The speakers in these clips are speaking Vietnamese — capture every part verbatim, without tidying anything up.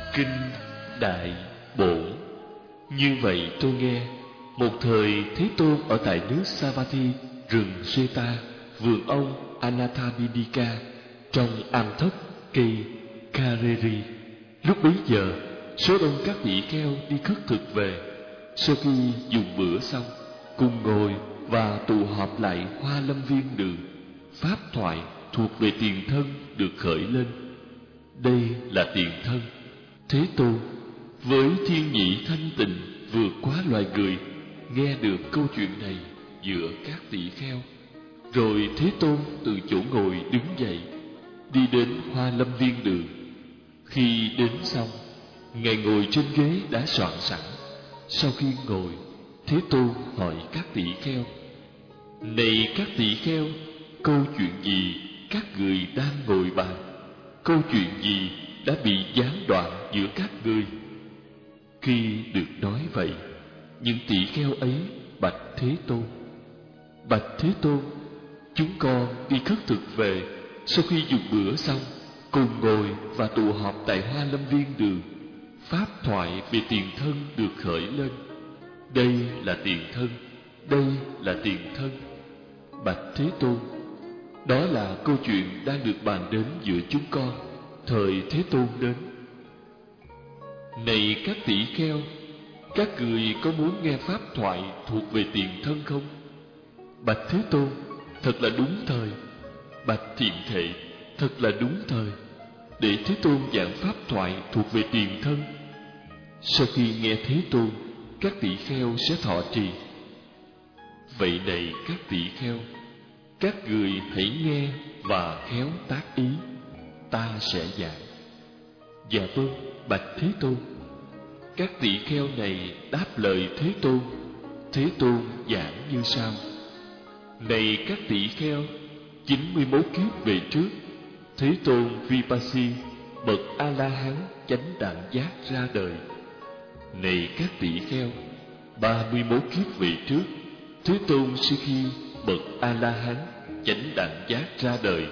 Kinh Đại Bổn. Như vậy tôi nghe, một thời Thế Tôn ở tại nước Savatthi, rừng Sweta, vườn ông Anathapindika, trong am thất cây Kareri. Lúc bấy giờ, số đông các tỷ kheo đi khất thực về, sau khi dùng bữa xong, cùng ngồi và tụ họp lại Hoa Lâm Viên đường. Pháp thoại thuộc về tiền thân được khởi lên. Đây là tiền thân. Thế Tôn với thiên nhĩ thanh tịnh vượt quá loài người, nghe được câu chuyện này giữa các tỷ kheo. Rồi Thế Tôn từ chỗ ngồi đứng dậy, đi đến Hoa Lâm Viên đường. Khi đến xong, Ngài ngồi trên ghế đã soạn sẵn. Sau khi ngồi, Thế Tôn hỏi các tỷ kheo: Này các tỷ kheo, câu chuyện gì các người đang ngồi bàn? Câu chuyện gì đã bị gián đoạn giữa các ngươi? Khi được nói vậy, những tỷ kheo ấy bạch Thế Tôn: Bạch Thế Tôn, chúng con đi khất thực về, sau khi dùng bữa xong, cùng ngồi và tụ họp tại Hoa Lâm Viên đường. Pháp thoại về tiền thân được khởi lên. Đây là tiền thân, đây là tiền thân. Bạch Thế Tôn, đó là câu chuyện đang được bàn đến giữa chúng con thời Thế Tôn đến. Này các tỷ kheo, các người có muốn nghe pháp thoại thuộc về tiền thân không? Bạch Thế Tôn, thật là đúng thời. Bạch Thiện Thệ, thật là đúng thời. Để Thế Tôn giảng pháp thoại thuộc về tiền thân. Sau khi nghe Thế Tôn, các tỷ kheo sẽ thọ trì. Vậy này các tỷ kheo, các người hãy nghe và khéo tác ý, ta sẽ giảng. Dạ vâng, bạch Thế Tôn. Các tỷ kheo này đáp lời Thế Tôn. Thế Tôn giảng như sau: Này các tỷ kheo, chín mươi mốt kiếp về trước, Thế Tôn Vipassi, bậc A La Hán chánh đẳng giác ra đời. Này các tỷ kheo, ba mươi mốt kiếp về trước, Thế Tôn Sikhi, bậc A La Hán chánh đẳng giác ra đời.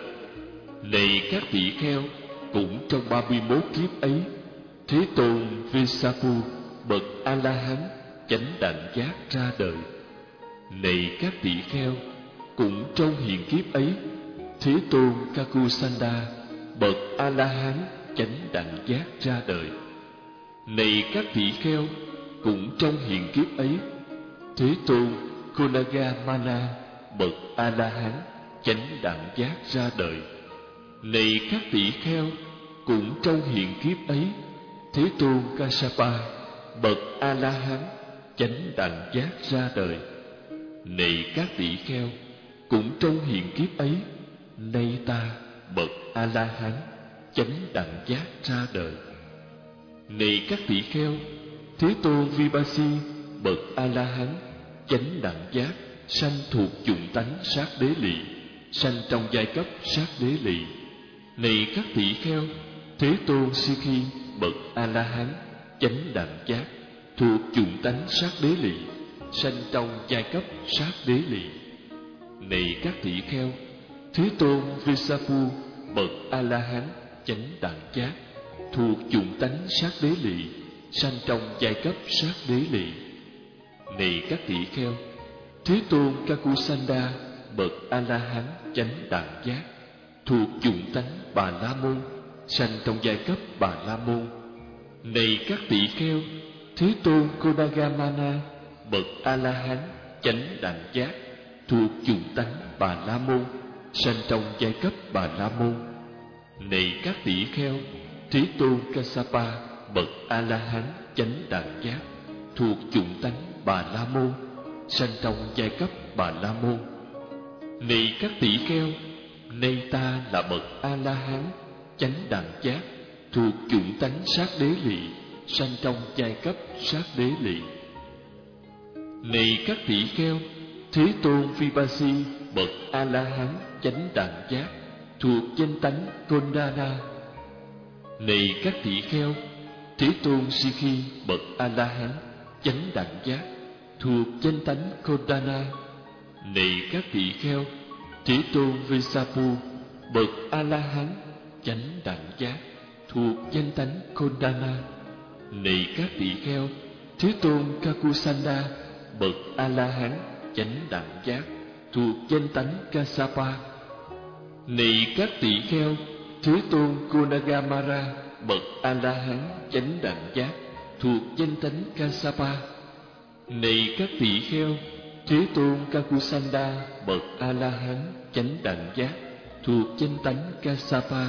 Này các tỷ kheo, cũng trong ba mươi mốt kiếp ấy, Thế Tôn Vesapu, bậc A La Hán chánh đẳng giác ra đời. Này các tỷ kheo, cũng trong hiện kiếp ấy, Thế Tôn Kakusanda, bậc A La Hán chánh đẳng giác ra đời. Này các tỷ kheo, cũng trong hiện kiếp ấy, Thế Tôn Konagamana, bậc A La Hán chánh đẳng giác ra đời. Này các tỷ kheo, cũng trong hiện kiếp ấy, Thế Tôn Kassapa, bậc A La Hán chánh đẳng giác ra đời. Này các tỷ kheo, cũng trong hiện kiếp ấy, nay ta, bậc A La Hán chánh đẳng giác ra đời. Này các tỷ kheo, Thế Tôn Vipassi, bậc A La Hán chánh đẳng giác sanh thuộc chủng tánh sát đế lì, sanh trong giai cấp sát đế lì. Này các tỷ kheo, Thế Tôn Sikhi, bậc A La Hán chánh đẳng giác thuộc chủng tánh sát đế lì, sanh trong giai cấp sát đế lì. Này các tỷ kheo, Thế Tôn Vesapu, bậc A La Hán chánh đẳng giác thuộc chủng tánh sát đế lì, sanh trong giai cấp sát đế lì. Này các tỷ kheo, Thế Tôn Kakusanda, bậc A La Hán chánh đẳng giác thuộc chủng tánh Bà La Môn, sanh trong giai cấp Bà La Môn. Này các tỷ kheo, Thế Tôn Konagamana, bậc A La Hán chánh đẳng giác thuộc chủng tánh Bà La Môn, sanh trong giai cấp Bà La Môn. Này các tỷ kheo, Thế Tôn Kassapa, bậc A La Hán chánh đẳng giác thuộc chủng tánh Bà La Môn, sanh trong giai cấp Bà La Môn. Này các tỷ kheo, nay ta là bậc A La Hán chánh đẳng giác thuộc chủng tánh sát đế lì, sanh trong giai cấp sát đế lì. Này các tỷ kheo, Thế Tôn Vipassi, bậc A La Hán chánh đẳng giác thuộc danh tánh Kondana. Này các tỷ kheo, Thế Tôn Sikhi, bậc A La Hán chánh đẳng giác thuộc danh tánh Kondana. Này các tỷ kheo, Thế Tôn Vesapu, bậc A La Hán chánh đẳng giác thuộc danh tánh Kondana. Này các tỳ kheo, Thế Tôn Kakusanda bậc A La Hán chánh đẳng giác thuộc danh tánh Kassapa. Này các tỳ kheo, Thế Tôn Konagamara bậc A La Hán chánh đẳng giác thuộc danh tánh Kassapa. Này các tỳ kheo, Thế Tôn Kakusanda bậc A La Hán chánh đẳng giác thuộc danh tánh Kassapa.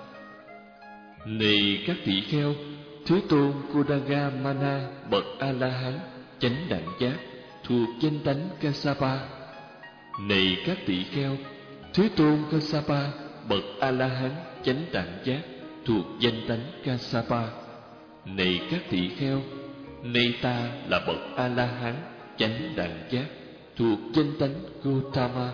Này các tỳ kheo, Thế Tôn Kodagamana bậc A La Hán chánh đẳng giác thuộc danh tánh Kassapa. Này các tỳ kheo, Thế Tôn Kassapa bậc A La Hán chánh đẳng giác thuộc danh tánh Kassapa. Này các tỳ kheo, nay ta là bậc A La Hán chánh đẳng giác thuộc danh tánh Gotama.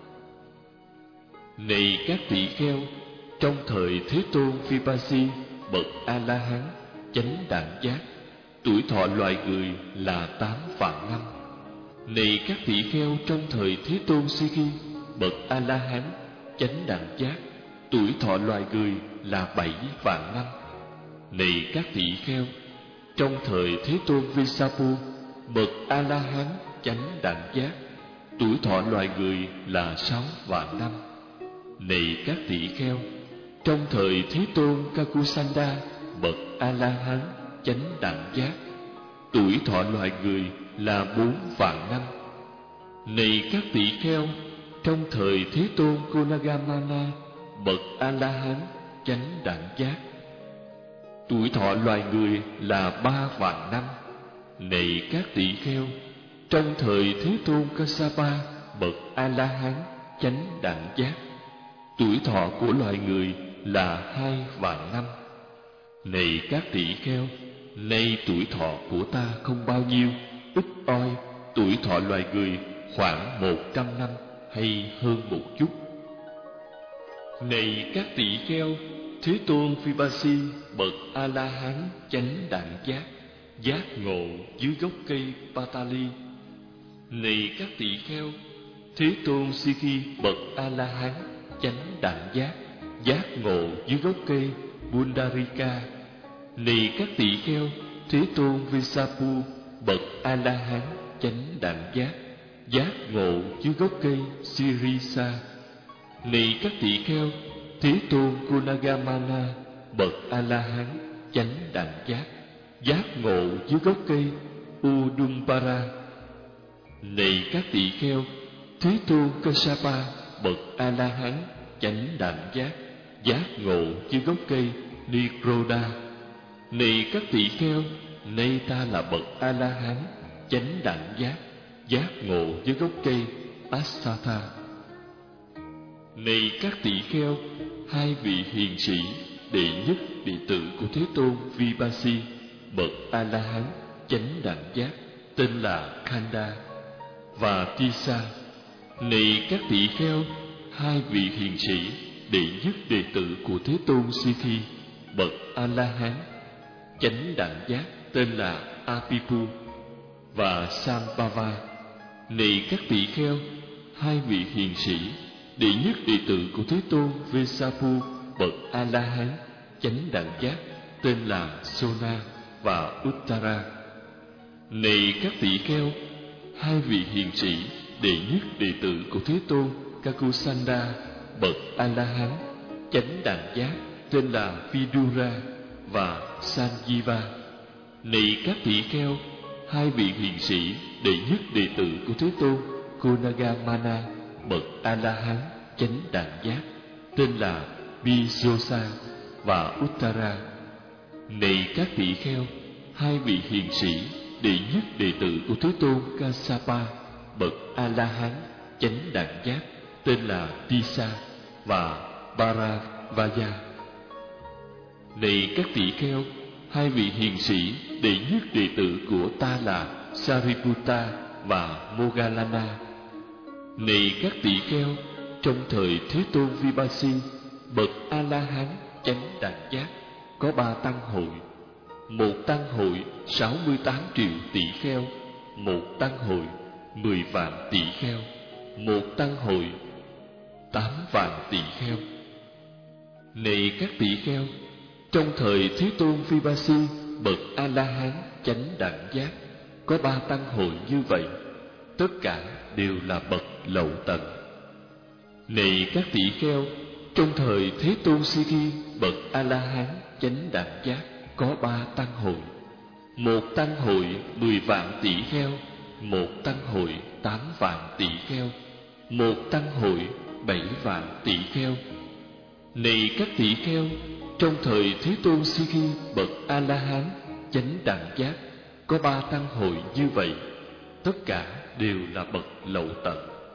Này các tỳ kheo, trong thời Thế Tôn Vipassi bậc A La Hán chánh đẳng giác, tuổi thọ loài người là tám vạn năm. Này các tỳ kheo, trong thời Thế Tôn Sikhi bậc A La Hán chánh đẳng giác, tuổi thọ loài người là bảy vạn năm. Này các tỳ kheo, trong thời Thế Tôn Visapu bậc A La Hán chánh đẳng giác, tuổi thọ loài người là sáu vạn năm. Này các tỳ kheo, trong thời Thế Tôn Kakusanda bậc A La Hán chánh đẳng giác, tuổi thọ loài người là bốn vạn năm. Này các tỳ kheo, trong thời Thế Tôn Konagamana bậc A La Hán chánh đẳng giác, tuổi thọ loài người là ba vạn năm. Này các tỳ kheo, trong thời Thế Tôn Kassapa bậc A La Hán chánh đẳng giác, tuổi thọ của loài người là hai vạn năm. Này các tỳ kheo, nay tuổi thọ của ta không bao nhiêu, ít oi, tuổi thọ loài người khoảng một trăm năm hay hơn một chút. Này các tỳ kheo, Thế Tôn Vipassi bậc A La Hán chánh đẳng giác, giác ngộ dưới gốc cây Patali. Này các tỳ kheo, Thế Tôn Sikhi bậc A La Hán chánh đẳng giác, giác ngộ dưới gốc cây Pundarika. Này các tỳ kheo, Thế Tôn Visapu bậc A La Hán chánh đẳng giác, giác ngộ dưới gốc cây Sirisa. Này các tỳ kheo, Thế Tôn Konagamana bậc A La Hán chánh đẳng giác, giác ngộ dưới gốc cây Udumpara. Này các tỳ kheo, Thế Tôn Kassapa bậc A La Hán chánh đẳng giác, giác ngộ dưới gốc cây Nikroda. Này các tỳ kheo, nay ta là bậc A La Hán chánh đẳng giác, giác ngộ dưới gốc cây Asatha. Này các tỳ kheo, hai vị hiền sĩ đệ nhất đệ tử của Thế Tôn Vipassi bậc A La Hán chánh đẳng giác tên là Khanda và Tisa. Này các tỳ kheo, hai vị hiền sĩ đệ nhất đệ tử của Thế Tôn Sikhi bậc A La Hán chánh đẳng giác tên là Apipu và Sambhava. Này các tỳ kheo, hai vị hiền sĩ đệ nhất đệ tử của Thế Tôn Vesapu bậc A La Hán chánh đẳng giác tên là Sona và Uttara. Này các tỳ kheo, hai vị hiền sĩ đệ nhất đệ tử của Thế Tôn Kakusanda bậc A La Hán chánh đẳng giác tên là Vidura và Sanjiva. Này các tỳ kheo, hai vị hiền sĩ đệ nhất đệ tử của Thế Tôn Konagamana bậc A La Hán chánh đẳng giác tên là Bijosa và Uttara. Này các tỳ kheo, hai vị hiền sĩ đệ nhất đệ tử của Thế Tôn Kassapa bậc A La Hán chánh đẳng giác tên là Tisa và Bharavaya. Này các tỳ kheo, hai vị hiền sĩ đệ nhất đệ tử của ta là Sariputta và Moggallana. Này các tỳ kheo, trong thời Thế Tôn Vipassi bậc A La Hán chánh đẳng giác có ba tăng hội. Một tăng hội sáu mươi tám triệu tỷ kheo, một tăng hội mười vạn tỷ kheo, một tăng hội tám vạn tỷ kheo. Này các tỷ kheo, Trong thời Thế Tôn Vipassi bậc A La Hán chánh đẳng giác có ba tăng hội như vậy, tất cả đều là bậc lậu tận. Này các tỷ kheo, trong thời Thế Tôn Si Khi bậc A La Hán chánh đẳng giác có ba tăng hội: một tăng hội mười vạn tỷ kheo, một tăng hội tám vạn tỷ kheo, một tăng hội bảy vạn tỷ kheo. Này các tỷ kheo, trong thời Thế Tôn Si Khi bậc A La Hán chánh đẳng giác có ba tăng hội như vậy, tất cả đều là bậc lậu tận.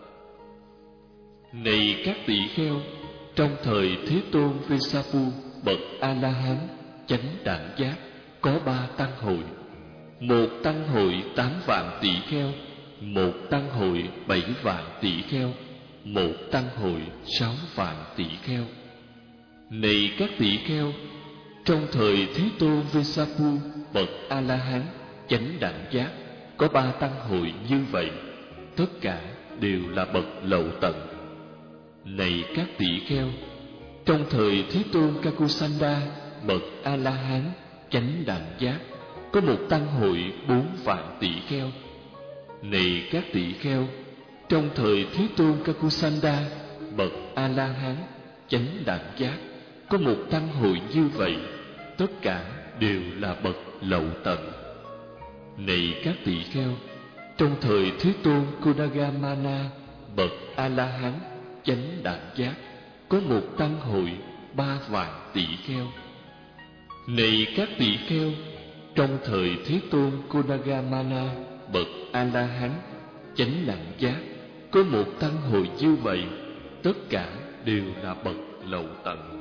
Này các tỷ kheo, trong thời Thế Tôn Vesapu bậc A La Hán chánh đẳng giác có ba tăng hội: một tăng hội tám vạn tỷ kheo, một tăng hội bảy vạn tỷ kheo, một tăng hội sáu vạn tỷ kheo. Này các tỷ kheo, trong thời Thế Tôn Vesapu bậc A La Hán chánh đẳng giác có ba tăng hội như vậy, tất cả đều là bậc lậu tận. Này các tỷ kheo, trong thời Thế Tôn Kakusanda bậc A La Hán chánh đẳng giác có một tăng hội bốn vạn tỷ kheo. Này các tỷ kheo, trong thời Thế Tôn Kakusanda bậc A La Hán chánh đẳng giác có một tăng hội như vậy, tất cả đều là bậc lậu tận. Này các tỷ kheo, trong thời Thế Tôn Kodagamana bậc A La Hán chánh đẳng giác có một tăng hội ba vạn tỷ kheo. Này các tỷ kheo, trong thời Thế Tôn Kodagamana bậc A La Hán chánh đẳng giác có một tăng hội như vậy, tất cả đều là bậc lậu tận.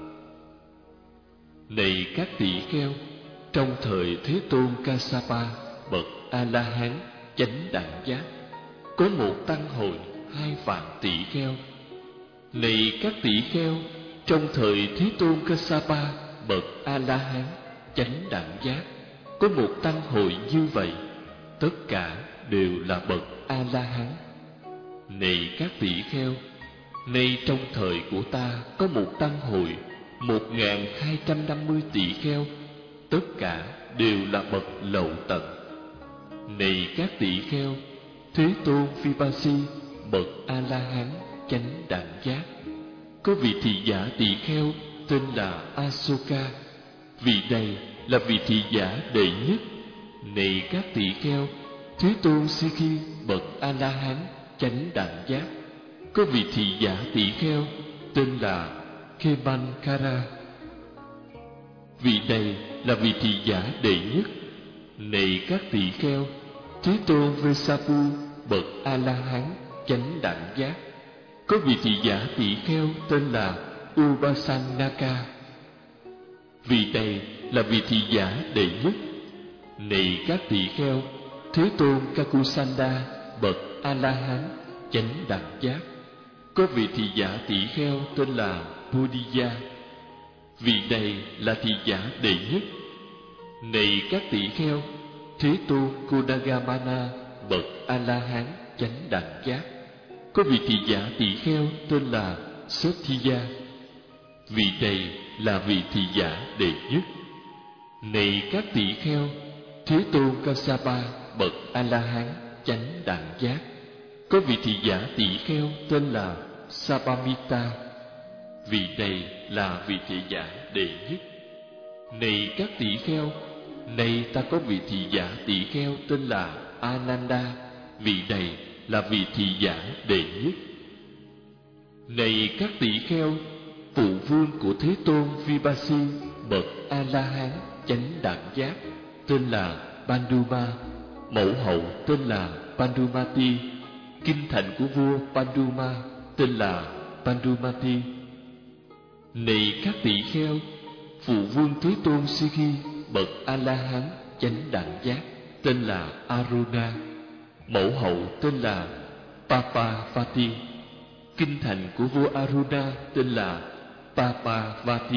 Này các tỷ kheo, trong thời Thế Tôn Kassapa bậc A La Hán chánh đẳng giác có một tăng hội hai vạn tỷ kheo. Này các tỷ kheo, trong thời Thế Tôn Kassapa bậc A La Hán chánh đẳng giác có một tăng hội như vậy, tất cả đều là bậc A La Hán. Này các tỷ kheo, nay trong thời của ta có một tăng hội một ngàn hai trăm năm mươi tỷ kheo, tất cả đều là bậc lậu tận. Này các tỷ kheo, Thế Tôn Vipassi bậc A La Hán chánh đẳng giác có vị thị giả tỷ kheo tên là Asoka, vị này là vị thị giả đệ nhất. Này các tỷ kheo, Thế Tôn Si Khi bậc A La Hán chánh đẳng giác có vị thị giả tỷ kheo tên là Kemankara, vị này là vị thị giả đệ nhất. Này các tỷ kheo, Thế Tôn Vesapu bậc A La Hán chánh đẳng giác có vị thị giả tỷ kheo tên là Upasanaka, vị này là vị thị giả đệ nhất. Này các tỷ kheo, Thế Tôn Kakusanda bậc A La Hán chánh đẳng giác có vị thị giả tỷ kheo tên là Bodhiya, vị này là thị giả đệ nhất. Này các tỷ kheo, Thế Tôn Kodagamana bậc A La Hán chánh đẳng giác có vị thị giả tỷ kheo tên là Sothiya, vị này là vị thị giả đệ nhất. Này các tỷ kheo, Thế Tôn Kassapa bậc A La Hán chánh đẳng giác có vị thị giả tỷ kheo tên là Sapamita, vị này là vị thị giả đệ nhất. Này các tỷ kheo, nay ta có vị thị giả tỷ kheo tên là Ananda, vị này là vị thị giả đệ nhất. Này các tỷ kheo, phụ vương của Thế Tôn Vipassi bậc A La Hán chánh đẳng giác tên là Panduma, mẫu hậu tên là Pandumati, kinh thành của vua Panduma tên là Pandumati. Này các tỷ kheo, phụ vương Thế Tôn Si Khi bậc A La Hán chánh đẳng giác tên là Aruna, mẫu hậu tên là Papavati, kinh thành của vua Aruna tên là Papavati.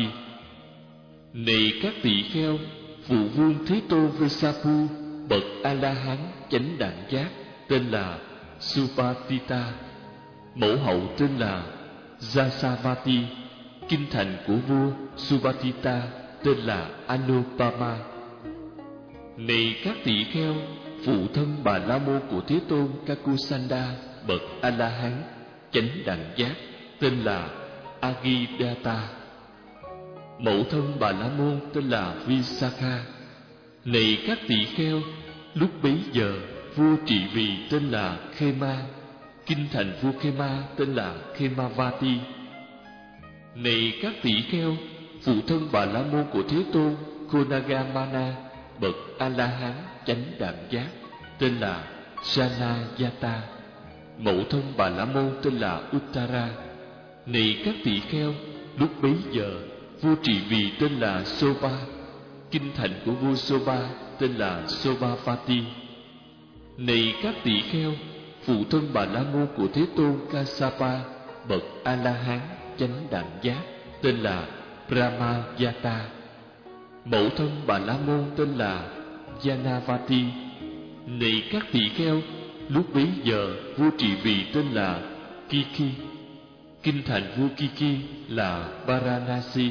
Này các tỷ kheo, phụ vương Thế Tôn Vesapu bậc A La Hán chánh đẳng giác tên là Supatita, mẫu hậu tên là Jasavati, kinh thành của vua Supatita tên là Anupama. Này các tỳ kheo, phụ thân Bà La Môn của Thế Tôn Kakusanda bậc A La Hán chánh đẳng giác tên là Agidata. Mẫu thân Bà La Môn tên là Visakha. Này các tỳ kheo, lúc bấy giờ vua trị vì tên là Khema, kinh thành vua Khema tên là Khemavati. Này các tỳ kheo, phụ thân Bà La Môn của Thế Tôn Konagamana bậc A La Hán chánh đẳng giác tên là Sanayata. Mẫu thân Bà La Môn tên là Uttara. Này các tỳ kheo, lúc bấy giờ vua trị vì tên là Soba, kinh thành của vua Soba tên là Sobapati. Này các tỳ kheo, phụ thân Bà La Môn của Thế Tôn Kassapa bậc A La Hán chánh đẳng giác tên là Brahmayata. Mẫu thân Bà La Môn tên là Janavati. Này các tỳ kheo, lúc bấy giờ vua trị vì tên là Kiki, kinh thành vua Kiki là Varanasi.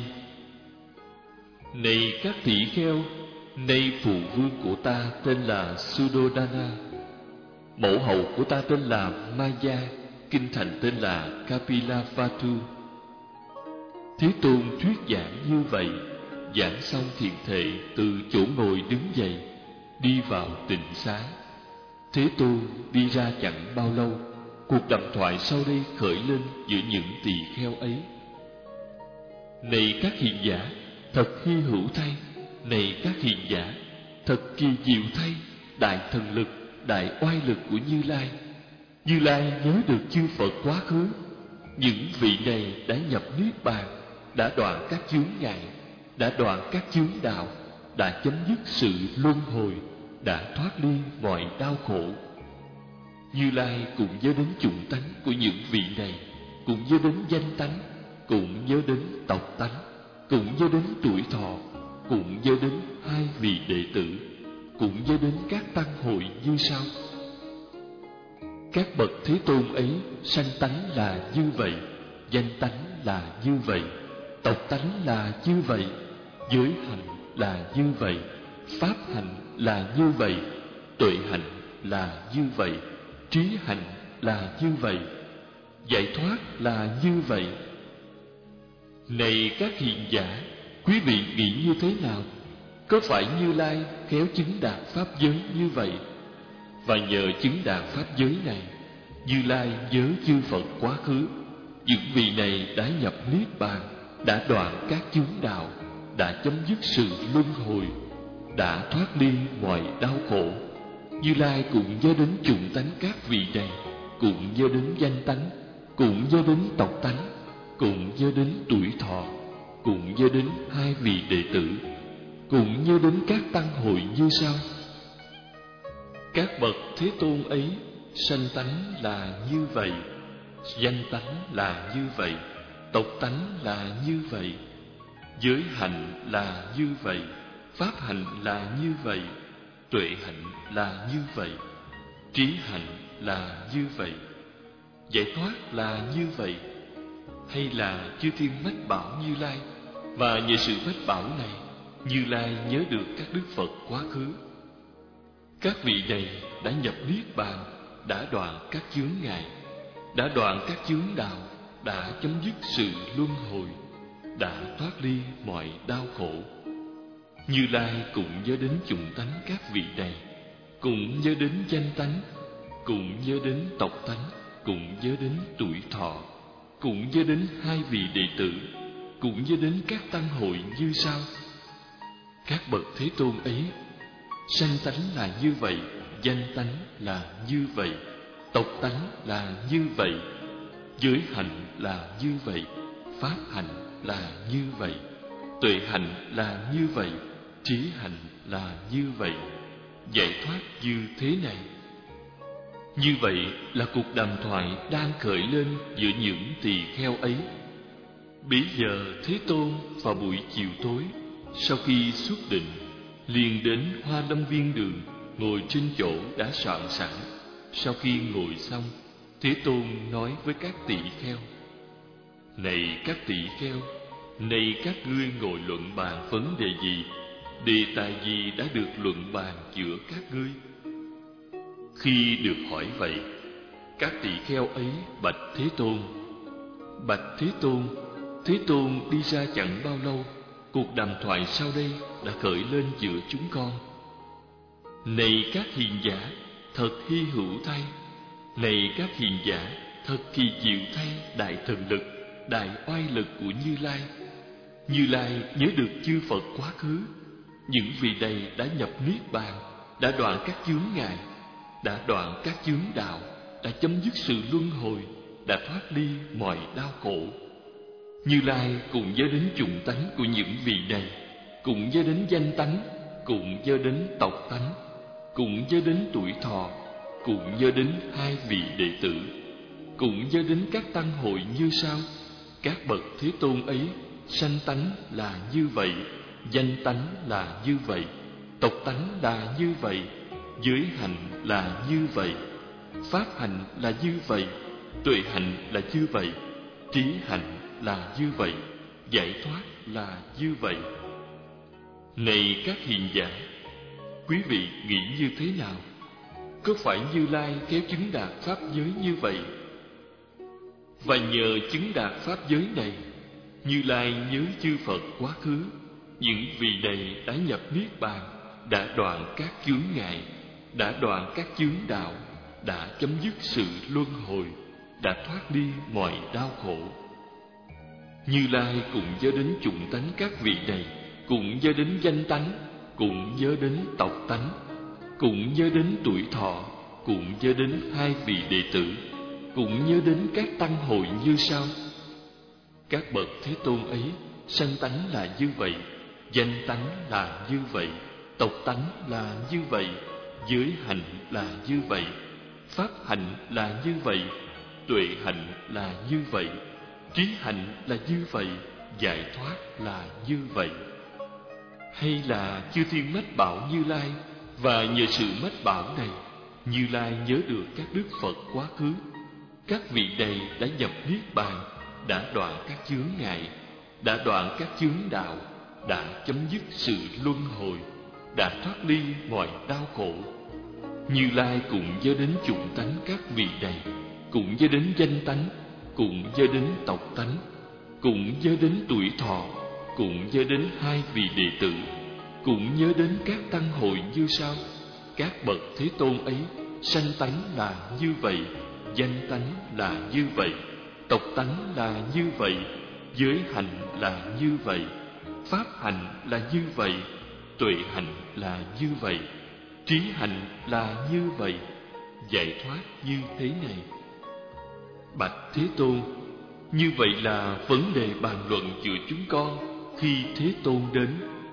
Này các tỳ kheo, nay phụ vương của ta tên là Sudodana, mẫu hậu của ta tên là Maya, kinh thành tên là Kapilavatthu. Thế Tôn thuyết giảng như vậy, giảng xong thiền thệ từ chỗ ngồi đứng dậy, đi vào tịnh xá. Thế Tôn đi ra chẳng bao lâu, cuộc đàm thoại sau đây khởi lên giữa những tỳ kheo ấy. Này các hiền giả, thật hy hữu thay! Này các hiền giả, thật kỳ diệu thay! Đại thần lực, đại oai lực của Như Lai. Như Lai nhớ được chư Phật quá khứ. Những vị này đã nhập niết bàn, đã đoạn các chướng ngại, đã đoạn các chướng đạo, đã chấm dứt sự luân hồi, đã thoát ly mọi đau khổ. Như Lai cũng nhớ đến chủng tánh của những vị này, cũng nhớ đến danh tánh, cũng nhớ đến tộc tánh, cũng nhớ đến tuổi thọ, cũng nhớ đến hai vị đệ tử, cũng nhớ đến các tăng hội như sau. Các bậc Thế Tôn ấy sanh tánh là như vậy, danh tánh là như vậy, tộc tánh là như vậy, giới hạnh là như vậy, pháp hạnh là như vậy, tuệ hạnh là như vậy, trí hạnh là như vậy, giải thoát là như vậy. Này các hiền giả, quý vị nghĩ như thế nào? Có phải Như Lai khéo chứng đạt pháp giới như vậy? Và nhờ chứng đạt pháp giới này, Như Lai nhớ chư Phật quá khứ. Những vị này đã nhập niết bàn, đã đoạn các chướng đạo, đã chấm dứt sự luân hồi, đã thoát ly mọi đau khổ. Như Lai cũng nhớ đến chủng tánh các vị này, cũng nhớ đến danh tánh, cũng nhớ đến tộc tánh, cũng nhớ đến tuổi thọ, cũng nhớ đến hai vị đệ tử, cũng nhớ đến các tăng hội như sau. Các bậc Thế Tôn ấy sanh tánh là như vậy, danh tánh là như vậy, tộc tánh là như vậy, giới hạnh là như vậy, pháp hạnh là như vậy, tuệ hạnh là như vậy, trí hạnh là như vậy, giải thoát là như vậy. Hay là chư thiên mách bảo Như Lai, và nhờ sự mách bảo này, Như Lai nhớ được các đức Phật quá khứ. Các vị này đã nhập niết bàn, đã đoạn các chướng ngại, đã đoạn các chướng đạo, đã chấm dứt sự luân hồi, đã thoát ly mọi đau khổ. Như Lai cũng nhớ đến chủng tánh các vị này, cũng nhớ đến danh tánh, cũng nhớ đến tộc tánh, cũng nhớ đến tuổi thọ, cũng nhớ đến hai vị đệ tử, cũng nhớ đến các tăng hội như sau. Các bậc Thế Tôn ấy sanh tánh là như vậy, danh tánh là như vậy, tộc tánh là như vậy, giới hạnh là như vậy, pháp hạnh là như vậy, tuệ hạnh là như vậy, trí hạnh là như vậy, giải thoát như thế này. Như vậy là cuộc đàm thoại đang khởi lên giữa những tỳ kheo ấy. Bấy giờ Thế Tôn vào buổi chiều tối, sau khi xuất định, liền đến Hoa Lâm Viên Đường, ngồi trên chỗ đã soạn sẵn. Sau khi ngồi xong, Thế Tôn nói với các tỳ kheo: Này các tỳ kheo, Nay các ngươi ngồi luận bàn vấn đề gì? Đề tài gì đã được luận bàn giữa các ngươi? Khi được hỏi vậy, các tỳ kheo ấy bạch Thế Tôn: Bạch Thế Tôn, Thế Tôn đi ra chẳng bao lâu, cuộc đàm thoại sau đây đã khởi lên giữa chúng con. Này các hiền giả, thật hy hữu thay! Này các hiền giả, thật kỳ diệu thay đại thần lực, đại oai lực của Như Lai! Như Lai nhớ được chư Phật quá khứ, những vị này đã nhập niết bàn, đã đoạn các chướng ngại, đã đoạn các chướng đạo, đã chấm dứt sự luân hồi, đã thoát ly mọi đau khổ. Như Lai cùng nhớ đến chủng tánh của những vị này, cùng nhớ đến danh tánh, cùng nhớ đến tộc tánh, cùng nhớ đến tuổi thọ, cùng nhớ đến hai vị đệ tử, cũng nhớ đến các tăng hội như sau. Các bậc Thế Tôn ấy, sanh tánh là như vậy, danh tánh là như vậy, tộc tánh là như vậy, giới hạnh là như vậy, pháp hạnh là như vậy, tuệ hạnh là như vậy, trí hạnh là như vậy, giải thoát là như vậy. Này các hiền giả, quý vị nghĩ như thế nào? Có phải Như Lai kéo chứng đạt pháp giới như vậy? Và nhờ chứng đạt pháp giới này, Như Lai nhớ chư Phật quá khứ, những vị này đã nhập niết bàn, đã đoạn các chướng ngại, đã đoạn các chướng đạo, đã chấm dứt sự luân hồi, đã thoát đi mọi đau khổ. Như Lai cũng nhớ đến chủng tánh các vị này, cũng nhớ đến danh tánh, cũng nhớ đến tộc tánh, cũng nhớ đến tuổi thọ, cũng nhớ đến hai vị đệ tử, cũng nhớ đến các tăng hội như sau. Các bậc Thế Tôn ấy, sanh tánh là như vậy, danh tánh là như vậy, tộc tánh là như vậy, giới hạnh là như vậy, pháp hạnh là như vậy, tuệ hạnh là như vậy, trí hạnh là như vậy, giải thoát là như vậy. Hay là chư thiên mách bảo Như Lai, và nhờ sự mách bảo này, Như Lai nhớ được các đức Phật quá khứ. Các vị này đã nhập niết bàn, đã đoạn các chướng ngại, đã đoạn các chướng đạo, đã chấm dứt sự luân hồi, đã thoát ly mọi đau khổ. Như Lai cũng nhớ đến chủng tánh các vị này, cũng nhớ đến danh tánh, cũng nhớ đến tộc tánh, cũng nhớ đến tuổi thọ, cũng nhớ đến hai vị đệ tử, cũng nhớ đến các tăng hội như sau. Các bậc Thế Tôn ấy, sanh tánh là như vậy, danh tánh là như vậy, tộc tánh là như vậy, giới hạnh là như vậy, pháp hạnh là như vậy, tuệ hạnh là như vậy, trí hạnh là như vậy, giải thoát như thế này. Bạch Thế Tôn, như vậy là vấn đề bàn luận giữa chúng con khi Thế Tôn đến.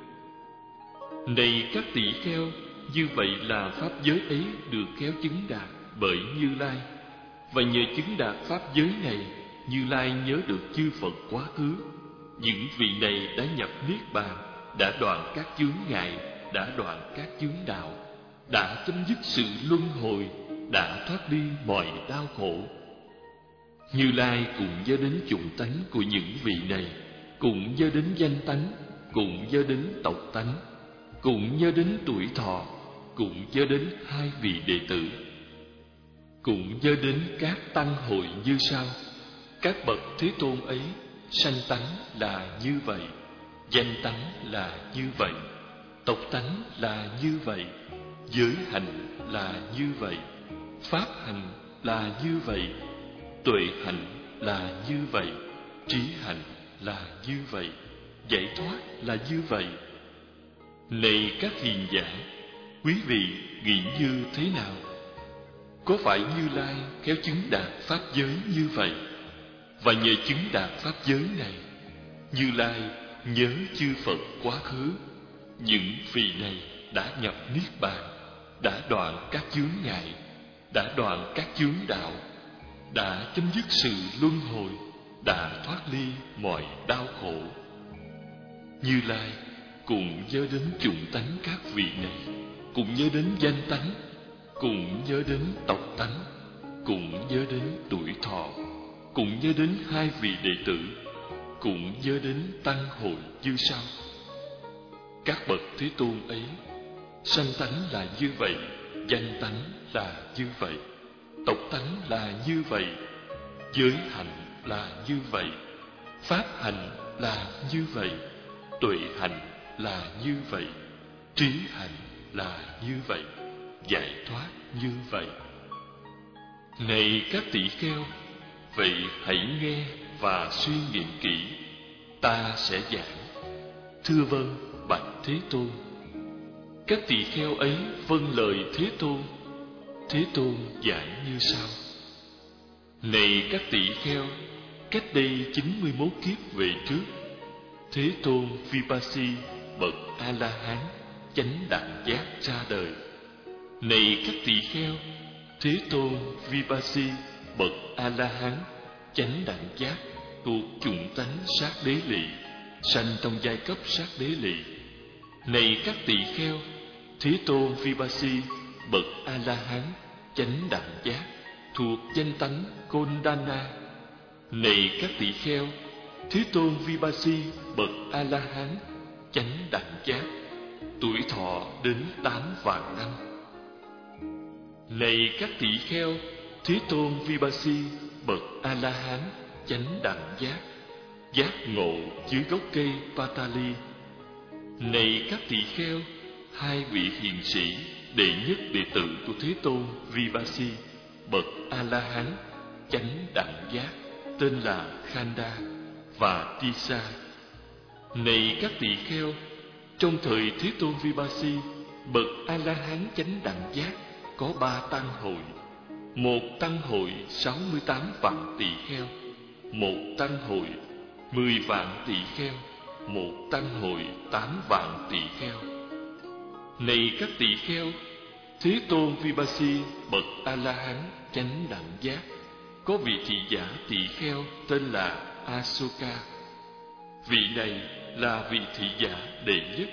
Này các tỷ kheo, như vậy là pháp giới ấy được khéo chứng đạt bởi Như Lai. Và nhờ chứng đạt pháp giới này, Như Lai nhớ được chư Phật quá khứ. Những vị này đã nhập niết bàn, đã đoạn các chướng ngại, đã đoạn các chướng đạo, đã chấm dứt sự luân hồi, đã thoát đi mọi đau khổ. Như Lai cũng nhớ đến chủng tánh của những vị này, cũng nhớ đến danh tánh, cũng nhớ đến tộc tánh, cũng nhớ đến tuổi thọ, cũng nhớ đến hai vị đệ tử, cũng nhớ đến các tăng hội như sau. Các bậc Thế Tôn ấy, sanh tánh là như vậy, danh tánh là như vậy, tộc tánh là như vậy, giới hạnh là như vậy, pháp hạnh là như vậy, tuệ hạnh là như vậy, trí hạnh là như vậy, giải thoát là như vậy. Này các hiền giả, quý vị nghĩ như thế nào? Có phải Như Lai khéo chứng đạt pháp giới như vậy? Và nhờ chứng đạt pháp giới này, Như Lai nhớ chư Phật quá khứ. Những vị này đã nhập niết bàn, đã đoạn các chướng ngại, đã đoạn các chướng đạo, đã chấm dứt sự luân hồi, đã thoát ly mọi đau khổ. Như Lai cũng nhớ đến chủng tánh các vị này, cũng nhớ đến danh tánh, cũng nhớ đến tộc tánh, cũng nhớ đến tuổi thọ, cũng nhớ đến hai vị đệ tử, cũng nhớ đến tăng hội như sau. Các bậc Thế Tôn ấy, sanh tánh là như vậy, danh tánh là như vậy, tộc tánh là như vậy, giới hạnh là như vậy, pháp hạnh là như vậy, tuệ hạnh là như vậy, trí hạnh là như vậy, giải thoát như vậy. Này các tỳ kheo, vậy hãy nghe và suy nghiệm kỹ, ta sẽ giảng. Thưa vâng, bạch Thế Tôn. Các tỳ kheo ấy vâng lời Thế Tôn. Thế Tôn giảng như sau. Này các tỳ kheo, cách đây chín mươi mốt kiếp về trước, Thế Tôn Vipassi bậc A La Hán chánh đẳng giác ra đời. Này các tỳ kheo, Thế Tôn Vipassi bậc A La Hán chánh đẳng giác thuộc chủng tánh sát đế lỵ, sanh trong giai cấp sát đế lỵ. Này các tỳ kheo, Thế Tôn Vipassi bậc A La Hán chánh đẳng giác thuộc danh tánh Kondana. Này các tỳ kheo, Thế Tôn Vipassi bậc A La Hán chánh đẳng giác tuổi thọ đến tám vạn năm. Này các tỳ kheo, Thế Tôn Vipassi bậc A La Hán chánh đẳng giác giác ngộ dưới gốc cây Patali. Này các tỳ kheo, hai vị hiền sĩ đệ nhất đệ tử của Thế Tôn Vipassi bậc A La Hán chánh đẳng giác tên là Khanda và Tisa. Này các tỳ kheo, trong thời Thế Tôn Vipassi bậc A La Hán chánh đẳng giác có ba tăng hội: một tăng hội sáu mươi tám vạn tỳ kheo, một tăng hội mười vạn tỳ kheo, một tăng hội tám vạn tỳ kheo. Này các tỳ kheo, Thế Tôn Vipassi bậc A La Hán chánh đẳng giác có vị thị giả tỳ kheo tên là Asoka. Vị này là vị thị giả đệ nhất.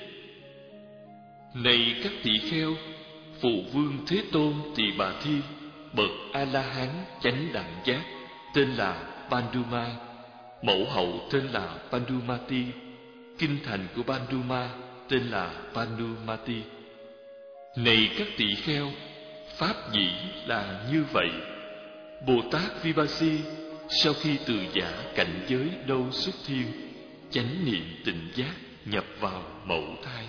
Này các tỳ kheo, phụ vương Thế Tôn Tỳ Bà Thi bậc A La Hán chánh đẳng giác tên là Panduma, mẫu hậu tên là Pandumati, kinh thành của Panduma tên là Pandumati. Này các tỳ kheo, pháp nhĩ là như vậy. Bồ Tát Vipassi sau khi từ giả cảnh giới đâu xuất thiên, chánh niệm tịnh giác nhập vào mẫu thai.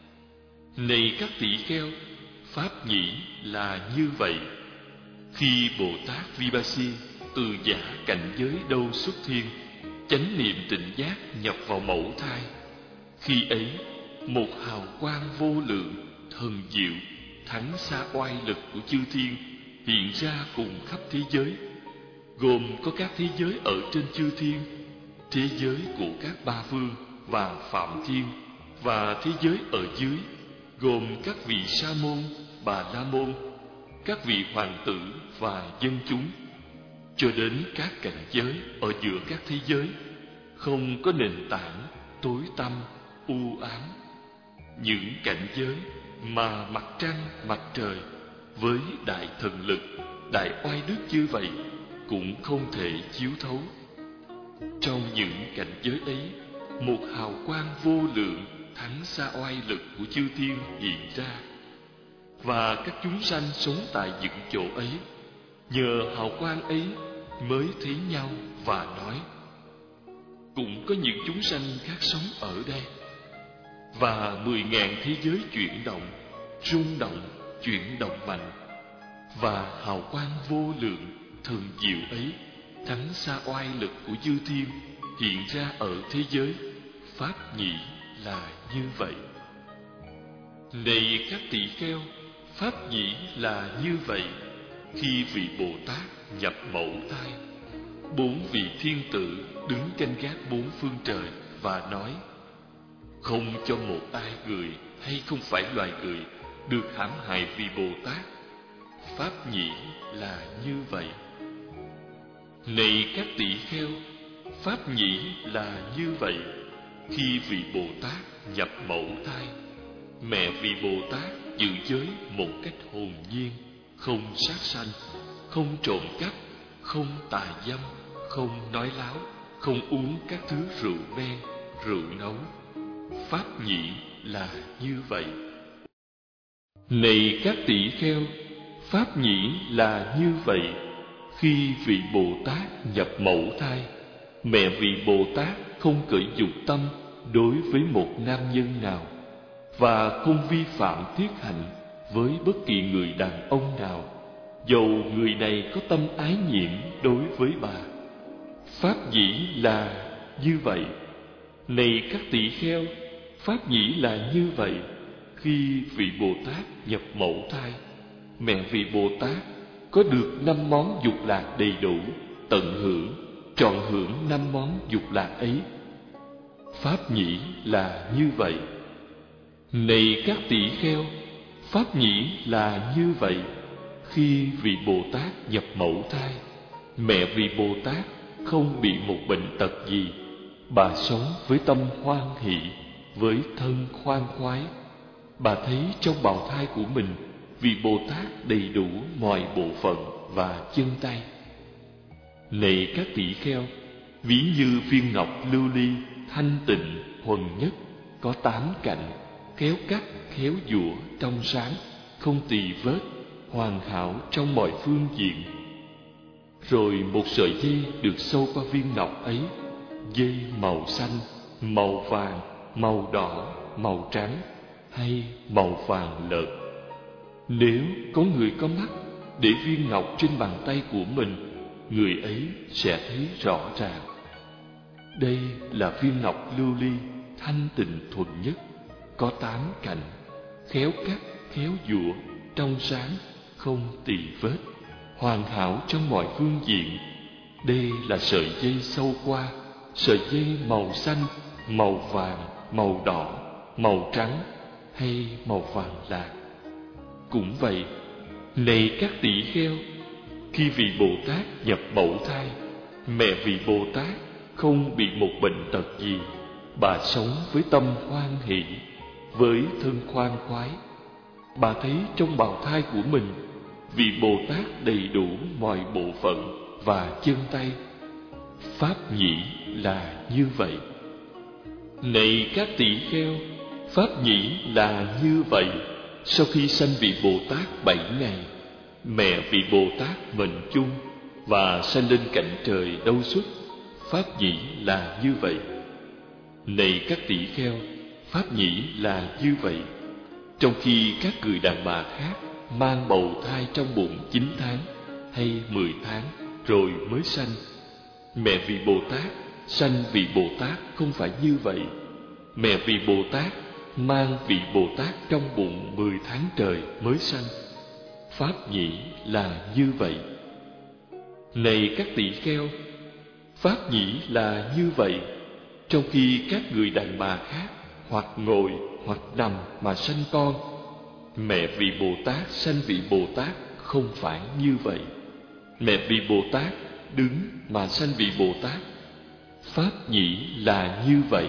Này các tỳ kheo, pháp nhĩ là như vậy. Khi Bồ Tát Vipassi từ giả cảnh giới đâu xuất thiên, chánh niệm tịnh giác nhập vào mẫu thai, khi ấy một hào quang vô lượng thần diệu thắng xa oai lực của chư thiên hiện ra cùng khắp thế giới, gồm có các thế giới ở trên chư thiên, thế giới của các ba vương và phạm thiên, và thế giới ở dưới gồm các vị sa môn, bà la môn, các vị hoàng tử và dân chúng, cho đến các cảnh giới ở giữa các thế giới, không có nền tảng, tối tăm, u ám. Những cảnh giới mà mặt trăng, mặt trời với đại thần lực, đại oai đức như vậy cũng không thể chiếu thấu. Trong những cảnh giới ấy, một hào quang vô lượng thắng xa oai lực của chư thiên hiện ra, và các chúng sanh sống tại những chỗ ấy nhờ hào quang ấy mới thấy nhau và nói: cũng có những chúng sanh khác sống ở đây. Và mười ngàn thế giới chuyển động, rung động, chuyển động mạnh, và hào quang vô lượng thần diệu ấy thắng xa oai lực của chư thiên hiện ra ở thế giới. Pháp nhĩ là như vậy. Này các tỳ kheo, pháp nhĩ là như vậy. Khi vị Bồ Tát nhập mẫu thai, bốn vị thiên tử đứng canh gác bốn phương trời và nói: không cho một ai người hay không phải loài người được hãm hại vì Bồ Tát. Pháp nhĩ là như vậy. Này các tỳ kheo, pháp nhĩ là như vậy. Khi vị Bồ Tát nhập mẫu thai, mẹ vị Bồ Tát giữ giới một cách hồn nhiên, không sát sanh, không trộm cắp, không tà dâm, không nói láo, không uống các thứ rượu men, rượu nấu. Pháp nhĩ là như vậy. Này các tỷ kheo, pháp nhĩ là như vậy. Khi vị Bồ Tát nhập mẫu thai, mẹ vị Bồ Tát không khởi dục tâm đối với một nam nhân nào, và không vi phạm thiết hạnh với bất kỳ người đàn ông nào, dầu người này có tâm ái nhiễm đối với bà. Pháp nhĩ là như vậy. Này các tỷ kheo, pháp nhĩ là như vậy. Khi vị Bồ Tát nhập mẫu thai, mẹ vị Bồ Tát có được năm món dục lạc đầy đủ, tận hưởng, trọn hưởng năm món dục lạc ấy. Pháp nhĩ là như vậy. Này các tỷ kheo, pháp nhĩ là như vậy. Khi vị Bồ Tát nhập mẫu thai, mẹ vị Bồ Tát không bị một bệnh tật gì, bà sống với tâm hoan hỷ, với thân khoan khoái. Bà thấy trong bào thai của mình, vị Bồ Tát đầy đủ mọi bộ phận và chân tay. Này các tỷ kheo, ví như viên ngọc lưu ly thanh tịnh thuần nhất, có tám cạnh, khéo cắt khéo giũa, trong sáng, không tì vết, hoàn hảo trong mọi phương diện. Rồi một sợi dây được sâu qua viên ngọc ấy, dây màu xanh, màu vàng, màu đỏ, màu trắng hay màu vàng lợt. Nếu có người có mắt để viên ngọc trên bàn tay của mình, người ấy sẽ thấy rõ ràng. Đây là viên ngọc lưu ly thanh tịnh thuần nhất, có tám cạnh, khéo cắt khéo giũa, trong sáng, không tì vết, hoàn hảo trong mọi phương diện. Đây là sợi dây sâu qua, sợi dây màu xanh, màu vàng, màu đỏ, màu trắng hay màu vàng lạc. Cũng vậy, này các tỷ kheo, khi vị Bồ Tát nhập mẫu thai, mẹ vị Bồ Tát không bị một bệnh tật gì, bà sống với tâm hoan hỷ, với thân khoan khoái. Bà thấy trong bào thai của mình, vị Bồ Tát đầy đủ mọi bộ phận và chân tay. Pháp nhĩ là như vậy. Này các tỷ kheo, pháp nhĩ là như vậy. Sau khi sanh vị Bồ Tát bảy ngày, mẹ vị Bồ Tát mệnh chung và sanh lên cạnh trời đâu xuất. Pháp nhĩ là như vậy. Này các tỷ kheo, pháp nhĩ là như vậy. Trong khi các người đàn bà khác mang bầu thai trong bụng chín tháng hay mười tháng rồi mới sanh, mẹ vị Bồ Tát sanh vị Bồ Tát không phải như vậy. Mẹ vị Bồ Tát mang vị Bồ Tát trong bụng mười tháng trời mới sanh. Pháp nhĩ là như vậy. Này các tỷ kheo, pháp nhĩ là như vậy. Trong khi các người đàn bà khác hoặc ngồi hoặc nằm mà sanh con, mẹ vị Bồ Tát sanh vị Bồ Tát không phải như vậy. Mẹ vị Bồ Tát đứng mà sanh vị Bồ Tát. Pháp nhĩ là như vậy.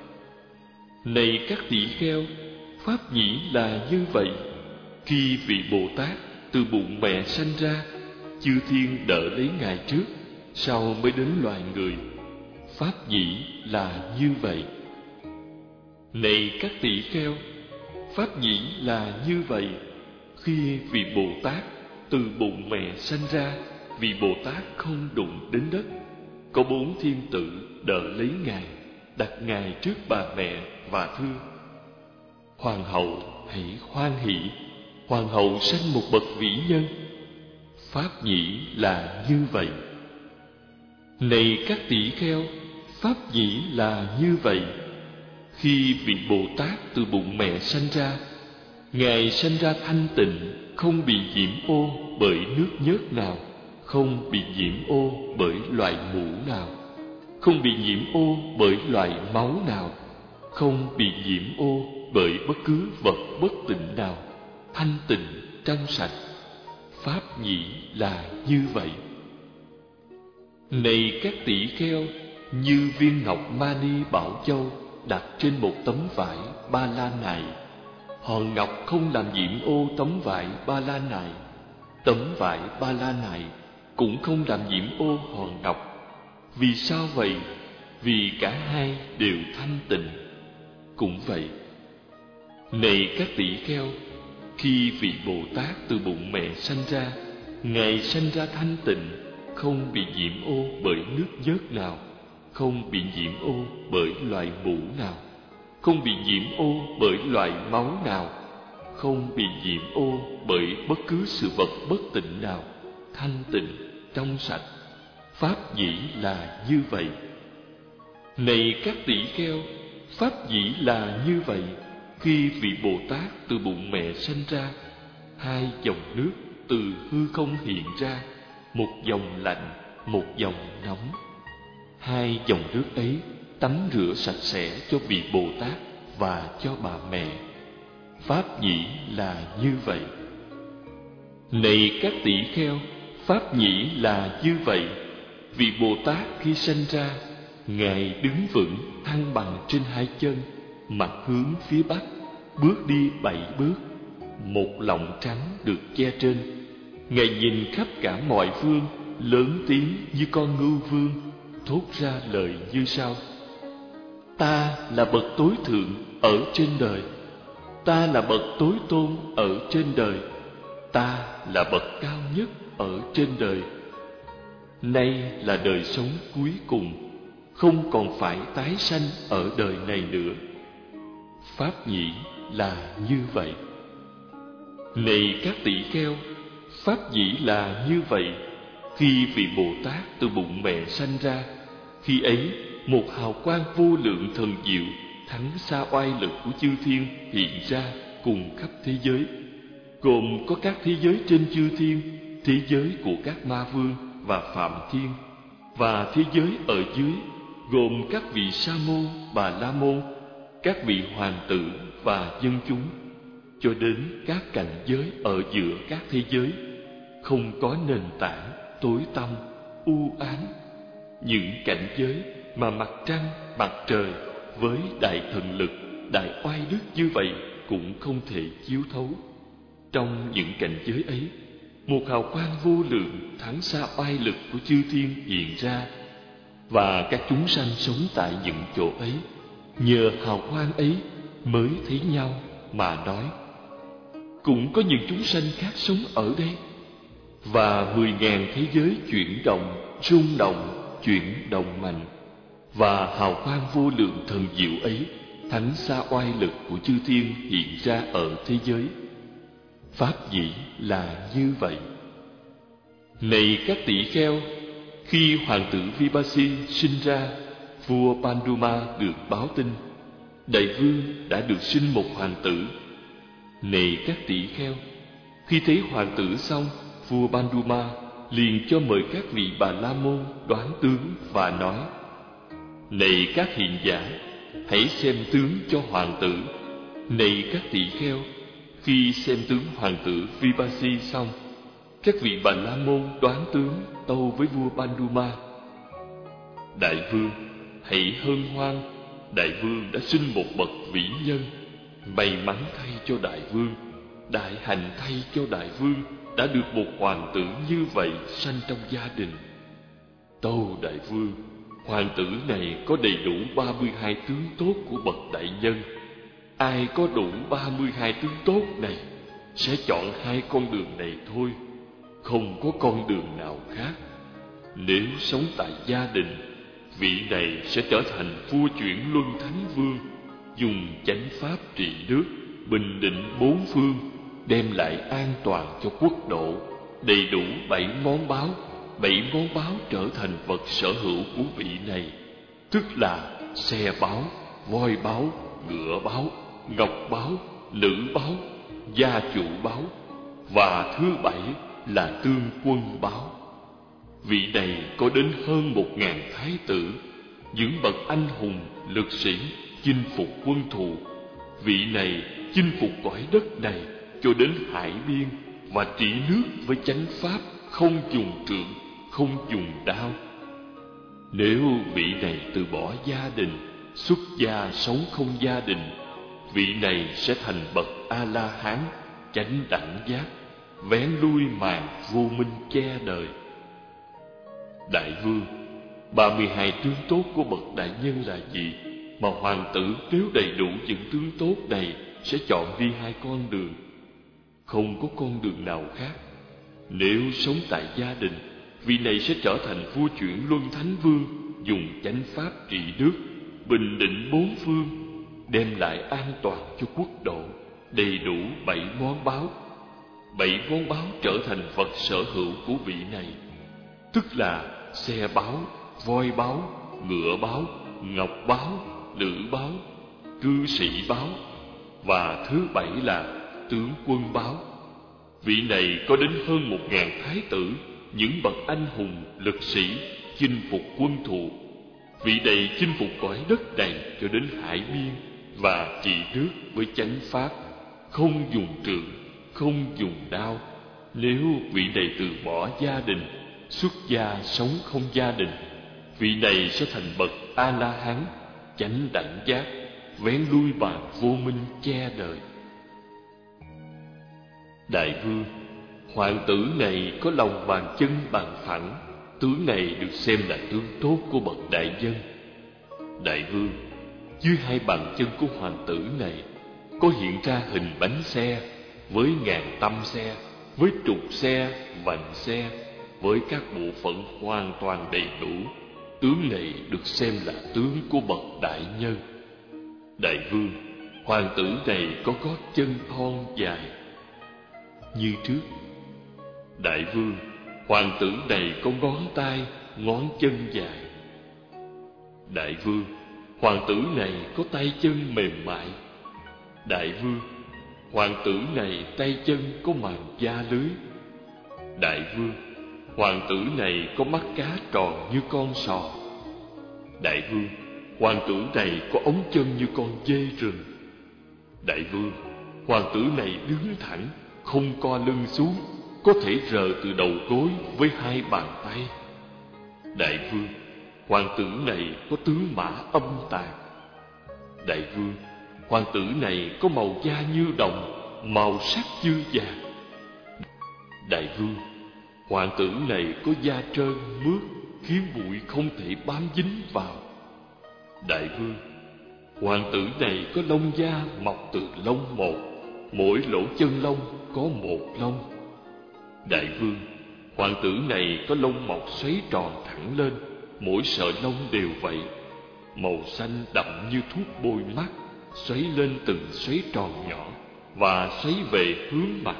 Này các tỷ kheo, pháp nhĩ là như vậy. Khi vị Bồ Tát từ bụng mẹ sanh ra, chư thiên đỡ lấy Ngài trước, sau mới đến loài người. Pháp nhĩ là như vậy. Này các tỷ kheo, pháp nhĩ là như vậy. Khi vị Bồ Tát từ bụng mẹ sanh ra, vị Bồ Tát không đụng đến đất. Có bốn thiên tử đỡ lấy Ngài, đặt Ngài trước bà mẹ và thưa: Hoàng hậu hãy hoan hỷ, Hoàng hậu sanh một bậc vĩ nhân. Pháp nhĩ là như vậy. Này các tỷ kheo, pháp nhĩ là như vậy. Khi vị Bồ Tát từ bụng mẹ sanh ra, Ngài sanh ra thanh tịnh, không bị nhiễm ô bởi nước nhớt nào, không bị nhiễm ô bởi loại mũ nào, không bị nhiễm ô bởi loại máu nào, không bị nhiễm ô bởi bất cứ vật bất tịnh nào, thanh tịnh, trong sạch. Pháp nhĩ là như vậy. Này các tỷ kheo, như viên ngọc mani bảo châu đặt trên một tấm vải ba la này, hòn ngọc không làm nhiễm ô tấm vải ba la này, tấm vải ba la này cũng không làm nhiễm ô hòn ngọc. Vì sao vậy? Vì cả hai đều thanh tịnh. Cũng vậy, này các tỷ kheo, khi vị Bồ Tát từ bụng mẹ sanh ra, Ngài sanh ra thanh tịnh, không bị nhiễm ô bởi nước dớt nào, không bị nhiễm ô bởi loại mũ nào, không bị nhiễm ô bởi loại máu nào, không bị nhiễm ô bởi bất cứ sự vật bất tịnh nào, thanh tịnh, trong sạch. Pháp dĩ là như vậy. Này các tỷ kheo, Pháp dĩ là như vậy. Khi vị Bồ Tát từ bụng mẹ sanh ra, hai dòng nước từ hư không hiện ra, một dòng lạnh, một dòng nóng. Hai dòng nước ấy tắm rửa sạch sẽ cho vị Bồ Tát và cho bà mẹ. Pháp nhĩ là như vậy. Này các tỷ kheo, Pháp nhĩ là như vậy. Vị Bồ Tát khi sanh ra, Ngài đứng vững thăng bằng trên hai chân, mặt hướng phía bắc, bước đi bảy bước, một lọng trắng được che trên. Ngài nhìn khắp cả mọi phương, lớn tiếng như con ngưu vương, thốt ra lời như sau: Ta là bậc tối thượng ở trên đời, ta là bậc tối tôn ở trên đời, ta là bậc cao nhất ở trên đời. Nay là đời sống cuối cùng, không còn phải tái sanh ở đời này nữa. Pháp nhĩ là như vậy. Này các tỷ kheo, Pháp dĩ là như vậy. Khi vị Bồ Tát từ bụng mẹ sanh ra, khi ấy một hào quang vô lượng thần diệu thắng xa oai lực của chư thiên hiện ra cùng khắp thế giới, gồm có các thế giới trên chư thiên, thế giới của các ma vương và phạm thiên, và thế giới ở dưới gồm các vị sa môn, bà la môn, các vị hoàng tử và dân chúng, cho đến các cảnh giới ở giữa các thế giới, không có nền tảng, tối tăm, u ám. Những cảnh giới mà mặt trăng, mặt trời với đại thần lực, đại oai đức như vậy cũng không thể chiếu thấu. Trong những cảnh giới ấy, một hào quang vô lượng thắng xa oai lực của chư thiên hiện ra, và các chúng sanh sống tại những chỗ ấy nhờ hào quang ấy mới thấy nhau mà nói: cũng có những chúng sanh khác sống ở đây. Và mười ngàn thế giới chuyển động, rung động, chuyển động mạnh, và hào quang vô lượng thần diệu ấy thắng xa oai lực của chư thiên hiện ra ở thế giới. Pháp dĩ là như vậy. Này các tỷ kheo, khi hoàng tử Vipassi sinh ra, vua Panduma được báo tin đại vương đã được sinh một hoàng tử. Này các tỷ kheo, khi thấy hoàng tử xong, vua Panduma liền cho mời các vị Bà La Môn đoán tướng và nói: Này các hiền giả, hãy xem tướng cho hoàng tử. Này các tỷ kheo, khi xem tướng hoàng tử Vipassi xong, các vị Bà La Môn đoán tướng tâu với vua Panduma: Đại vương, hãy hân hoan, đại vương đã sinh một bậc vĩ nhân. May mắn thay cho đại vương, đại hạnh thay cho đại vương đã được một hoàng tử như vậy sanh trong gia đình. Tâu đại vương, hoàng tử này có đầy đủ ba mươi hai tướng tốt của bậc đại nhân. Ai có đủ ba mươi hai tướng tốt này sẽ chọn hai con đường này thôi, không có con đường nào khác. Nếu sống tại gia đình, vị này sẽ trở thành vua chuyển luân thánh vương, dùng chánh pháp trị nước, bình định bốn phương, đem lại an toàn cho quốc độ. Đầy đủ bảy món báo, bảy món báo trở thành vật sở hữu của vị này, tức là xe báo, voi báo, ngựa báo, ngọc báo, nữ báo, gia chủ báo, và thứ bảy là tương quân báo. Vị này có đến hơn một ngàn thái tử, những bậc anh hùng, lực sĩ, chinh phục quân thù. Vị này chinh phục cõi đất này cho đến hải biên, và trị nước với chánh pháp, không dùng trượng, không dùng đao. Nếu vị này từ bỏ gia đình, xuất gia sống không gia đình, vị này sẽ thành bậc A-la-hán, chánh đẳng giác, vén lui màn vô minh che đời. Đại vương, Ba mươi hai tướng tốt của bậc đại nhân là gì mà hoàng tử nếu đầy đủ những tướng tốt này sẽ chọn đi hai con đường? Không có con đường nào khác. Nếu sống tại gia đình, vị này sẽ trở thành vua chuyển luân thánh vương, dùng chánh pháp trị nước, bình định bốn phương, đem lại an toàn cho quốc độ, đầy đủ bảy món báo. Bảy món báo trở thành vật sở hữu của vị này, tức là xe báo, voi báo, ngựa báo, ngọc báo, lữ báo, cư sĩ báo, và thứ bảy là tướng quân báo. Vị này có đến hơn một ngàn thái tử, những bậc anh hùng, lực sĩ, chinh phục quân thù. Vị này chinh phục cõi đất này cho đến hải biên và trị nước với chánh pháp, không dùng trượng, không dùng đao. Nếu vị này từ bỏ gia đình, xuất gia sống không gia đình, vị này sẽ thành bậc A-la-hán, chánh đẳng giác, vén lui bàn vô minh che đời. Đại vương, hoàng tử này có lòng bàn chân bằng phẳng, tướng này được xem là tướng tốt của bậc đại nhân. Đại vương, dưới hai bàn chân của hoàng tử này có hiện ra hình bánh xe, với ngàn tâm xe, với trục xe, vành xe, với các bộ phận hoàn toàn đầy đủ. Tướng này được xem là tướng của bậc đại nhân. Đại vương, hoàng tử này có gót chân thon dài như trước. Đại vương, hoàng tử này có ngón tay, ngón chân dài. Đại vương, hoàng tử này có tay chân mềm mại. Đại vương, hoàng tử này tay chân có màng da lưới. Đại vương, hoàng tử này có mắt cá tròn như con sò. Đại vương, hoàng tử này có ống chân như con dê rừng. Đại vương, hoàng tử này đứng thẳng, không co lưng xuống, có thể rờ từ đầu gối với hai bàn tay. Đại vương, hoàng tử này có tướng mã âm tàn. Đại vương, hoàng tử này có màu da như đồng, màu sắc như vàng. Đại vương, hoàng tử này có da trơn mướt, khiến bụi không thể bám dính vào. Đại vương, hoàng tử này có lông da mọc từ lông một, mỗi lỗ chân lông có một lông. Đại vương, hoàng tử này có lông mọc xoáy tròn thẳng lên, mỗi sợi lông đều vậy, màu xanh đậm như thuốc bôi mắt, xoáy lên từng xoáy tròn nhỏ và xoáy về hướng mặt.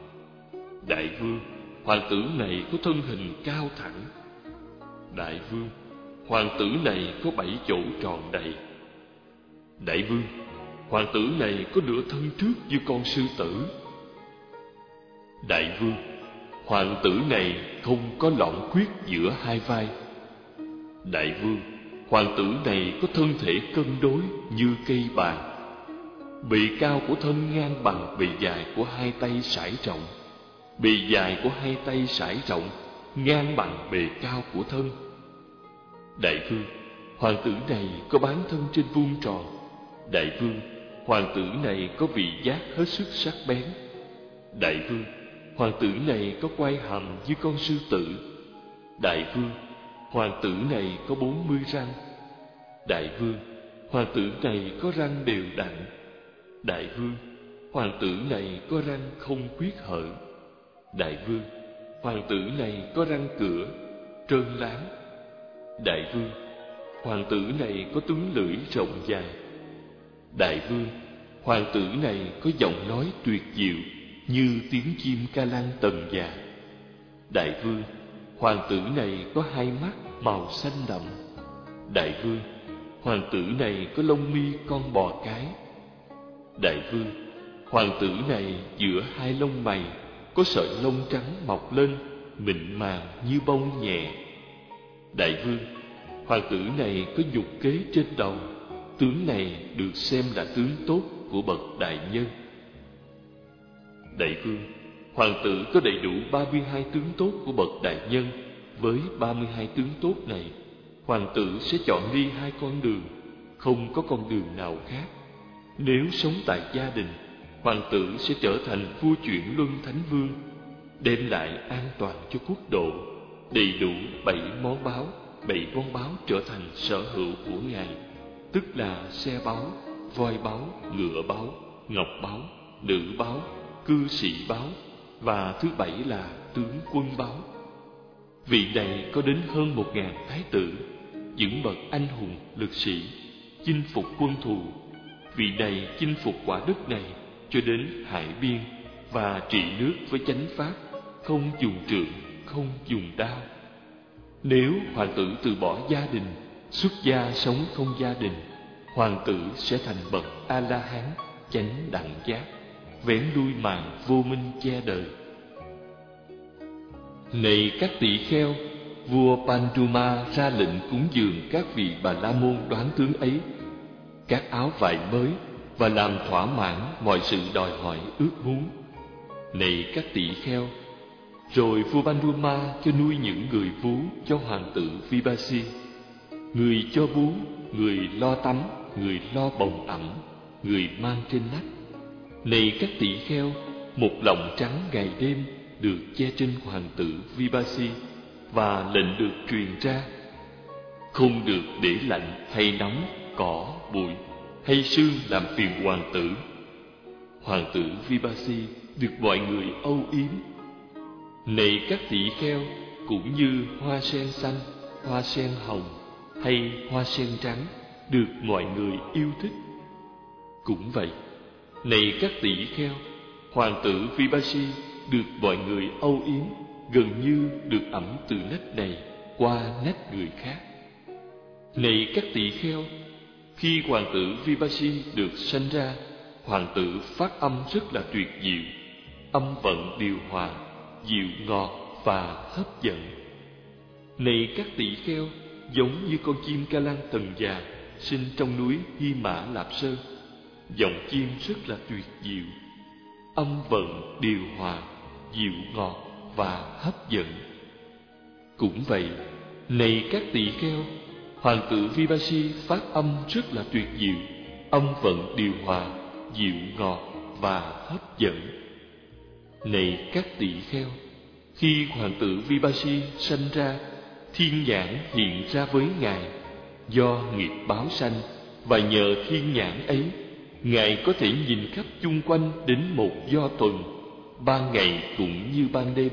Đại vương, hoàng tử này có thân hình cao thẳng. Đại vương, hoàng tử này có bảy chỗ tròn đầy. Đại vương, hoàng tử này có nửa thân trước như con sư tử. Đại vương, hoàng tử này không có lõm khuyết giữa hai vai. Đại vương, hoàng tử này có thân thể cân đối như cây bàn. Bề cao của thân ngang bằng bề dài của hai tay sải rộng. Bề dài của hai tay sải rộng ngang bằng bề cao của thân. Đại vương, hoàng tử này có bán thân trên vuông tròn. Đại vương, hoàng tử này có vị giác hết sức sắc bén. Đại vương, hoàng tử này có quai hàm như con sư tử. Đại vương, hoàng tử này có bốn mươi răng. Đại vương, hoàng tử này có răng đều đặn. Đại vương, hoàng tử này có răng không khuyết hở. Đại vương, hoàng tử này có răng cửa, trơn láng. Đại vương, hoàng tử này có tướng lưỡi rộng dài. Đại vương, hoàng tử này có giọng nói tuyệt diệu như tiếng chim ca lăng tần già. Đại vương, hoàng tử này có hai mắt màu xanh đậm. Đại vương, hoàng tử này có lông mi con bò cái. Đại vương, hoàng tử này giữa hai lông mày có sợi lông trắng mọc lên, mịn màng như bông nhẹ. Đại vương, hoàng tử này có nhục kế trên đầu. Tướng này được xem là tướng tốt của bậc đại nhân. Đại vương, hoàng tử có đầy đủ ba mươi hai tướng tốt của bậc đại nhân. Với ba mươi hai tướng tốt này, hoàng tử sẽ chọn đi hai con đường, không có con đường nào khác. Nếu sống tại gia đình, hoàng tử sẽ trở thành vua chuyển luân thánh vương, đem lại an toàn cho quốc độ, đầy đủ bảy món báo, bảy con báo trở thành sở hữu của Ngài, tức là xe báu, voi báu, ngựa báu, ngọc báu, nữ báu, cư sĩ báu, và thứ bảy là tướng quân báu. Vị này có đến hơn một ngàn thái tử, những bậc anh hùng lực sĩ, chinh phục quân thù. Vị này chinh phục quả đất này cho đến hải biên, và trị nước với chánh pháp, không dùng trượng, không dùng đao. Nếu hoàng tử từ bỏ gia đình, xuất gia sống không gia đình, hoàng tử sẽ thành bậc A-la-hán, chánh đẳng giác, vén lui màn vô minh che đời. Này các tỷ kheo, vua Panduma ra lệnh cúng dường các vị Bà La Môn đoán tướng ấy các áo vải mới, và làm thỏa mãn mọi sự đòi hỏi ước muốn. Này các tỷ kheo, rồi vua Panduma cho nuôi những người vú cho hoàng tử Vipassi. Người cho bú, người lo tắm, người lo bồng ẩm, người mang trên nách. Này các tỷ kheo, một lọng trắng ngày đêm được che trên hoàng tử Vipassi, và lệnh được truyền ra: không được để lạnh hay nóng, cỏ, bụi hay sương làm phiền hoàng tử. Hoàng tử Vipassi được mọi người âu yếm. Này các tỷ kheo, cũng như hoa sen xanh, hoa sen hồng hay hoa sen trắng được mọi người yêu thích. Cũng vậy, này các tỷ kheo, hoàng tử Vipassi được mọi người âu yếm, gần như được ẩm từ nách này qua nách người khác. Này các tỷ kheo, khi hoàng tử Vipassi được sanh ra, hoàng tử phát âm rất là tuyệt diệu, âm vận điều hòa, dịu ngọt và hấp dẫn. Này các tỷ kheo, giống như con chim ca lan tần già sinh trong núi Hy Mã Lạp Sơn, giọng chim rất là tuyệt diệu, âm vận điều hòa, dịu ngọt và hấp dẫn. Cũng vậy, này các tỷ kheo, hoàng tử Vipassi phát âm rất là tuyệt diệu, âm vận điều hòa, dịu ngọt và hấp dẫn. Này các tỷ kheo, khi hoàng tử Vipassi sanh ra, thiên nhãn hiện ra với Ngài. Do nghiệp báo sanh, và nhờ thiên nhãn ấy, Ngài có thể nhìn khắp chung quanh đến một do tuần, ban ngày cũng như ban đêm.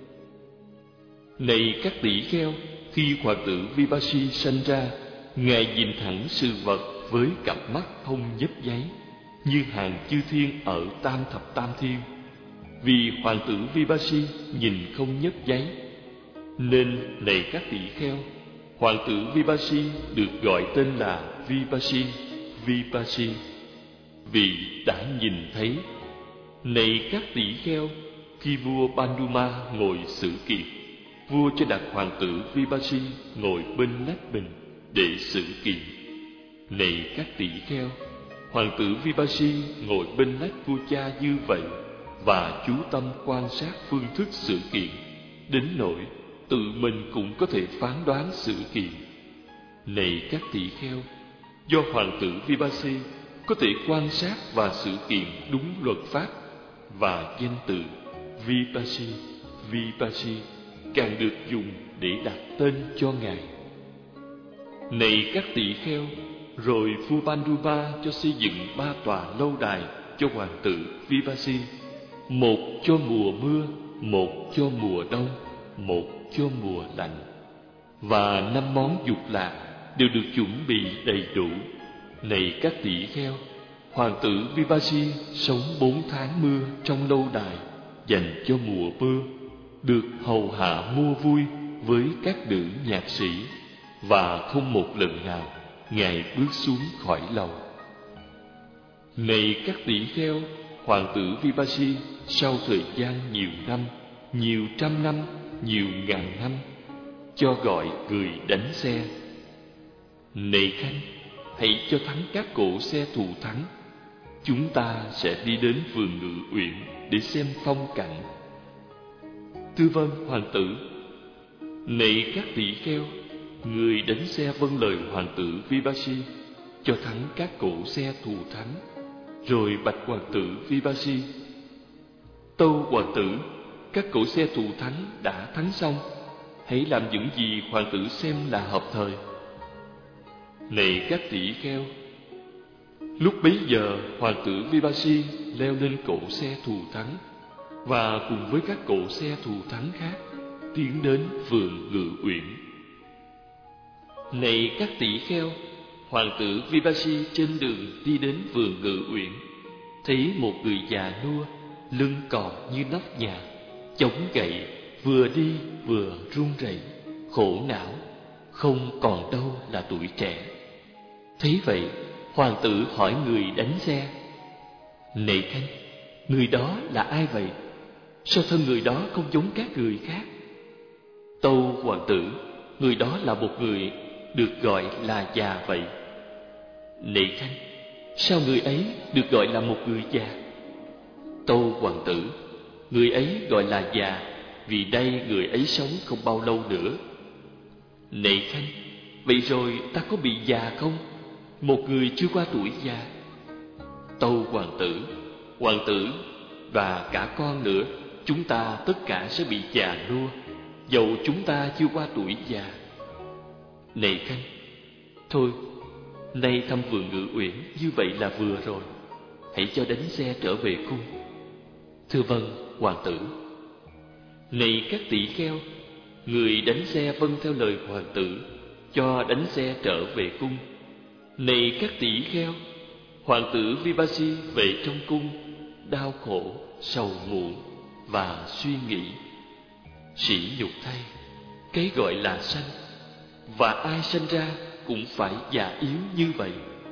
Này các tỷ kheo, khi hoàng tử Vipassi sanh ra, Ngài nhìn thẳng sự vật với cặp mắt không nhấp nháy, như hàng chư thiên ở tam thập tam thiên. Vì hoàng tử Vipassi nhìn không nhấp nháy, nên này các tỷ kheo, hoàng tử Vipassi được gọi tên là Vipassi, Vipassi, vì đã nhìn thấy. Này các tỷ kheo, khi vua Panduma ngồi xử kiệt, vua cho đặt hoàng tử Vipassi ngồi bên nách mình để xử kiện. Này các tỷ kheo, hoàng tử Vipassi ngồi bên nách vua cha như vậy, và chú tâm quan sát phương thức xử kiện, đến nỗi tự mình cũng có thể phán đoán sự kiện. Này các tỷ kheo, do hoàng tử Vipassi có thể quan sát và sự kiện đúng luật pháp, và danh từ Vipassi, Vipassi càng được dùng để đặt tên cho Ngài. Này các tỷ kheo, rồi vua Panduma cho xây dựng ba tòa lâu đài cho hoàng tử Vipassi, một cho mùa mưa, một cho mùa đông, một cho mùa lạnh, và năm món dục lạc đều được chuẩn bị đầy đủ. Này các tỷ kheo, hoàng tử Vipassi sống bốn tháng mưa trong lâu đài dành cho mùa mưa, được hầu hạ mua vui với các nữ nhạc sĩ, và không một lần nào Ngài bước xuống khỏi lầu. Này các tỷ kheo, hoàng tử Vipassi sau thời gian nhiều năm, nhiều trăm năm, nhiều ngàn năm, cho gọi người đánh xe. Này khanh, hãy cho thắng các cỗ xe thù thắng. Chúng ta sẽ đi đến vườn Ngự Uyển để xem phong cảnh. Thưa vâng, hoàng tử. Này các tỷ kheo, người đánh xe vâng lời hoàng tử Vipassi, cho thắng các cỗ xe thù thắng. Rồi bạch hoàng tử Vipassi: Tâu hoàng tử, các cỗ xe thù thắng đã thắng xong. hãy làm những gì hoàng tử xem là hợp thời. Này các tỷ kheo, lúc bấy giờ hoàng tử Vipassi leo lên cỗ xe thù thắng và cùng với các cỗ xe thù thắng khác tiến đến vườn Ngự Uyển. Này các tỷ kheo, hoàng tử Vipassi trên đường đi đến vườn Ngự Uyển, thấy một người già nua, lưng còng như nóc nhà, chống gậy, vừa đi vừa run rẩy, khổ não, không còn đâu là tuổi trẻ. Thấy vậy, hoàng tử hỏi người đánh xe: Này khanh, người đó là ai vậy? Sao thân người đó không giống các người khác? Tâu hoàng tử, người đó là một người được gọi là già vậy. Này khanh, sao người ấy được gọi là một người già? Tâu hoàng tử, người ấy gọi là già vì đây người ấy sống không bao lâu nữa. Này khanh, vậy rồi ta có bị già không? Một người chưa qua tuổi già. Tâu hoàng tử, hoàng tử và cả con nữa, chúng ta tất cả sẽ bị già nua, dầu chúng ta chưa qua tuổi già. Này khanh, thôi, nay thăm vườn Ngự Uyển như vậy là vừa rồi, hãy cho đánh xe trở về cung. Thưa vâng, hoàng tử. Này các tỷ kheo, người đánh xe vâng theo lời hoàng tử, cho đánh xe trở về cung. Này các tỷ kheo, hoàng tử Vipassi về trong cung, đau khổ, sầu muộn và suy nghĩ. Sỉ nhục thay, cái gọi là sanh, và ai sanh ra cũng phải già yếu như vậy.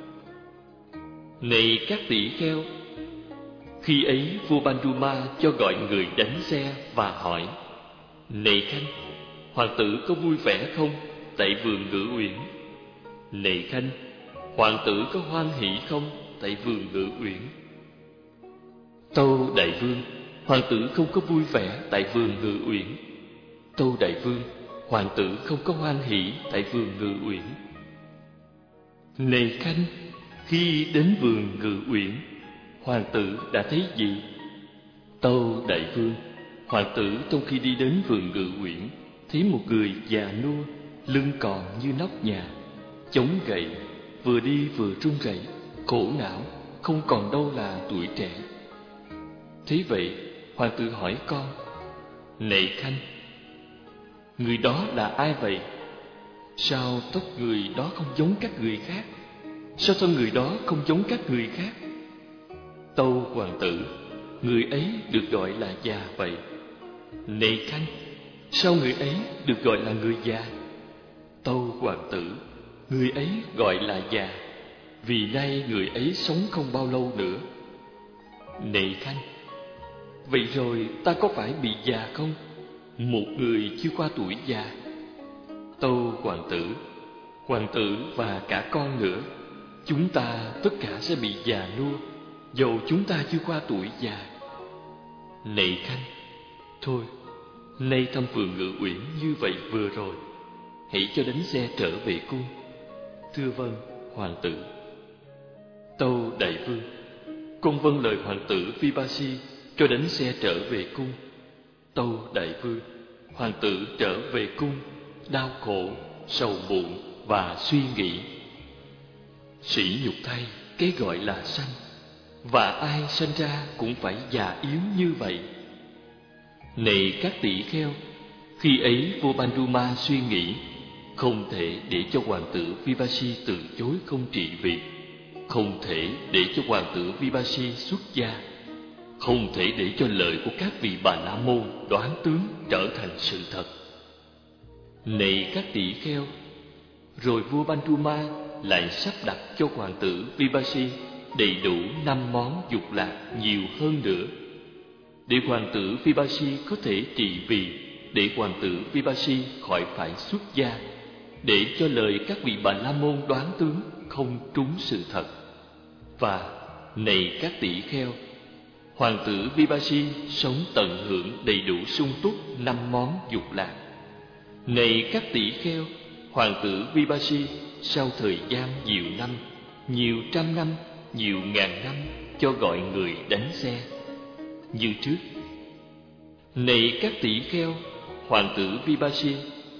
Này các tỷ kheo, khi ấy vua Banduma cho gọi người đánh xe và hỏi: Này khanh, hoàng tử có vui vẻ không tại vườn Ngự Uyển? Này khanh, hoàng tử có hoan hỷ không tại vườn Ngự Uyển? Tâu đại vương, hoàng tử không có vui vẻ tại vườn Ngự Uyển. Tâu đại vương, hoàng tử không có hoan hỷ tại vườn Ngự Uyển. Này khanh, khi đến vườn Ngự Uyển, hoàng tử đã thấy gì? Tâu đại vương, hoàng tử trong khi đi đến vườn Ngự Uyển, thấy một người già nua, lưng còng như nóc nhà, chống gậy, vừa đi vừa run rẩy, khổ não, không còn đâu là tuổi trẻ. Thế vậy, hoàng tử hỏi con: Này khanh, người đó là ai vậy? Sao tóc người đó không giống các người khác? Sao thân người đó không giống các người khác? Tâu hoàng tử, người ấy được gọi là già vậy. Này khanh, sao người ấy được gọi là người già? Tâu hoàng tử, người ấy gọi là già vì nay người ấy sống không bao lâu nữa. Này khanh, vậy rồi ta có phải bị già không? Một người chưa qua tuổi già. Tâu hoàng tử, hoàng tử và cả con nữa, chúng ta tất cả sẽ bị già nua, dầu chúng ta chưa qua tuổi già. Này khanh, thôi, nay thăm vườn Ngự Uyển như vậy vừa rồi, hãy cho đánh xe trở về cung. Thưa vâng, hoàng tử. Tâu đại vương, con vâng lời hoàng tử Vipassi cho đánh xe trở về cung. Tâu đại vương, hoàng tử trở về cung, đau khổ, sầu muộn và suy nghĩ. Sỉ nhục thay, cái gọi là sanh, và ai sanh ra cũng phải già yếu như vậy. Này các tỷ kheo, khi ấy vua Banduma suy nghĩ, không thể để cho hoàng tử Vipassi từ chối không trị vì, không thể để cho hoàng tử Vipassi xuất gia, không thể để cho lời của các vị Bà La Môn đoán tướng trở thành sự thật. Này các tỷ kheo, rồi vua Banduma lại sắp đặt cho hoàng tử Vipassi đầy đủ năm món dục lạc nhiều hơn nữa, để hoàng tử Vipassi có thể trị vì, để hoàng tử Vipassi khỏi phải xuất gia, để cho lời các vị Bà La Môn đoán tướng không trúng sự thật. Và này các tỷ kheo, hoàng tử Vipassi sống tận hưởng đầy đủ sung túc năm món dục lạc. Này các tỷ kheo, hoàng tử Vipassi sau thời gian nhiều năm, nhiều trăm năm, nhiều ngàn năm cho gọi người đánh xe như trước. Này các tỷ kheo, hoàng tử Vipassi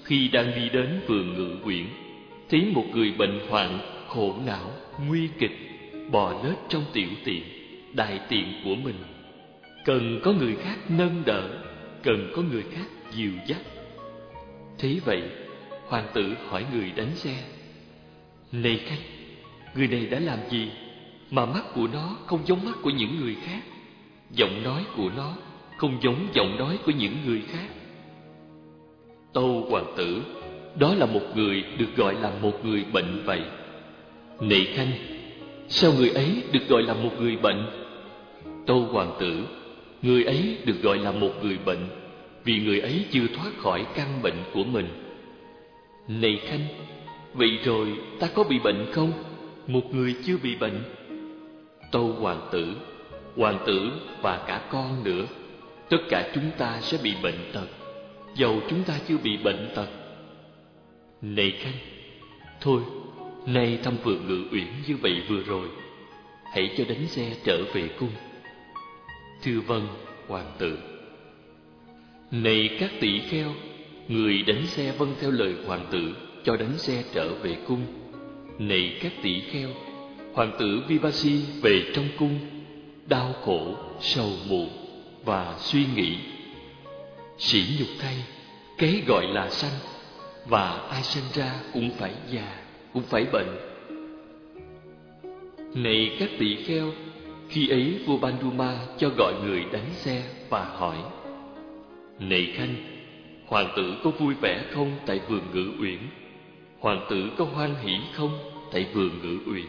khi đang đi đến vườn Ngự Uyển, thấy một người bệnh hoạn, khổ não, nguy kịch, bò lết trong tiểu tiện, đại tiện của mình, cần có người khác nâng đỡ, cần có người khác dìu dắt. Thế vậy, hoàng tử hỏi người đánh xe: "Này khách, người này đã làm gì mà mắt của nó không giống mắt của những người khác, giọng nói của nó không giống giọng nói của những người khác?" "Tâu hoàng tử, đó là một người được gọi là một người bệnh vậy." "Này khanh, sao người ấy được gọi là một người bệnh?" "Tâu hoàng tử, người ấy được gọi là một người bệnh vì người ấy chưa thoát khỏi căn bệnh của mình." "Này khanh, vậy rồi ta có bị bệnh không?" "Một người chưa bị bệnh." "Tâu hoàng tử, hoàng tử và cả con nữa, tất cả chúng ta sẽ bị bệnh tật, dầu chúng ta chưa bị bệnh tật." "Này khanh, thôi, nay thăm vườn Ngự Uyển như vậy vừa rồi, hãy cho đánh xe trở về cung." "Thưa vâng, hoàng tử." "Này các tỷ kheo, người đánh xe vâng theo lời hoàng tử, cho đánh xe trở về cung." "Này các tỷ kheo, hoàng tử Vipassi về trong cung, đau khổ, sầu muộn và suy nghĩ. Sỉ nhục thay, cái gọi là sanh, và ai sinh ra cũng phải già, cũng phải bệnh." "Này các tỷ kheo, khi ấy vua Banduma cho gọi người đánh xe và hỏi: Này khanh, hoàng tử có vui vẻ không tại vườn Ngự Uyển? Hoàng tử có hoan hỷ không tại vườn Ngự Uyển?"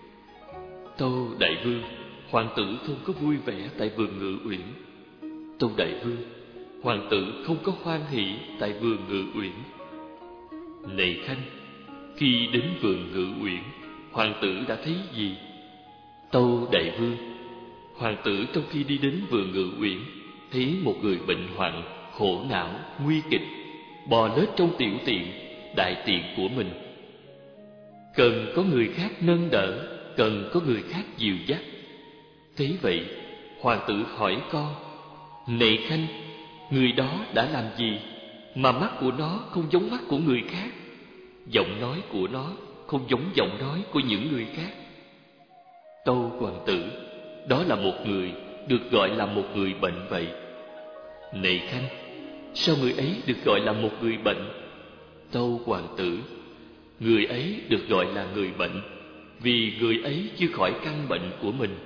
"Tâu đại vương, hoàng tử không có vui vẻ tại vườn Ngự Uyển." "Tâu đại vương, hoàng tử không có hoan hỷ tại vườn Ngự Uyển." "Này khanh, khi đến vườn Ngự Uyển, hoàng tử đã thấy gì?" "Tâu đại vương, hoàng tử trong khi đi đến vườn Ngự Uyển, thấy một người bệnh hoạn, khổ não, nguy kịch, bò lết trong tiểu tiện, đại tiện của mình, cần có người khác nâng đỡ, cần có người khác dìu dắt. Thế vậy, hoàng tử hỏi con: Này khanh, người đó đã làm gì mà mắt của nó không giống mắt của người khác, giọng nói của nó không giống giọng nói của những người khác?" "Tâu hoàng tử, đó là một người được gọi là một người bệnh vậy." "Này khanh, sao người ấy được gọi là một người bệnh?" "Tâu hoàng tử, người ấy được gọi là người bệnh vì người ấy chưa khỏi căn bệnh của mình."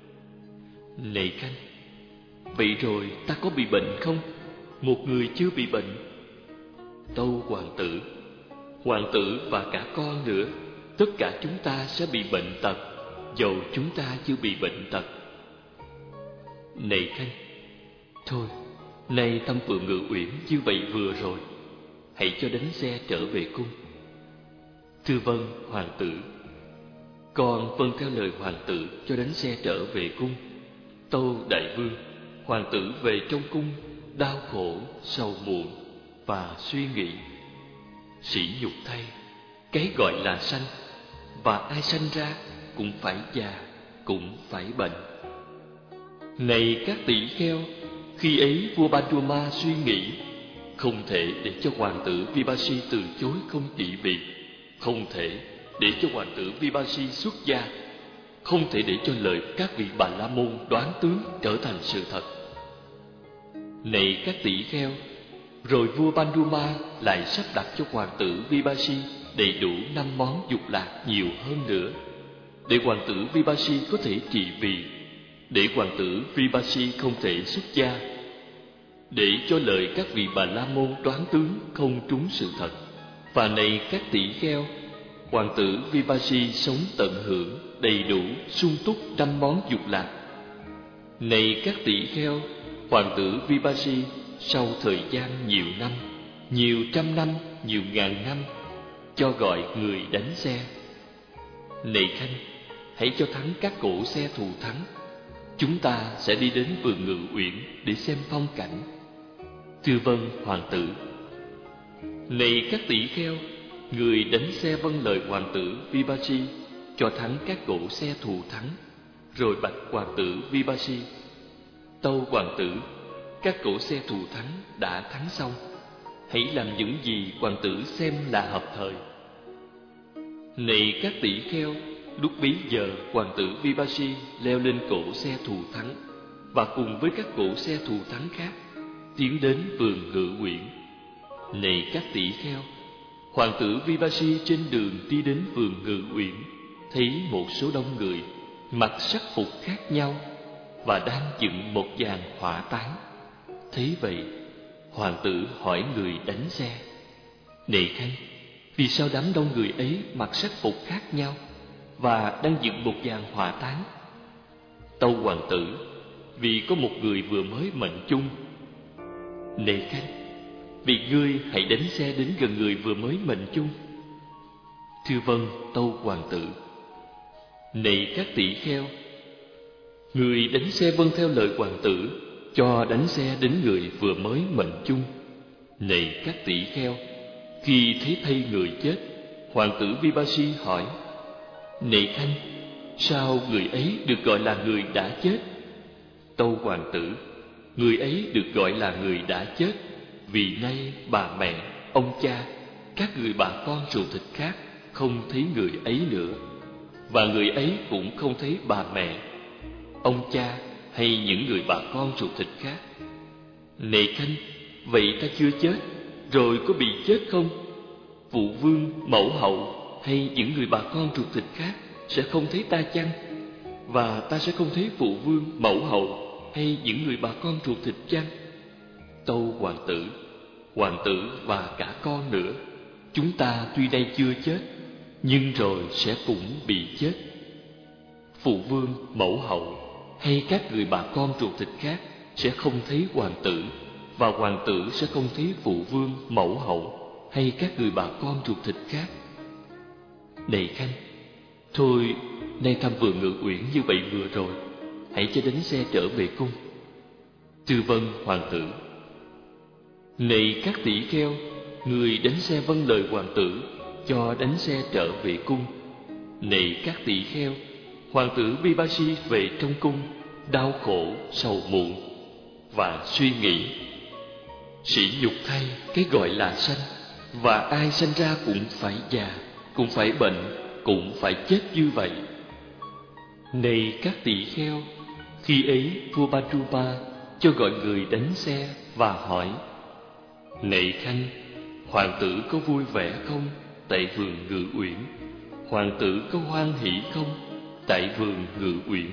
"Này khanh, vậy rồi ta có bị bệnh không? Một người chưa bị bệnh." "Tâu hoàng tử, hoàng tử và cả con nữa, tất cả chúng ta sẽ bị bệnh tật, dầu chúng ta chưa bị bệnh tật." "Này khanh, thôi, nay thăm vườn Ngự Uyển như vậy vừa rồi, hãy cho đánh xe trở về cung." "Thưa vâng, hoàng tử." Con vâng theo lời hoàng tử cho đánh xe trở về cung. Tâu đại vương, hoàng tử về trong cung, đau khổ, sầu muộn và suy nghĩ. Sỉ nhục thay, cái gọi là sanh, và ai sanh ra cũng phải già, cũng phải bệnh. Này các tỷ kheo, khi ấy vua Banduma suy nghĩ, không thể để cho hoàng tử Vipassi từ chối không trị vì, không thể để cho hoàng tử Vipassi xuất gia, không thể để cho lời các vị Bà La Môn đoán tướng trở thành sự thật. Này các tỷ kheo, rồi vua Banduma lại sắp đặt cho hoàng tử Vipassi đầy đủ năm món dục lạc nhiều hơn nữa, để hoàng tử Vipassi có thể trị vì, để hoàng tử Vipassi không thể xuất gia, để cho lời các vị Bà La Môn đoán tướng không trúng sự thật. Và này các tỷ kheo, hoàng tử Vipassi sống tận hưởng đầy đủ sung túc năm món dục lạc. Này các tỷ kheo, hoàng tử Vipassi sau thời gian nhiều năm, nhiều trăm năm, nhiều ngàn năm, cho gọi người đánh xe. Này khanh, hãy cho thắng các cỗ xe thù thắng, chúng ta sẽ đi đến vườn Ngự Uyển để xem phong cảnh. Thưa vâng, hoàng tử. Này các tỷ kheo, người đánh xe vâng lời hoàng tử Vipassi cho thắng các cỗ xe thù thắng, rồi bạch hoàng tử Vipassi: Tâu hoàng tử, các cỗ xe thù thắng đã thắng xong, hãy làm những gì hoàng tử xem là hợp thời. Này các tỷ kheo, lúc bấy giờ hoàng tử Vipassi leo lên cỗ xe thù thắng và cùng với các cỗ xe thù thắng khác tiến đến vườn Ngự Uyển. Này các tỷ kheo, hoàng tử Vipassi trên đường đi đến vườn Ngự Uyển thấy một số đông người mặc sắc phục khác nhau và đang dựng một dàn hỏa táng. Thấy vậy, hoàng tử hỏi người đánh xe: Này khanh, vì sao đám đông người ấy mặc sắc phục khác nhau và đang dựng một dàn hỏa táng? Tâu hoàng tử: Vì có một người vừa mới mệnh chung. Này khanh, vì ngươi hãy đánh xe đến gần người vừa mới mệnh chung. Thưa vâng, tâu hoàng tử. Này các tỷ kheo, người đánh xe vâng theo lời hoàng tử, cho đánh xe đến người vừa mới mệnh chung. Này các tỷ kheo, khi thấy thây người chết, hoàng tử Vipassi hỏi: Này khanh, sao người ấy được gọi là người đã chết? Tâu hoàng tử: Người ấy được gọi là người đã chết vì nay bà mẹ, ông cha, các người bà con ruột thịt khác không thấy người ấy nữa, và người ấy cũng không thấy bà mẹ, ông cha hay những người bà con ruột thịt khác. Này khanh, vậy ta chưa chết, rồi có bị chết không? Phụ vương, mẫu hậu hay những người bà con ruột thịt khác sẽ không thấy ta chăng? Và ta sẽ không thấy phụ vương, mẫu hậu hay những người bà con ruột thịt chăng? Tâu hoàng tử: Hoàng tử và cả con nữa, chúng ta tuy nay chưa chết, nhưng rồi sẽ cũng bị chết. Phụ vương, mẫu hậu hay các người bà con ruột thịt khác sẽ không thấy hoàng tử, và hoàng tử sẽ không thấy phụ vương, mẫu hậu hay các người bà con ruột thịt khác. Này khanh, thôi nay thăm vườn Ngự Uyển như vậy vừa rồi, hãy cho đánh xe trở về cung. Thưa vâng, hoàng tử. Này các tỷ kheo, người đánh xe vâng lời hoàng tử, cho đánh xe trở về cung. Này các tỷ kheo, hoàng tử Vipassi về trong cung, đau khổ, sầu muộn và suy nghĩ: Sỉ nhục thay, cái gọi là sanh, và ai sanh ra cũng phải già, cũng phải bệnh, cũng phải chết như vậy. Này các tỷ kheo, khi ấy vua Badrupa cho gọi người đánh xe và hỏi: Này khanh, hoàng tử có vui vẻ không tại vườn Ngự Uyển? Hoàng tử có hoan hỷ không tại vườn Ngự Uyển?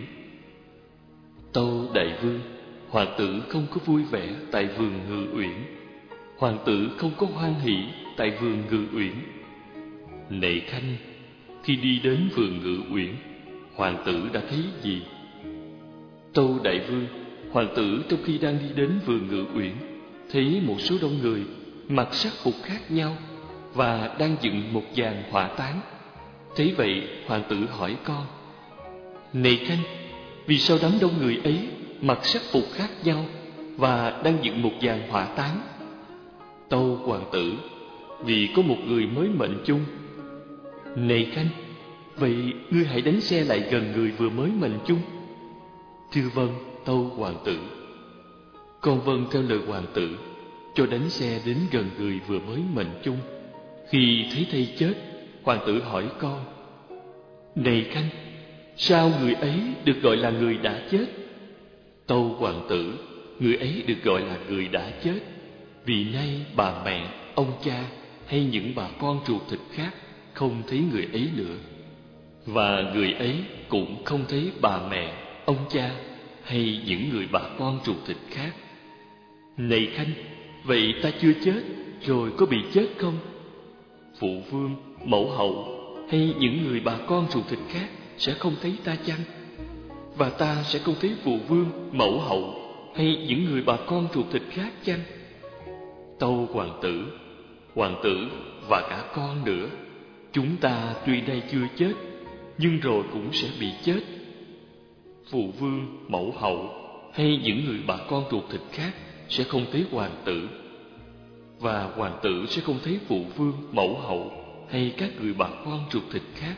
Tâu đại vương: Hoàng tử không có vui vẻ tại vườn Ngự Uyển. Hoàng tử không có hoan hỷ tại vườn Ngự Uyển. Này khanh, khi đi đến vườn Ngự Uyển, hoàng tử đã thấy gì? Tâu đại vương: Hoàng tử trong khi đang đi đến vườn Ngự Uyển, thấy một số đông người mặc sắc phục khác nhau và đang dựng một dàn hỏa táng. Thấy vậy, hoàng tử hỏi con: Này khanh, vì sao đám đông người ấy mặc sắc phục khác nhau và đang dựng một dàn hỏa táng? Tâu hoàng tử: Vì có một người mới mệnh chung. Này khanh, vậy ngươi hãy đánh xe lại gần người vừa mới mệnh chung. Thưa vâng, tâu hoàng tử. Con vâng theo lời hoàng tử, cho đánh xe đến gần người vừa mới mệnh chung. Khi thấy thây chết, hoàng tử hỏi con: Này khanh, sao người ấy được gọi là người đã chết? Tâu hoàng tử: Người ấy được gọi là người đã chết vì nay bà mẹ, ông cha hay những bà con ruột thịt khác không thấy người ấy nữa, và người ấy cũng không thấy bà mẹ, ông cha hay những người bà con ruột thịt khác. Này khanh, vậy ta chưa chết, rồi có bị chết không? Phụ vương, mẫu hậu hay những người bà con ruột thịt khác sẽ không thấy ta chăng? Và ta sẽ không thấy phụ vương, mẫu hậu hay những người bà con ruột thịt khác chăng? Tâu hoàng tử: Hoàng tử và cả con nữa, chúng ta tuy nay chưa chết, nhưng rồi cũng sẽ bị chết. Phụ vương, mẫu hậu hay những người bà con ruột thịt khác sẽ không thấy hoàng tử, và hoàng tử sẽ không thấy phụ vương, mẫu hậu hay các người bà con ruột thịt khác.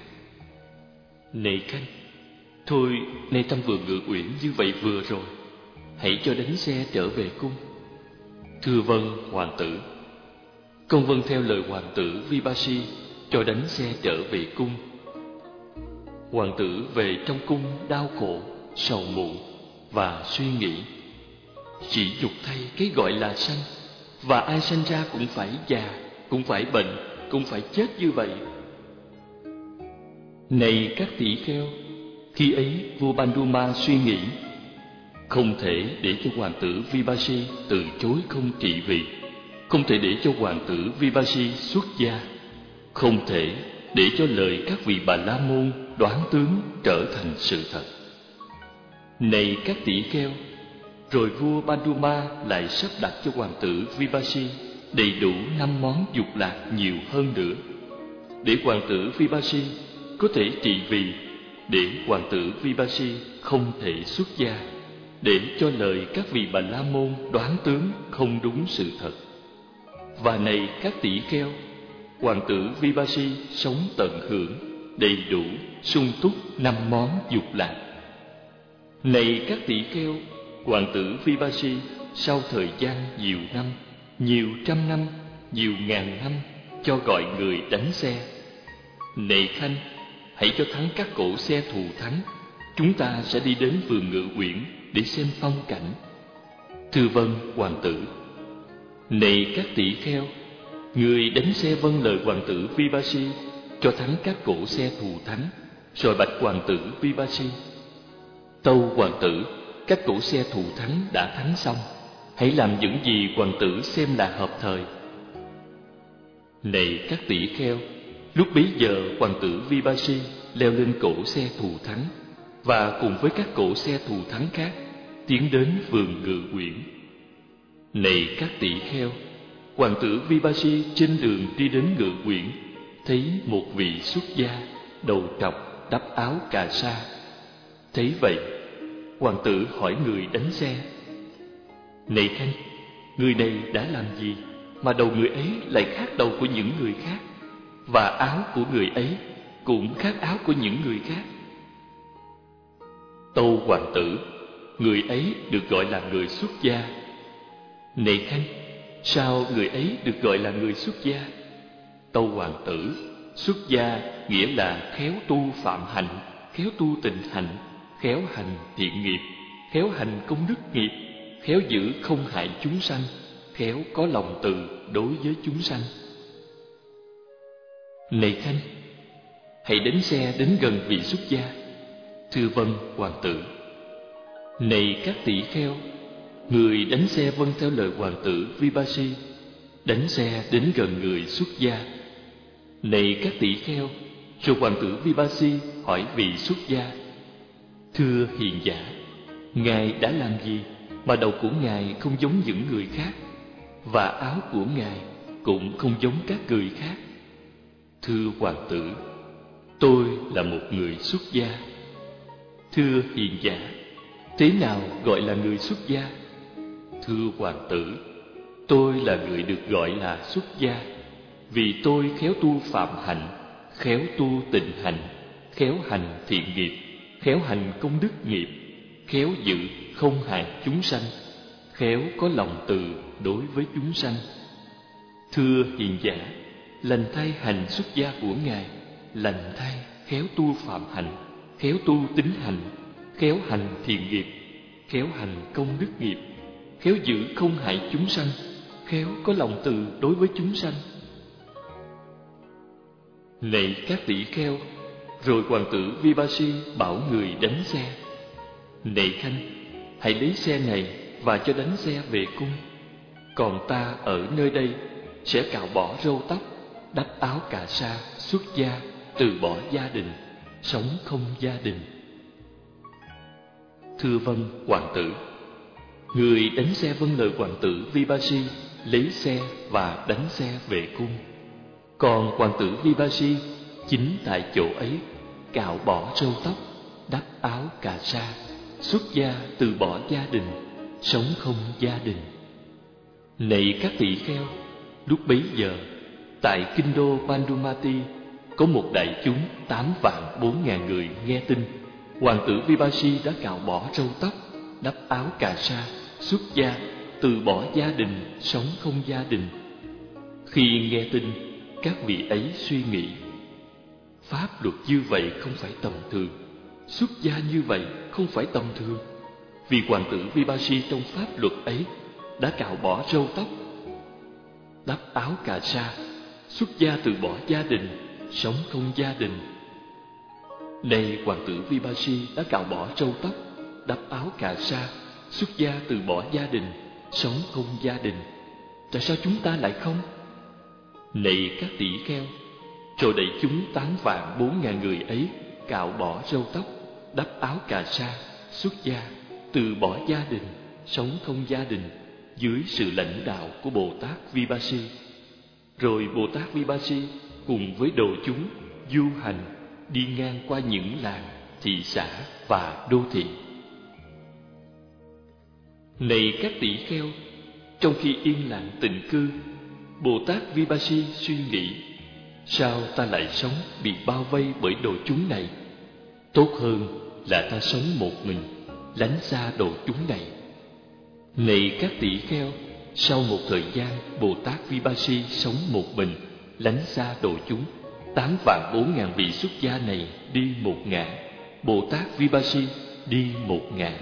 Này khanh, thôi nay thăm vườn Ngự Uyển như vậy vừa rồi, hãy cho đánh xe trở về cung. Thưa vâng, hoàng tử. Con vâng theo lời hoàng tử Vipassi cho đánh xe trở về cung. Hoàng tử về trong cung đau khổ, sầu muộn và suy nghĩ. Chỉ dục thay cái gọi là sanh, và ai sanh ra cũng phải già, cũng phải bệnh, cũng phải chết như vậy. Này các tỷ kheo, khi ấy vua Banduma suy nghĩ, không thể để cho hoàng tử Vipassi từ chối không trị vì, không thể để cho hoàng tử Vipassi xuất gia, không thể để cho lời các vị Bà La Môn đoán tướng trở thành sự thật. Này các tỷ kheo, rồi vua Banduma lại sắp đặt cho hoàng tử Vipassi đầy đủ năm món dục lạc nhiều hơn nữa, để hoàng tử Vipassi có thể trị vì, để hoàng tử Vipassi không thể xuất gia, để cho lời các vị Bà La Môn đoán tướng không đúng sự thật. Và này các tỷ kheo, hoàng tử Vipassi sống tận hưởng đầy đủ sung túc năm món dục lạc. Này các tỷ kheo, hoàng tử Vipassi sau thời gian nhiều năm, nhiều trăm năm, nhiều ngàn năm cho gọi người đánh xe. Này khanh, hãy cho thắng các cỗ xe thù thắng, chúng ta sẽ đi đến vườn Ngự Uyển để xem phong cảnh. Thưa vâng hoàng tử. Này các tỷ kheo, người đánh xe vâng lời hoàng tử Vipassi cho thắng các cỗ xe thù thắng, rồi bạch hoàng tử Vipassi: Tâu hoàng tử, các cỗ xe thù thắng đã thắng xong, hãy làm những gì hoàng tử xem là hợp thời. Này các tỷ kheo, lúc bấy giờ hoàng tử Vipassi leo lên cỗ xe thù thắng, và cùng với các cỗ xe thù thắng khác tiến đến vườn Ngự Uyển. Này các tỷ kheo, hoàng tử Vipassi trên đường đi đến Ngự Uyển thấy một vị xuất gia đầu trọc đắp áo cà sa. Thấy vậy, hoàng tử hỏi người đánh xe: Này khanh, người này đã làm gì mà đầu người ấy lại khác đầu của những người khác, và áo của người ấy cũng khác áo của những người khác? Tâu hoàng tử, người ấy được gọi là người xuất gia. Này khanh, sao người ấy được gọi là người xuất gia? Tâu hoàng tử, xuất gia nghĩa là khéo tu phạm hạnh, khéo tu tịnh hạnh, khéo hành thiện nghiệp, khéo hành công đức nghiệp, khéo giữ không hại chúng sanh, khéo có lòng từ đối với chúng sanh. Này khanh, hãy đánh xe đến gần vị xuất gia. Thưa vâng hoàng tử. Này các tỷ kheo, người đánh xe vâng theo lời hoàng tử Vipassi, đánh xe đến gần người xuất gia. Này các tỷ kheo, rồi hoàng tử Vipassi hỏi vị xuất gia: Thưa hiền giả, ngài đã làm gì mà đầu của ngài không giống những người khác, và áo của ngài cũng không giống các người khác? Thưa hoàng tử, tôi là một người xuất gia. Thưa hiền giả, thế nào gọi là người xuất gia? Thưa hoàng tử, tôi là người được gọi là xuất gia, vì tôi khéo tu phạm hạnh, khéo tu tịnh hạnh, khéo hành thiện nghiệp, khéo hành công đức nghiệp, khéo giữ không hại chúng sanh, khéo có lòng từ đối với chúng sanh. Thưa hiền giả, lành thay hành xuất gia của ngài, lành thay khéo tu phạm hạnh, khéo tu tín hạnh, khéo hành thiện nghiệp, khéo hành công đức nghiệp, khéo giữ không hại chúng sanh, khéo có lòng từ đối với chúng sanh. Này các tỷ kheo, rồi hoàng tử Vipassi bảo người đánh xe: Này khanh, hãy lấy xe này và cho đánh xe về cung. Còn ta ở nơi đây sẽ cạo bỏ râu tóc, đắp áo cà sa, xuất gia, từ bỏ gia đình, sống không gia đình. Thưa vâng hoàng tử. Người đánh xe vâng lời hoàng tử Vipassi lấy xe và đánh xe về cung. Còn hoàng tử Vipassi chính tại chỗ ấy cạo bỏ râu tóc, đắp áo cà sa, xuất gia, từ bỏ gia đình, sống không gia đình. Này các tỷ kheo, lúc bấy giờ tại kinh đô Pandumati có một đại chúng tám vạn bốn ngàn người nghe tin hoàng tử Vipassi đã cạo bỏ râu tóc, đắp áo cà sa, xuất gia, từ bỏ gia đình, sống không gia đình. Khi nghe tin, các vị ấy suy nghĩ: pháp luật như vậy không phải tầm thường, xuất gia như vậy không phải tầm thường. Vì hoàng tử Vipassi trong pháp luật ấy đã cạo bỏ râu tóc, đắp áo cà sa, xuất gia từ bỏ gia đình, sống không gia đình. Nay hoàng tử Vipassi đã cạo bỏ râu tóc, đắp áo cà sa, xuất gia từ bỏ gia đình, sống không gia đình. Tại sao chúng ta lại không? Này các tỷ kheo, rồi đẩy chúng tám vạn bốn ngàn người ấy cạo bỏ râu tóc, đắp áo cà sa, xuất gia, từ bỏ gia đình, sống không gia đình dưới sự lãnh đạo của Bồ Tát Vipassi. Rồi Bồ Tát Vipassi cùng với đồ chúng du hành đi ngang qua những làng, thị xã và đô thị. Này các tỷ kheo, trong khi yên lặng tịnh cư, Bồ Tát Vipassi suy nghĩ: sao ta lại sống bị bao vây bởi đồ chúng này? Tốt hơn là ta sống một mình, lánh xa đồ chúng này. Này các tỷ kheo, sau một thời gian Bồ Tát Vipassi sống một mình, lánh xa đồ chúng, tám vạn bốn ngàn vị xuất gia này đi một ngả, Bồ Tát Vipassi đi một ngả.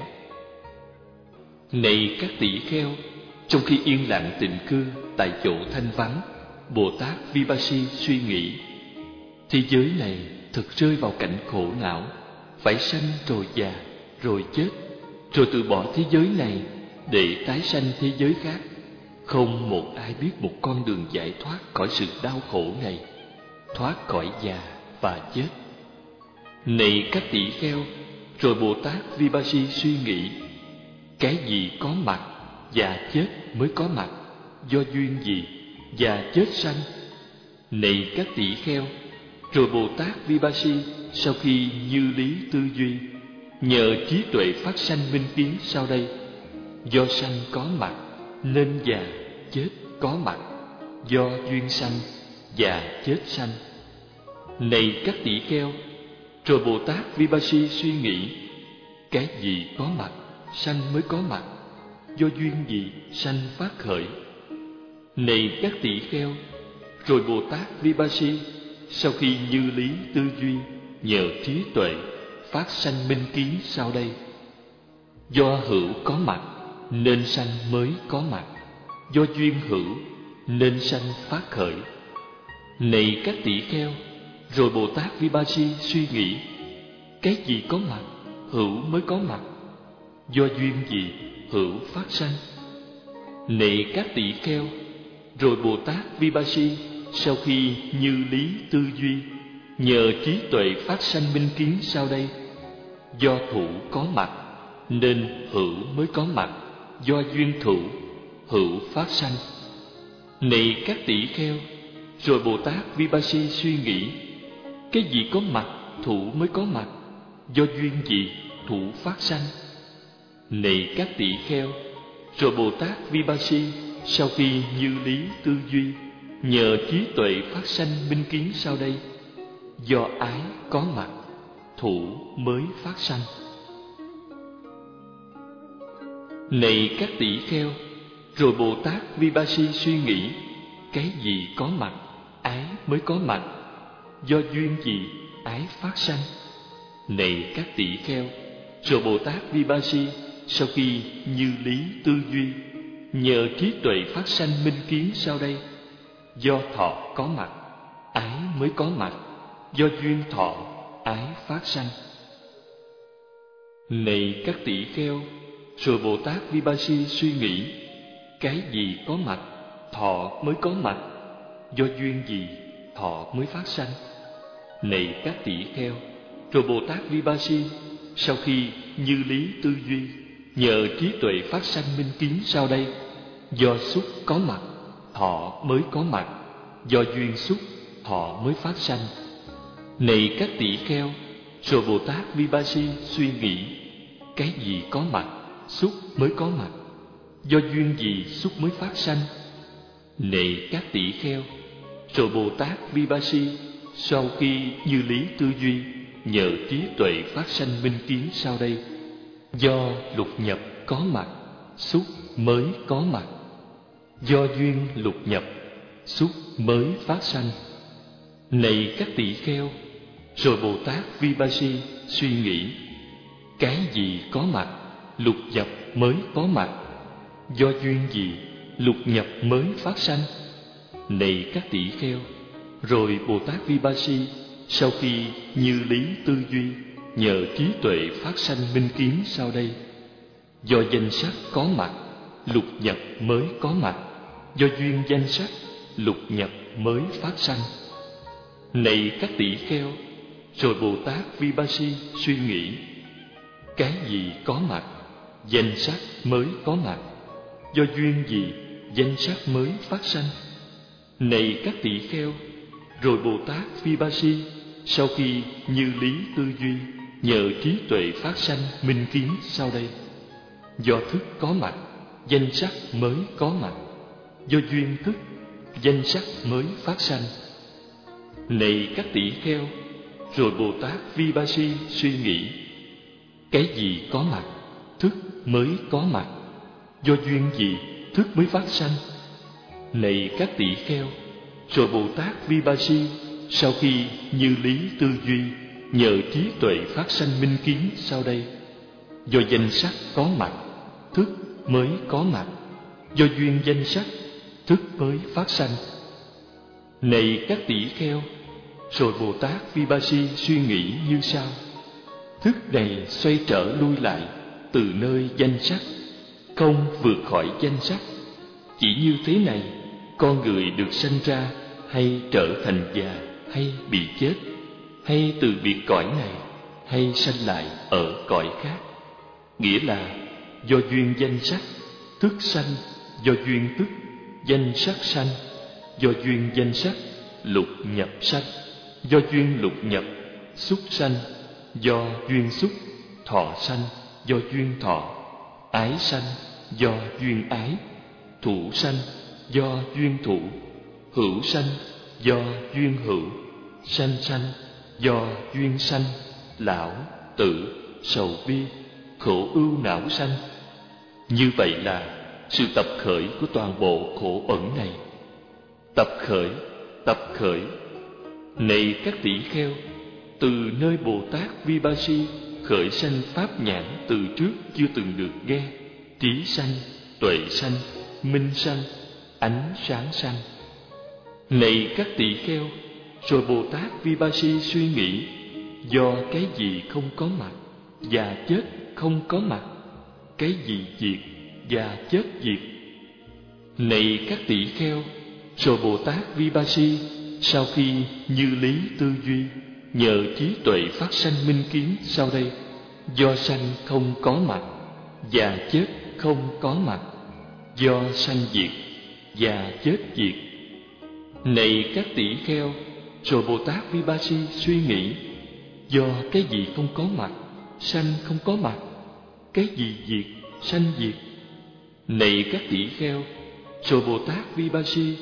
Này các tỷ kheo, trong khi yên lặng tịnh cư tại chỗ thanh vắng, Bồ Tát Vipassi suy nghĩ: thế giới này thực rơi vào cảnh khổ não, phải sanh rồi già, rồi chết, rồi từ bỏ thế giới này để tái sanh thế giới khác. Không một ai biết một con đường giải thoát khỏi sự đau khổ này, thoát khỏi già và chết. Này các tỷ kheo, rồi Bồ Tát Vipassi suy nghĩ: cái gì có mặt, già chết mới có mặt, do duyên gì già chết sanh? Này các tỷ kheo, rồi Bồ Tát Vipassi sau khi như lý tư duy, nhờ trí tuệ phát sanh minh kiến sau đây: do sanh có mặt nên già chết có mặt, do duyên sanh già chết sanh. Này các tỷ kheo, rồi Bồ Tát Vipassi suy nghĩ: cái gì có mặt, sanh mới có mặt, do duyên gì sanh phát khởi? Này các tỷ kheo, rồi Bồ Tát Vipassi sau khi như lý tư duy, nhờ trí tuệ phát sanh minh kiến sau đây: do hữu có mặt nên sanh mới có mặt, do duyên hữu nên sanh phát khởi. Này các tỷ kheo, rồi Bồ Tát Vipassi suy nghĩ: cái gì có mặt, hữu mới có mặt, do duyên gì hữu phát sanh? Này các tỷ kheo, rồi Bồ Tát Vipassi sau khi như lý tư duy, nhờ trí tuệ phát sanh minh kiến sau đây: do thủ có mặt nên hữu mới có mặt, do duyên thủ hữu phát sanh. Này các tỷ kheo, rồi Bồ Tát Vipassi suy nghĩ: cái gì có mặt, thủ mới có mặt, do duyên gì thủ phát sanh? Này các tỷ kheo, rồi Bồ Tát Vipassi sau khi như lý tư duy, nhờ trí tuệ phát sanh minh kiến sau đây: do ái có mặt, thủ mới phát sanh. Này các tỷ kheo, rồi Bồ Tát Vipassi suy nghĩ: cái gì có mặt, ái mới có mặt, do duyên gì ái phát sanh? Này các tỷ kheo, rồi Bồ Tát Vipassi sau khi như lý tư duy, nhờ trí tuệ phát sanh minh kiến sau đây: do thọ có mặt, ái mới có mặt, do duyên thọ ái phát sanh. Này các tỷ kheo, rồi Bồ Tát Vipassi suy nghĩ: cái gì có mặt, thọ mới có mặt, do duyên gì thọ mới phát sanh? Này các tỷ kheo, rồi Bồ Tát Vipassi sau khi như lý tư duy, nhờ trí tuệ phát sanh minh kiến sau đây: do xúc có mặt, thọ mới có mặt, do duyên xúc thọ mới phát sanh. Này các tỷ kheo, rồi Bồ Tát Vipassi suy nghĩ: cái gì có mặt, xúc mới có mặt, do duyên gì xúc mới phát sanh? Này các tỷ kheo, rồi Bồ Tát Vipassi sau khi như lý tư duy, nhờ trí tuệ phát sanh minh kiến sau đây: do lục nhập có mặt, xúc mới có mặt, do duyên lục nhập, xúc mới phát sanh. Này các tỷ kheo, rồi Bồ Tát Vipassi suy nghĩ, cái gì có mặt, lục nhập mới có mặt, do duyên gì lục nhập mới phát sanh. Này các tỷ kheo, rồi Bồ Tát Vipassi sau khi như lý tư duy, nhờ trí tuệ phát sanh minh kiến sau đây: do danh sắc có mặt, lục nhập mới có mặt, do duyên danh sắc, lục nhập mới phát sanh. Này các tỷ kheo, rồi Bồ Tát Vipassi suy nghĩ, cái gì có mặt, danh sắc mới có mặt, do duyên gì danh sắc mới phát sanh. Này các tỷ kheo, rồi Bồ Tát Vipassi sau khi như lý tư duy, nhờ trí tuệ phát sanh minh kiến sau đây: do thức có mặt, danh sắc mới có mặt, do duyên thức, danh sắc mới phát sanh. Này các tỷ kheo, rồi Bồ Tát Vipassi suy nghĩ, cái gì có mặt, thức mới có mặt, do duyên gì thức mới phát sanh. Này các tỷ kheo, rồi Bồ Tát Vipassi sau khi như lý tư duy, nhờ trí tuệ phát sanh minh kiến sau đây: do danh sắc có mặt, thức mới có mặt, do duyên danh sắc, thức mới phát sanh. Này các tỷ kheo, rồi Bồ Tát Vipassi suy nghĩ như sau: thức này xoay trở lui lại từ nơi danh sắc, không vượt khỏi danh sắc. Chỉ như thế này, con người được sanh ra hay trở thành già, hay bị chết, hay từ biệt cõi này, hay sanh lại ở cõi khác. Nghĩa là do duyên danh sắc, thức sanh; do duyên tức, danh sắc sanh; do duyên danh sắc, lục nhập sanh; do duyên lục nhập, xúc sanh; do duyên xúc, thọ sanh; do duyên thọ, ái sanh; do duyên ái, thủ sanh; do duyên thủ, hữu sanh; do duyên hữu, sanh sanh; do duyên sanh, lão, tử, sầu bi, khổ ưu não sanh. Như vậy là sự tập khởi của toàn bộ khổ ẩn này. Tập khởi, tập khởi. Này các tỷ kheo, từ nơi Bồ Tát Vipassi khởi sanh pháp nhãn từ trước chưa từng được nghe, trí sanh, tuệ sanh, minh sanh, ánh sáng sanh. Này các tỷ kheo, rồi Bồ Tát Vipassi suy nghĩ, do cái gì không có mặt, và chết không có mặt, cái gì diệt, và chết diệt. Này các tỷ kheo, rồi Bồ Tát Vipassi sau khi như lý tư duy, nhờ trí tuệ phát sanh minh kiến sau đây: do sanh không có mặt, và chết không có mặt, do sanh diệt, và chết diệt. Này các tỷ kheo, rồi Bồ Tát Vipassi suy nghĩ, do cái gì không có mặt, sanh không có mặt, cái gì diệt, sanh diệt. Này các tỷ kheo, rồi Bồ Tát Vipassi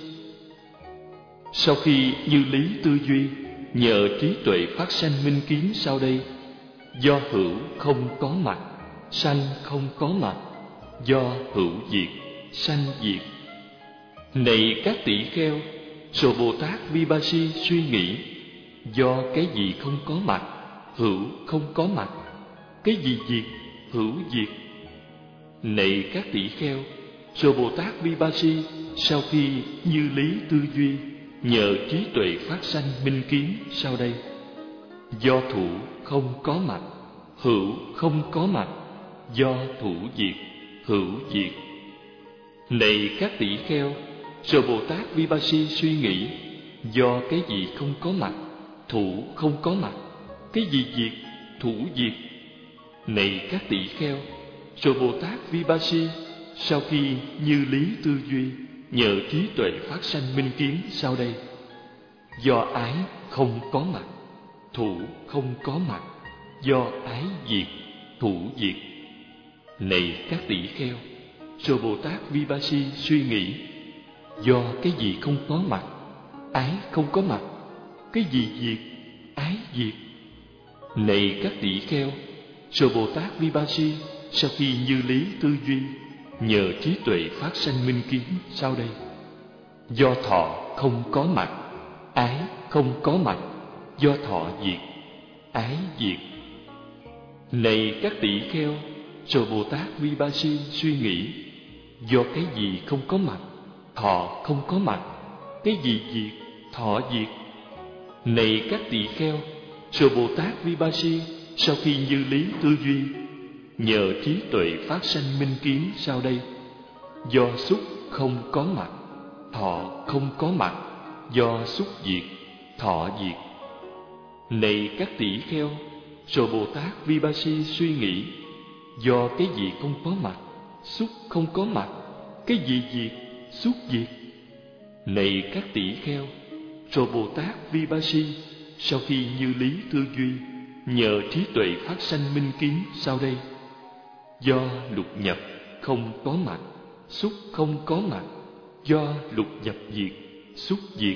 sau khi như lý tư duy, nhờ trí tuệ phát sanh minh kiến sau đây: do hữu không có mặt, sanh không có mặt, do hữu diệt, sanh diệt. Này các tỷ kheo, rồi Bồ Tát Vipassi suy nghĩ, do cái gì không có mặt, hữu không có mặt, cái gì diệt, hữu diệt. Này các tỷ kheo, rồi Bồ Tát Vipassi sau khi như lý tư duy, nhờ trí tuệ phát sanh minh kiến sau đây: do thủ không có mặt, hữu không có mặt, do thủ diệt, hữu diệt. Này các tỷ kheo, rồi Bồ Tát Vipassi suy nghĩ, do cái gì không có mặt, thủ không có mặt, cái gì diệt, thủ diệt. Này các tỷ kheo, rồi Bồ Tát Vipassi sau khi như lý tư duy, nhờ trí tuệ phát sanh minh kiến sau đây: do ái không có mặt, thủ không có mặt, do ái diệt, thủ diệt. Này các tỷ kheo, rồi Bồ Tát Vipassi suy nghĩ, do cái gì không có mặt, ái không có mặt, cái gì diệt, ái diệt. Này các tỷ kheo, rồi Bồ Tát Vipassi sau khi như lý tư duy, nhờ trí tuệ phát sanh minh kiến sau đây: do thọ không có mặt, ái không có mặt, do thọ diệt, ái diệt. Này các tỷ kheo, rồi Bồ Tát Vipassi suy nghĩ, do cái gì không có mặt, thọ không có mặt, cái gì diệt, thọ diệt. Này các tỷ kheo, rồi Bồ Tát Vipassi sau khi như lý tư duy, nhờ trí tuệ phát sanh minh kiến sau đây: do xúc không có mặt, thọ không có mặt, do xúc diệt, thọ diệt. Này các tỷ kheo, rồi Bồ Tát Vipassi suy nghĩ, do cái gì không có mặt, xúc không có mặt, cái gì diệt, xúc diệt. Này các tỷ kheo, rồi Bồ Tát Vipassi sau khi như lý tư duy, nhờ trí tuệ phát sanh minh kiến sau đây: do lục nhập không có mặt, xúc không có mặt, do lục nhập diệt, xúc diệt.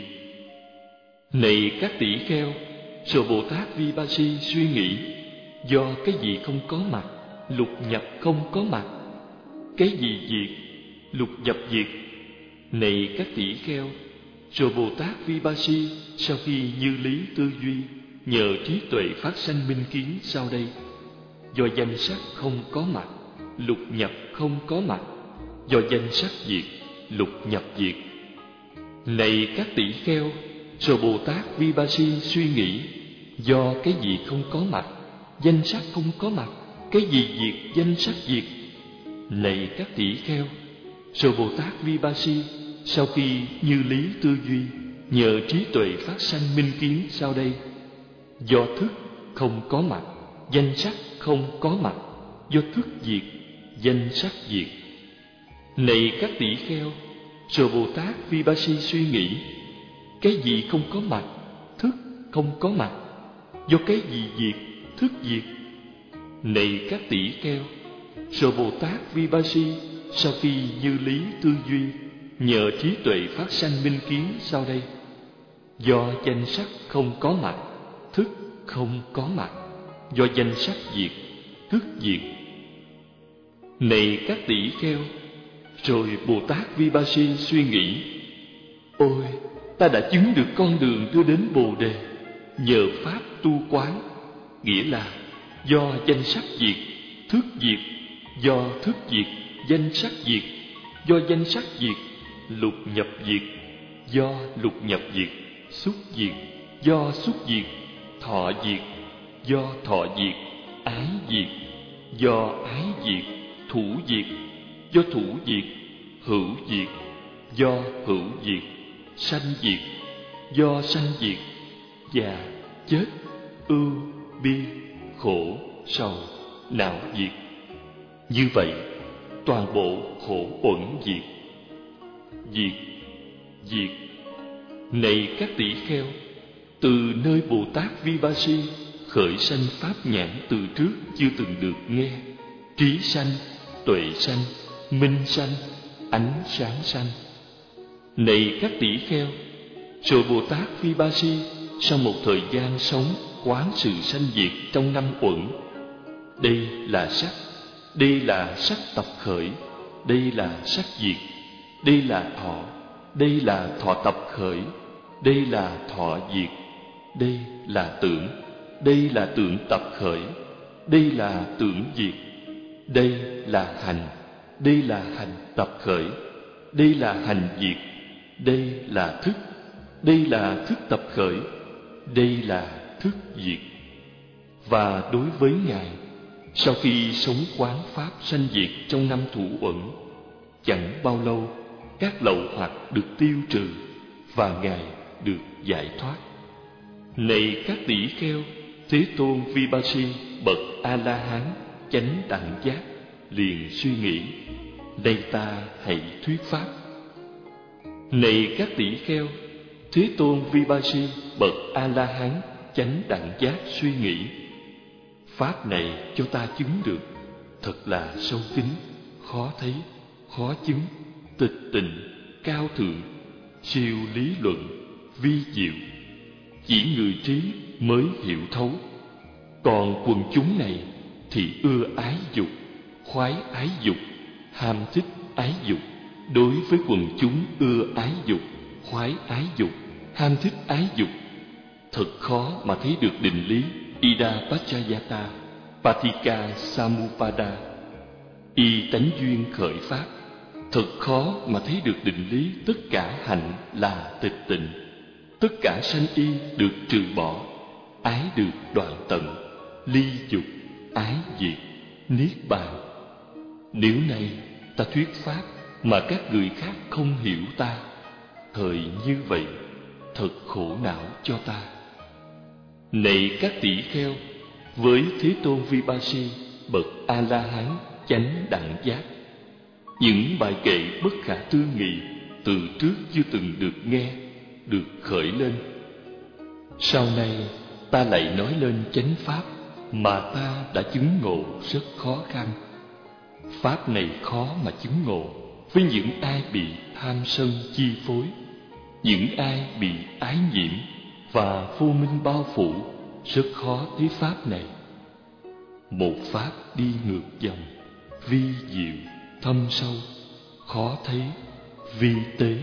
Này các tỷ kheo, rồi Bồ Tát Vipassi suy nghĩ, do cái gì không có mặt, lục nhập không có mặt, cái gì diệt, lục nhập diệt. Này các tỷ kheo, rồi Bồ Tát Vipassi sau khi như lý tư duy, nhờ trí tuệ phát sanh minh kiến sau đây: do danh sắc không có mặt, lục nhập không có mặt, do danh sắc diệt, lục nhập diệt. Này các tỷ kheo, rồi Bồ Tát Vipassi suy nghĩ, do cái gì không có mặt, danh sắc không có mặt, cái gì diệt, danh sắc diệt. Này các tỷ kheo, rồi Bồ Tát Vipassi sau khi như lý tư duy, nhờ trí tuệ phát sanh minh kiến sau đây: do thức không có mặt, danh sắc không có mặt, do thức diệt, danh sắc diệt. Này các tỷ kheo, rồi Bồ Tát Vipassi suy nghĩ, cái gì không có mặt, thức không có mặt, do cái gì diệt, thức diệt. Này các tỷ kheo, rồi Bồ Tát Vipassi sau khi như lý tư duy, nhờ trí tuệ phát sanh minh kiến sau đây: do danh sắc không có mặt, thức không có mặt, do danh sắc diệt, thức diệt. Này các tỷ kheo, rồi Bồ Tát Vipassi suy nghĩ, ôi, ta đã chứng được con đường đưa đến Bồ Đề nhờ pháp tu quán, nghĩa là do danh sắc diệt, thức diệt, do thức diệt, danh sắc diệt, do danh sắc diệt, lục nhập diệt, do lục nhập diệt, xúc diệt, do xúc diệt, thọ diệt, do thọ diệt, ái diệt, do ái diệt, thủ diệt, do thủ diệt, hữu diệt, do hữu diệt, sanh diệt, do sanh diệt, già, chết, ưu, bi, khổ, sầu, não diệt. Như vậy, toàn bộ khổ uẩn diệt. Diệt, diệt. Này các tỷ kheo, từ nơi Bồ Tát Vipassi khởi sanh pháp nhãn từ trước chưa từng được nghe, trí sanh, tuệ sanh, minh sanh, ánh sáng sanh. Này các tỷ kheo, rồi Bồ Tát Vipassi sau một thời gian sống quán sự sanh diệt trong năm uẩn. Đây là sắc, đây là sắc tập khởi, đây là sắc diệt, đây là thọ, đây là thọ tập khởi, đây là thọ diệt, đây là tưởng, đây là tưởng tập khởi, đây là tưởng diệt, đây là hành, đây là hành tập khởi, đây là hành diệt, đây là thức, đây là thức tập khởi, đây là thức diệt. Và đối với Ngài, sau khi sống quán pháp sanh diệt trong năm thủ uẩn, chẳng bao lâu các lậu hoặc được tiêu trừ và Ngài được giải thoát. Này các tỷ kheo, Thế Tôn Vipassi bậc A-la-hán chánh đẳng giác liền suy nghĩ, nay ta hãy thuyết pháp. Này các tỷ kheo, Thế Tôn Vipassi bậc A-la-hán chánh đẳng giác suy nghĩ, pháp này cho ta chứng được thật là sâu kín, khó thấy, khó chứng, tịch tịnh, cao thượng, siêu lý luận, vi diệu, chỉ người trí mới hiểu thấu. Còn quần chúng này thì ưa ái dục, khoái ái dục, ham thích ái dục. Đối với quần chúng ưa ái dục, khoái ái dục, ham thích ái dục. Thật khó mà thấy được định lý Ida Paccayata, Patika Samuppada, y tánh duyên khởi pháp. Thật khó mà thấy được định lý tất cả hạnh là tịch tịnh, tất cả sanh y được trừ bỏ, ái được đoạn tận, ly dục, ái diệt, niết bàn. Nếu nay ta thuyết pháp mà các người khác không hiểu ta, thời như vậy thật khổ não cho ta. Này các tỷ kheo, với Thế Tôn Vipassi bậc A La Hán chánh đẳng giác, những bài kệ bất khả tư nghị từ trước chưa từng được nghe được khởi lên. Sau này ta lại nói lên chánh pháp mà ta đã chứng ngộ rất khó khăn. Pháp này khó mà chứng ngộ với những ai bị tham sân chi phối, những ai bị ái nhiễm và vô minh bao phủ, rất khó thấy pháp này. Một pháp đi ngược dòng, vi diệu, thâm sâu, khó thấy, vi tế.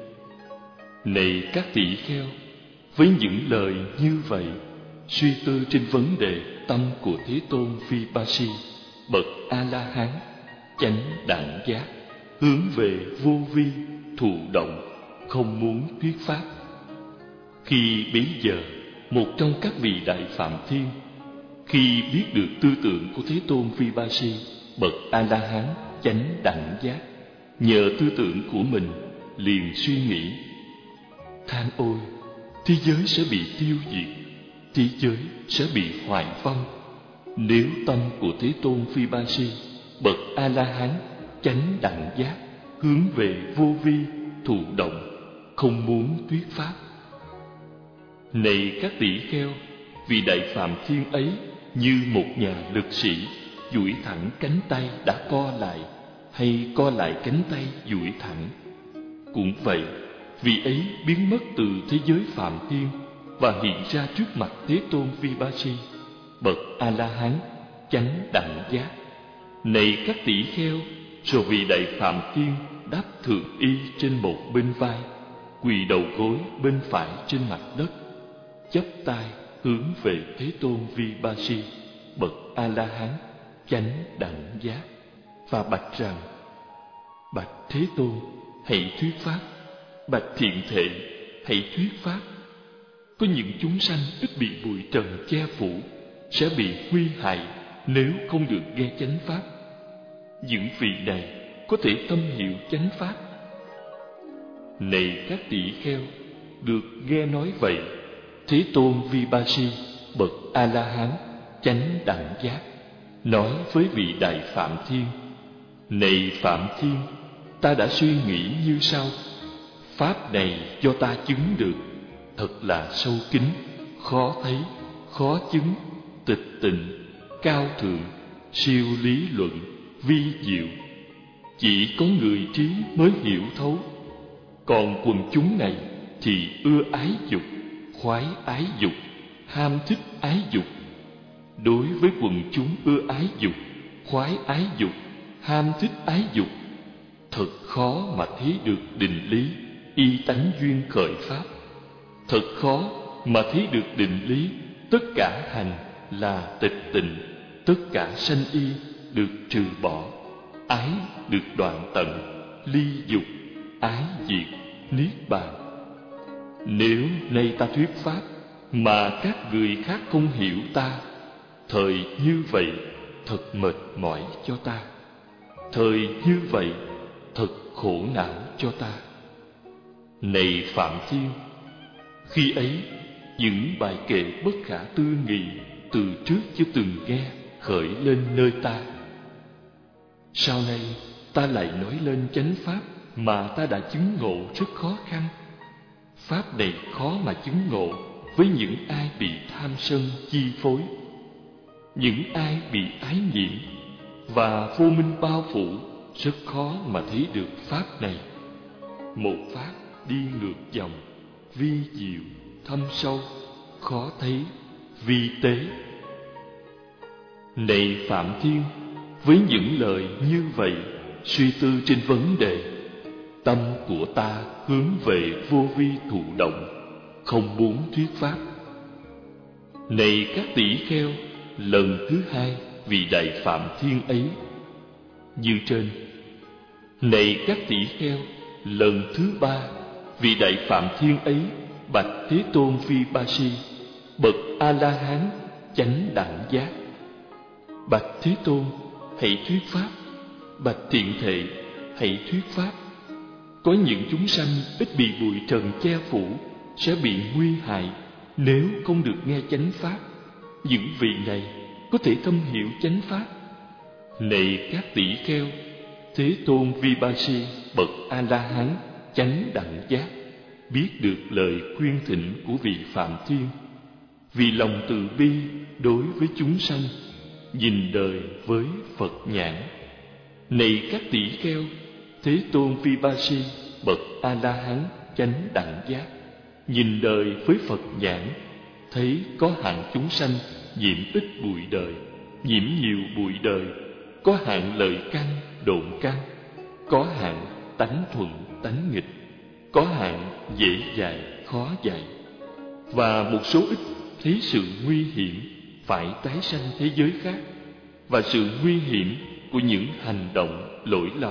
Này các tỷ kheo, với những lời như vậy, suy tư trên vấn đề tâm của Thế Tôn Vipassi bậc A La Hán chánh đẳng giác, hướng về vô vi, thụ động, không muốn thuyết pháp. Khi bấy giờ, một trong các vị đại phạm thiên, khi biết được tư tưởng của Thế Tôn Vipassi bậc A La Hán chánh đẳng giác, nhờ tư tưởng của mình liền suy nghĩ: than ôi, thế giới sẽ bị tiêu diệt, thế giới sẽ bị hoại vong, nếu tâm của Thế Tôn Vipassi bậc A La Hán chánh đẳng giác hướng về vô vi, thụ động, không muốn thuyết pháp. Này các tỷ kheo, vị đại phạm thiên ấy như một nhà lực sĩ duỗi thẳng cánh tay đã co lại, hay co lại cánh tay duỗi thẳng. Cũng vậy, vị ấy biến mất từ thế giới phạm thiên và hiện ra trước mặt Thế Tôn Vipassi bậc A La Hán chánh đẳng giác. Này các tỷ kheo, rồi vị đại phạm thiên đáp thượng y trên một bên vai, quỳ đầu gối bên phải trên mặt đất, chắp tay hướng về Thế Tôn Vipassi bậc A La Hán chánh đẳng giác và bạch rằng: bạch Thế Tôn, hãy thuyết pháp. Bạch thiện thệ, hãy thuyết pháp. Có những chúng sanh ít bị bụi trần che phủ, sẽ bị nguy hại nếu không được nghe chánh pháp. Những vị này có thể tâm hiểu chánh pháp. Này các tỷ kheo, được nghe nói vậy, Thế Tôn Vipassi bậc A La Hán chánh đẳng giác nói với vị đại phạm thiên: này phạm thiên, ta đã suy nghĩ như sau: pháp này do ta chứng được, thật là sâu kín, khó thấy, khó chứng, tịch tịnh, cao thượng, siêu lý luận, vi diệu. Chỉ có người trí mới hiểu thấu. Còn quần chúng này thì ưa ái dục, khoái ái dục, ham thích ái dục. Đối với quần chúng ưa ái dục, khoái ái dục, ham thích ái dục, thật khó mà thấy được định lý y tánh duyên khởi pháp. Thật khó mà thấy được định lý tất cả hành là tịch tịnh, tất cả sanh y được trừ bỏ, ái được đoạn tận, ly dục, ái diệt, niết bàn. Nếu nay ta thuyết pháp mà các người khác không hiểu ta, thời như vậy thật mệt mỏi cho ta. Thời như vậy thật khổ não cho ta. Này Phạm Thiên, khi ấy những bài kệ bất khả tư nghị từ trước chưa từng nghe khởi lên nơi ta. Sau này ta lại nói lên chánh pháp mà ta đã chứng ngộ rất khó khăn. Pháp này khó mà chứng ngộ với những ai bị tham sân chi phối, những ai bị ái nhiễm và vô minh bao phủ, rất khó mà thấy được pháp này. Một pháp đi ngược dòng, vi diệu, thâm sâu, khó thấy, vi tế. Này Phạm Thiên, với những lời như vậy, suy tư trên vấn đề, tâm của ta hướng về vô vi thụ động, không muốn thuyết pháp. Này các tỷ kheo, lần thứ hai vì đại phạm thiên ấy như trên. Này các tỷ kheo, lần thứ ba vì đại phạm thiên ấy bạch Thế Tôn Vipassi, bậc A La Hán chánh đẳng giác. Bạch Thế Tôn, hãy thuyết pháp. Bạch Thiện Thệ, hãy thuyết pháp. Có những chúng sanh ít bị bụi trần che phủ sẽ bị nguy hại nếu không được nghe chánh pháp. Những vị này có thể thâm hiểu chánh pháp. Này các tỷ kheo, Thế Tôn Vipassi bậc A La Hán chánh đẳng giác biết được lời khuyên thỉnh của vị Phạm Thiên, vì lòng từ bi đối với chúng sanh, nhìn đời với Phật nhãn. Này các tỷ kheo, Thế Tôn Vipassi bậc A La Hán chánh đẳng giác nhìn đời với Phật nhãn, thấy có hạng chúng sanh nhiễm ít bụi đời, nhiễm nhiều bụi đời, có hạng lợi căn độn căn, có hạng tánh thuận tánh nghịch, có hạng dễ dạy khó dạy, và một số ít thấy sự nguy hiểm phải tái sanh thế giới khác, và sự nguy hiểm của những hành động lỗi lầm.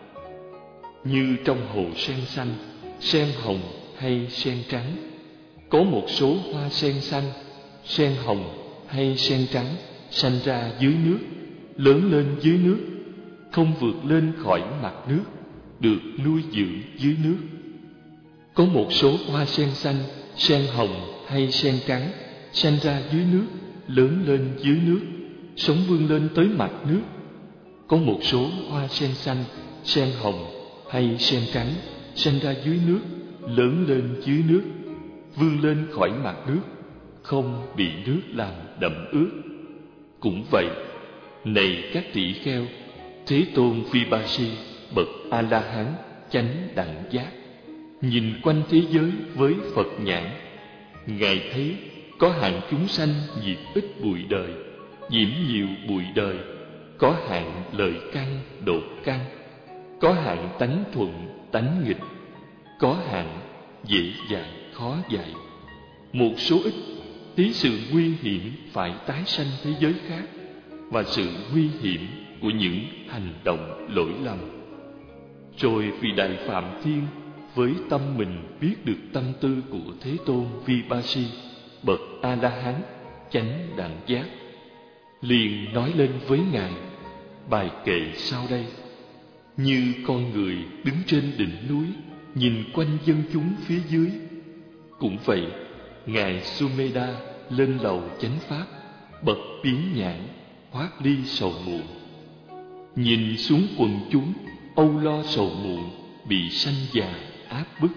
Như trong hồ sen xanh, sen hồng hay sen trắng, có một số hoa sen xanh, sen hồng hay sen trắng sanh ra dưới nước, lớn lên dưới nước, không vượt lên khỏi mặt nước, được nuôi dưỡng dưới nước. Có một số hoa sen xanh, sen hồng hay sen trắng sanh ra dưới nước, lớn lên dưới nước, sống vươn lên tới mặt nước. Có một số hoa sen xanh, sen hồng hay sen trắng sanh ra dưới nước, lớn lên dưới nước, vươn lên khỏi mặt nước, không bị nước làm đậm ướt. Cũng vậy, này các tỷ kheo, Thế Tôn Vipassi bậc A La Hán chánh đẳng giác nhìn quanh thế giới với Phật nhãn, ngài thấy có hạng chúng sanh nhiễm ít bụi đời, nhiễm nhiều bụi đời, có hạng lợi căn đột căn, có hạng tánh thuận tánh nghịch, có hạng dễ dạy khó dạy. Một số ít thấy sự nguy hiểm phải tái sanh thế giới khác, và sự nguy hiểm của những hành động lỗi lầm. Rồi vì đại Phạm Thiên với tâm mình biết được tâm tư của Thế Tôn Vipassi bậc A La Hán chánh đẳng giác, liền nói lên với ngài bài kệ sau đây. Như con người đứng trên đỉnh núi nhìn quanh dân chúng phía dưới, cũng vậy ngài Sumedha lên lầu chánh pháp bậc biến nhãn thoát ly sầu muộn, nhìn xuống quần chúng âu lo sầu muộn, bị sanh già áp bức.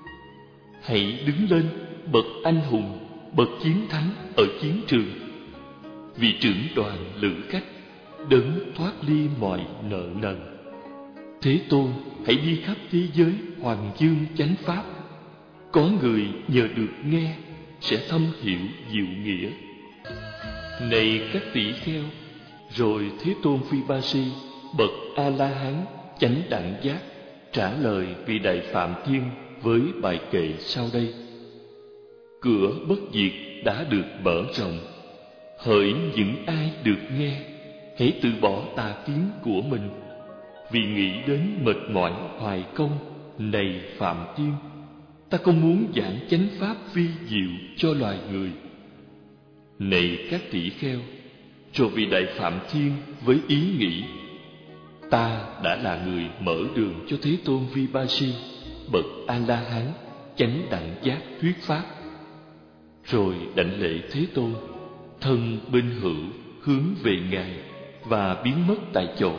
Hãy đứng lên bậc anh hùng, bậc chiến thắng ở chiến trường, vì trưởng đoàn lữ khách đấng thoát ly mọi nợ nần. Thế Tôn hãy đi khắp thế giới hoàng dương chánh pháp, có người nhờ được nghe sẽ thâm hiểu diệu nghĩa. Này các tỷ kheo, rồi Thế Tôn Vipassi bậc A La Hán chánh đẳng giác trả lời vị đại Phạm Thiên với bài kệ sau đây. Cửa bất diệt đã được mở rộng, hỡi những ai được nghe, hãy từ bỏ tà kiến của mình, vì nghĩ đến mệt mỏi hoài công. Này Phạm Thiên, ta không muốn giảng chánh pháp vi diệu cho loài người. Này các tỷ kheo, rồi vị đại Phạm Thiên với ý nghĩ, ta đã là người mở đường cho Thế Tôn Vipassi bậc A La Hán chánh đẳng giác thuyết pháp. Rồi đảnh lễ Thế Tôn, thân bên hữu hướng về ngài và biến mất tại chỗ.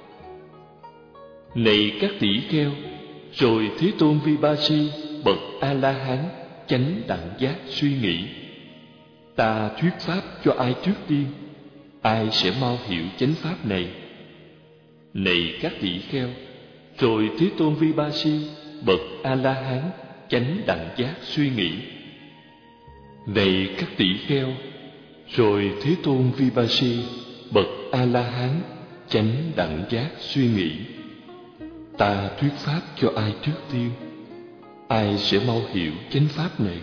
Này các tỷ kheo, rồi Thế Tôn Vipassi bậc A La Hán chánh đẳng giác suy nghĩ, ta thuyết pháp cho ai trước tiên, ai sẽ mau hiểu chánh pháp này. Này các tỷ kheo, rồi Thế Tôn Vipassi bậc A La Hán chánh đẳng giác suy nghĩ. Này các tỷ kheo, rồi Thế Tôn Vipassi bậc A La Hán chánh đẳng giác suy nghĩ, Ta thuyết pháp cho ai trước tiên? Ai sẽ mau hiểu chánh pháp này?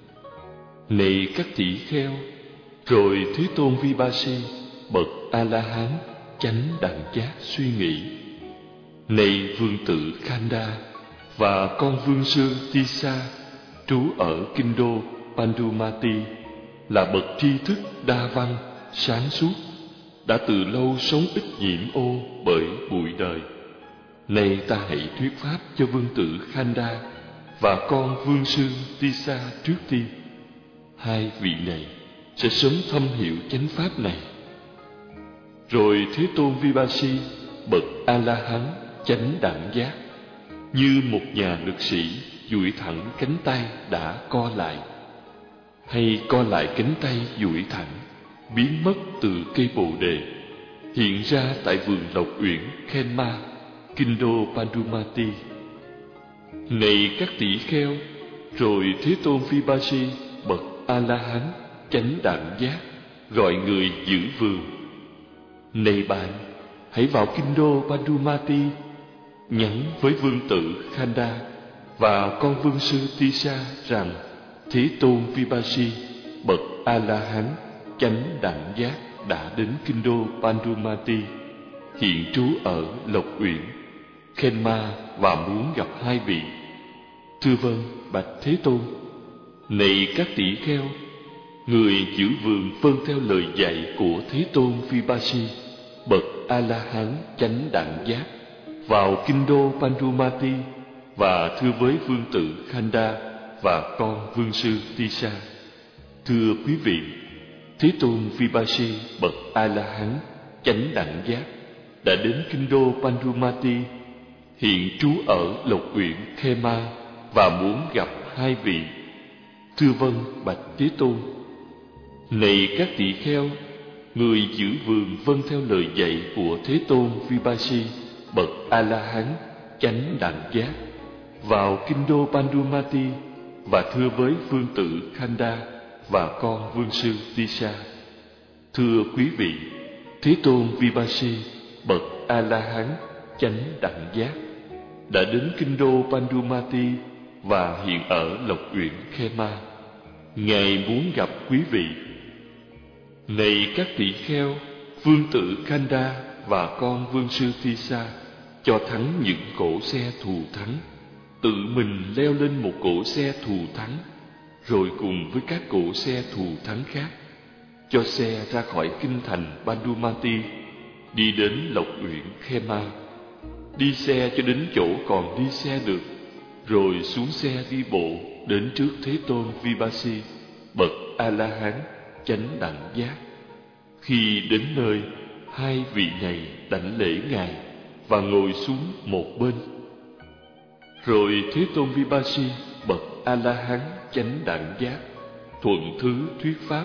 Này các tỷ kheo, rồi Thế Tôn Vipassi bậc A La Hán chánh đẳng giác suy nghĩ: này vương tử Khanda và con vương sư Tisa trú ở kinh đô Pandumati, là bậc tri thức đa văn sáng suốt, đã từ lâu sống ít nhiễm ô bởi bụi đời. Nay ta hãy thuyết pháp cho vương tử Khanda và con vương sư Tisa trước tiên. Hai vị này sẽ sớm thâm hiểu chánh pháp này. Rồi Thế Tôn Vipassi bậc A La Hán chánh đẳng giác, như một nhà lực sĩ duỗi thẳng cánh tay đã co lại, hay co lại cánh tay duỗi thẳng, biến mất từ cây bồ đề, hiện ra tại vườn Lộc Uyển Khenma, kinh đô Pandumati. Này các tỷ kheo, rồi Thế Tôn Vipassi bậc A La Hán chánh đẳng giác gọi người giữ vườn: này bạn, hãy vào kinh đô Pandumati, nhắn với vương tử Khanda và con vương sư Tisa rằng Thế Tôn Vipassi bậc A La Hán chánh đẳng giác đã đến kinh đô Pandumati, hiện trú ở Lộc Uyển Khenma và muốn gặp hai vị. Thưa vâng, bạch Thế Tôn. Này các tỷ kheo, người giữ vườn vâng theo lời dạy của Thế Tôn Vipassi bậc A La Hán chánh đẳng giác vào kinh đô Pandumati và thưa với vương tử Khanda và con vương sư Tisa: thưa quý vị, Thế Tôn Vipassi bậc A La Hán chánh đẳng giác đã đến kinh đô Pandumati, hiện trú ở Lộc Uyển Khenma và muốn gặp hai vị. Thưa vâng, bạch Thế Tôn. Này các tỷ kheo, người giữ vườn vâng theo lời dạy của Thế Tôn Vipassi bậc A La Hán chánh đẳng giác vào kinh đô Pandumati và thưa với vương tử Khanda và con vương sư Tisa: thưa quý vị, Thế Tôn Vipassi bậc A La Hán chánh đẳng giác đã đến kinh đô Pandumati và hiện ở Lộc Uyển Khenma. Ngài muốn gặp quý vị. Này các tỷ kheo, vương tử Khanda và con vương sư Tisa cho thắng những cỗ xe thù thắng, tự mình leo lên một cỗ xe thù thắng, rồi cùng với các cỗ xe thù thắng khác cho xe ra khỏi kinh thành Pandumati, đi đến Lộc Uyển Khenma, đi xe cho đến chỗ còn đi xe được, rồi xuống xe đi bộ đến trước Thế Tôn Vipassi bậc A La Hán chánh đẳng giác. Khi đến nơi, hai vị này đảnh lễ ngài và ngồi xuống một bên. Rồi Thế Tôn Vipassi bậc A La Hán chánh đẳng giác thuận thứ thuyết pháp,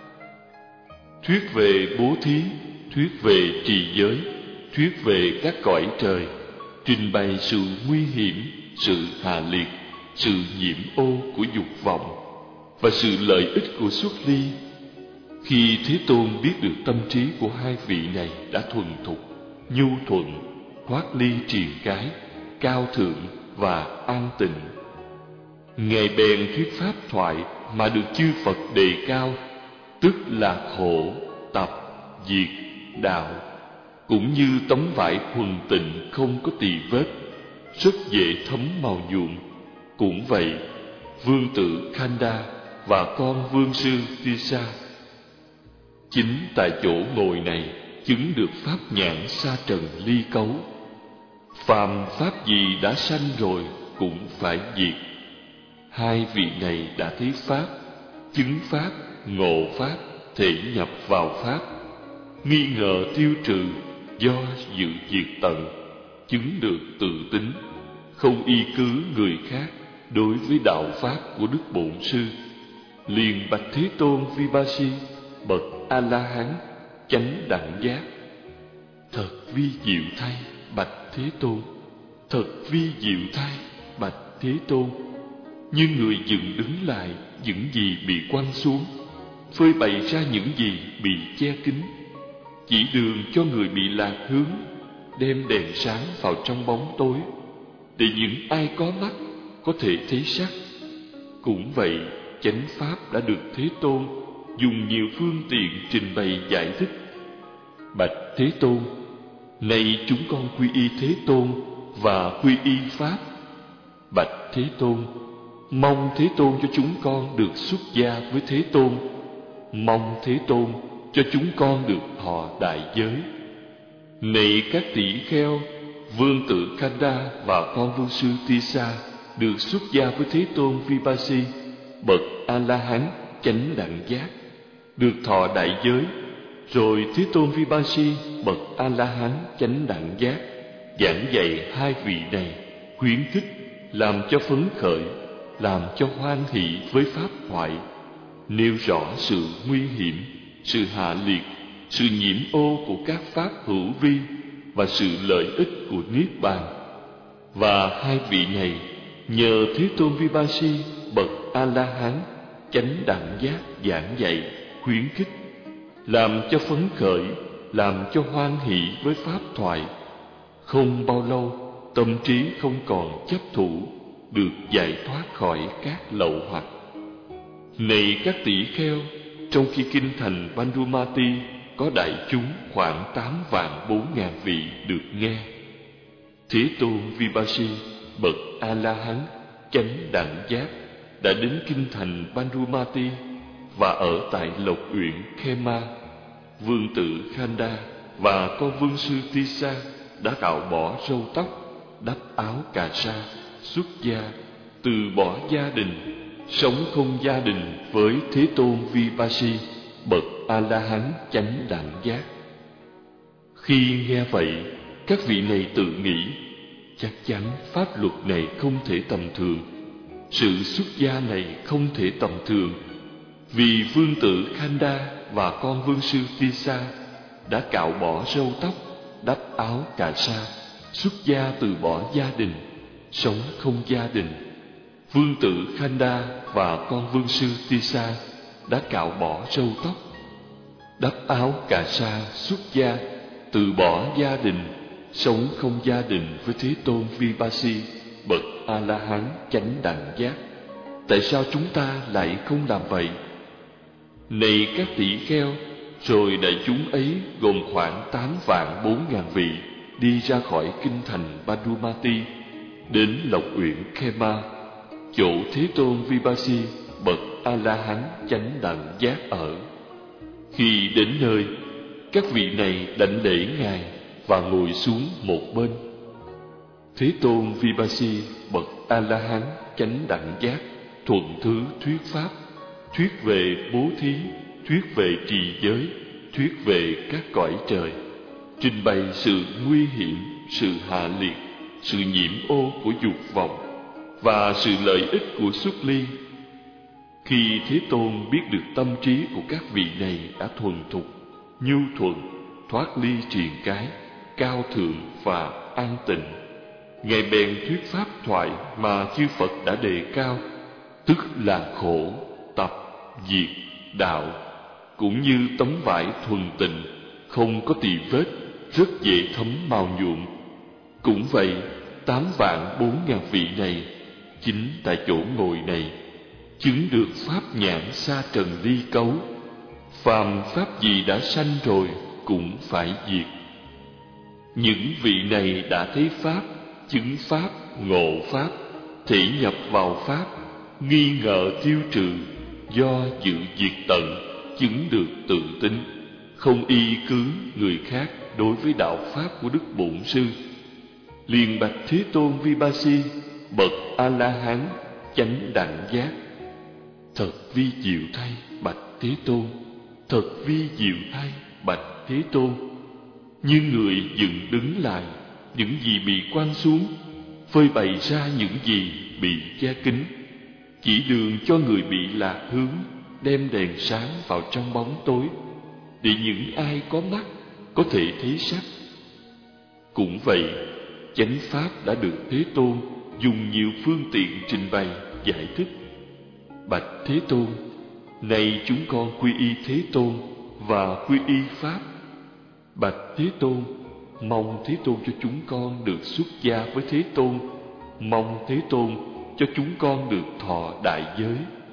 thuyết về bố thí, thuyết về trì giới, thuyết về các cõi trời, trình bày sự nguy hiểm, sự hạ liệt, sự nhiễm ô của dục vọng và sự lợi ích của xuất ly. Khi Thế Tôn biết được tâm trí của hai vị này đã thuần thục, nhu thuận, thoát ly triền cái, cao thượng và an tịnh, Ngài bèn thuyết pháp thoại mà được chư Phật đề cao, tức là khổ, tập, diệt, đạo, cũng như tấm vải thuần tịnh không có tì vết, rất dễ thấm màu nhuộm. Cũng vậy, vương tử Khanda và con vương sư Tisa chính tại chỗ ngồi này chứng được pháp nhãn sa trần ly cấu. Phàm pháp gì đã sanh rồi cũng phải diệt. Hai vị này đã thấy pháp, chứng pháp, ngộ pháp, thể nhập vào pháp, nghi ngờ tiêu trừ do dự diệt tận, chứng được tự tính, không y cứ người khác đối với đạo pháp của Đức Bổn Sư. Liền bạch Thế Tôn Vipassi bậc A La Hán chánh đẳng giác: thật vi diệu thay bạch Thế Tôn, thật vi diệu thay bạch Thế Tôn. Như người dựng đứng lại những gì bị quăng xuống, phơi bày ra những gì bị che kín, chỉ đường cho người bị lạc hướng, đem đèn sáng vào trong bóng tối, để những ai có mắt có thể thấy sắc. Cũng vậy, chánh pháp đã được Thế Tôn dùng nhiều phương tiện trình bày giải thích. Bạch Thế Tôn, nay chúng con quy y Thế Tôn và quy y Pháp. Bạch Thế Tôn, mong Thế Tôn cho chúng con được xuất gia với Thế Tôn. Mong Thế Tôn cho chúng con được thọ đại giới. Này các tỷ kheo, vương tử Khanda và con vương sư Tisa được xuất gia với Thế Tôn Vipassi, bậc A-la-hán chánh đẳng giác, được thọ đại giới. Rồi Thế Tôn Vipassi, bậc A-la-hán chánh đẳng giác, giảng dạy hai vị này, khuyến khích, làm cho phấn khởi, làm cho hoan hỷ với pháp thoại, nêu rõ sự nguy hiểm, sự hạ liệt, sự nhiễm ô của các pháp hữu vi và sự lợi ích của Niết Bàn. Và hai vị này nhờ Thế Tôn Vipassi, bậc A-la-hán chánh đẳng giác giảng dạy, khuyến khích, làm cho phấn khởi, làm cho hoan hỷ với pháp thoại, không bao lâu tâm trí không còn chấp thủ, được giải thoát khỏi các lậu hoặc. Này các tỷ kheo, trong khi kinh thành Bandumati có đại chúng khoảng tám vạn bốn ngàn vị được nghe, Thế Tôn Vipassi, bậc A-la-hán chánh đẳng giác đã đến kinh thành Bandumati và ở tại Lộc Uyển Khema. Vương tử Khanda và con vương sư Tisa đã cạo bỏ râu tóc, đắp áo cà sa, xuất gia, từ bỏ gia đình, sống không gia đình với Thế Tôn Vipassi, bậc A-la-hán chánh đẳng giác. Khi nghe vậy, các vị này tự nghĩ, chắc chắn pháp luật này không thể tầm thường, sự xuất gia này không thể tầm thường, vì vương tử Khanda và con vương sư Tisa đã cạo bỏ râu tóc, đắp áo cà sa, xuất gia từ bỏ gia đình, sống không gia đình. Vương tử Khanda và con vương sư Tisa đã cạo bỏ râu tóc, đắp áo cà sa, xuất gia, từ bỏ gia đình, sống không gia đình với Thế Tôn Vipassi, bậc A-la-hán chánh đẳng giác. Tại sao chúng ta lại không làm vậy? Này các tỷ kheo, rồi đại chúng ấy gồm khoảng tám vạn bốn ngàn vị đi ra khỏi kinh thành Bandumati, đến Lộc Uyển Khema, chỗ Thế Tôn Vipassi, bậc A-la-hán chánh đẳng giác ở. Khi đến nơi, các vị này đảnh lễ ngài và ngồi xuống một bên. Thế Tôn Vipassi, bậc A-la-hán chánh đẳng giác thuận thứ thuyết pháp, thuyết về bố thí, thuyết về trì giới, thuyết về các cõi trời, trình bày sự nguy hiểm, sự hạ liệt, sự nhiễm ô của dục vọng và sự lợi ích của xuất ly. Khi Thế Tôn biết được tâm trí của các vị này đã thuần thục, nhu thuận, thoát ly triền cái, cao thượng và an tịnh, ngài bèn thuyết pháp thoại mà chư Phật đã đề cao, tức là khổ, tập, diệt, đạo, cũng như tấm vải thuần tịnh, không có tì vết, rất dễ thấm màu nhuộm. Cũng vậy, tám vạn bốn ngàn vị này, chính tại chỗ ngồi này, chứng được pháp nhãn sa trần ly cấu. Phàm pháp gì đã sanh rồi cũng phải diệt. Những vị này đã thấy pháp, chứng pháp, ngộ pháp, thể nhập vào pháp, nghi ngờ tiêu trừ, do dự diệt tận, chứng được tự tính, không y cứ người khác đối với đạo pháp của Đức Bổn Sư. Liền bạch Thế Tôn Vipassi, bậc A-la-hán chánh đẳng giác: thật vi diệu thay bạch Thế Tôn, thật vi diệu thay bạch Thế Tôn. Như người dựng đứng lại những gì bị quăng xuống, phơi bày ra những gì bị che kín, chỉ đường cho người bị lạc hướng, đem đèn sáng vào trong bóng tối, để những ai có mắt có thể thấy sắc. Cũng vậy, chánh pháp đã được Thế Tôn dùng nhiều phương tiện trình bày giải thích. Bạch Thế Tôn, nay chúng con quy y Thế Tôn và quy y pháp. Bạch Thế Tôn, mong Thế Tôn cho chúng con được xuất gia với Thế Tôn, mong Thế Tôn cho chúng con được thọ đại giới.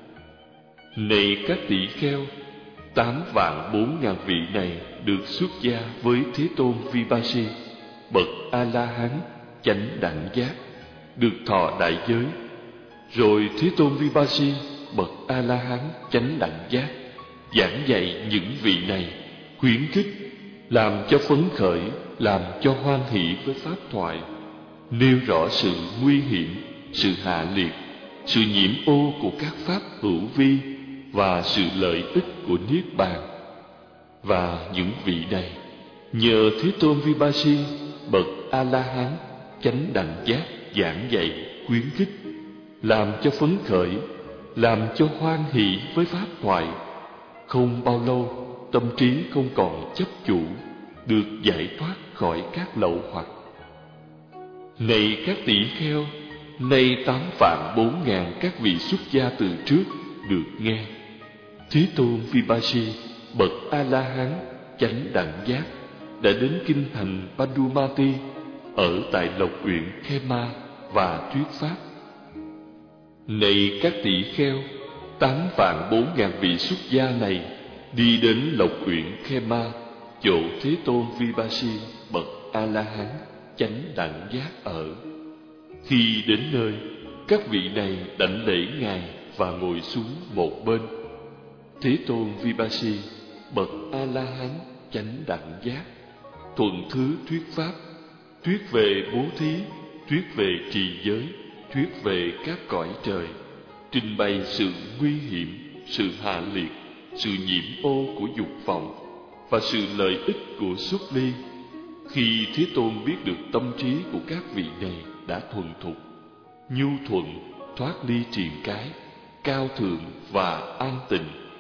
Này các tỷ kheo, tám vạn bốn ngàn vị này được xuất gia với Thế Tôn Vipassi, bậc A-la-hán chánh đẳng giác, được thọ đại giới. Rồi Thế Tôn Vipassi, bậc A-la-hán chánh đẳng giác, giảng dạy những vị này, khuyến khích, làm cho phấn khởi, làm cho hoan hỷ với pháp thoại, nêu rõ sự nguy hiểm, sự hạ liệt, sự nhiễm ô của các pháp hữu vi và sự lợi ích của Niết Bàn. Và những vị này nhờ Thế Tôn Vipassi, bậc A-la-hán chánh đẳng giác giảng dạy, khuyến khích, làm cho phấn khởi, làm cho hoan hỷ với pháp thoại, không bao lâu tâm trí không còn chấp chủ, được giải thoát khỏi các lậu hoặc. Này các tỷ kheo, nay tám vạn bốn ngàn các vị xuất gia từ trước được nghe Thế Tôn Vipassi, bậc A-la-hán chánh đẳng giác đã đến kinh thành Padumati ở tại Lộc Uyển Khema và thuyết pháp. Này các tỷ kheo, tám vạn bốn ngàn vị xuất gia này đi đến Lộc Uyển Khema, chỗ Thế Tôn Vipassi, bậc A-la-hán chánh đẳng giác ở. Khi đến nơi, các vị này đảnh lễ ngài và ngồi xuống một bên. Thế Tôn Vipassi, bậc A-la-hán chánh đẳng giác, thuận thứ thuyết pháp, thuyết về bố thí, thuyết về trì giới, thuyết về các cõi trời, trình bày sự nguy hiểm, sự hạ liệt, sự nhiễm ô của dục vọng và sự lợi ích của xuất ly. Khi Thế Tôn biết được tâm trí của các vị này đã thuần thục, nhu thuận, thoát ly triền cái, cao thượng và an tịnh,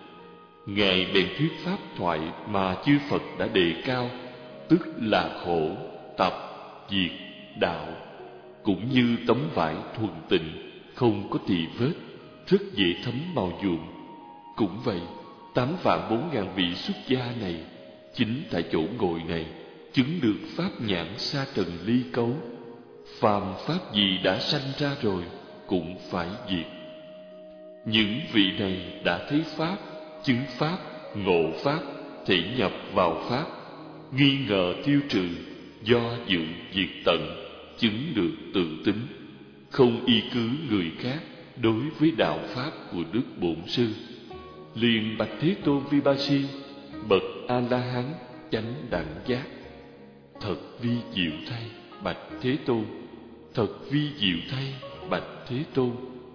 ngài bèn thuyết pháp thoại mà chư Phật đã đề cao, tức là khổ, tập, diệt, đạo, cũng như tấm vải thuần tịnh, không có tì vết, rất dễ thấm màu nhuộm. Cũng vậy, tám vạn bốn ngàn vị xuất gia này, chính tại chỗ ngồi này, chứng được pháp nhãn sa trần ly cấu. Phàm pháp gì đã sanh ra rồi cũng phải diệt. Những vị này đã thấy pháp, chứng pháp, ngộ pháp, thể nhập vào pháp, nghi ngờ tiêu trừ, do dự diệt tận, chứng được tự tính, không y cứ người khác đối với đạo pháp của Đức Bổn Sư. Liền bạch Thế Tôn Vipassi, bậc A-la-hán chánh đẳng giác: thật vi diệu thay, bạch Thế Tôn. Thật vi diệu thay, bạch Thế Tôn.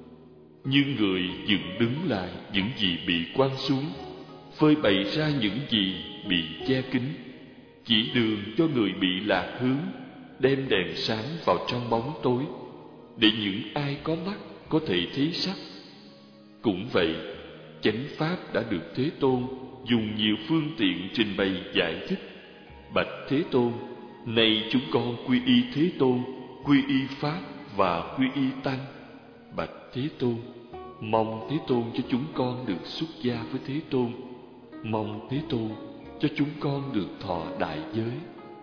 Như người dựng đứng lại những gì bị quăng xuống, phơi bày ra những gì bị che kín, chỉ đường cho người bị lạc hướng, đem đèn sáng vào trong bóng tối, để những ai có mắt có thể thấy sắc. Cũng vậy, chánh pháp đã được Thế Tôn dùng nhiều phương tiện trình bày giải thích. Bạch Thế Tôn, nay chúng con quy y Thế Tôn, quy y pháp và quy y tăng. Bạch Thế Tôn, mong Thế Tôn cho chúng con được xuất gia với Thế Tôn, mong Thế Tôn cho chúng con được thọ đại giới.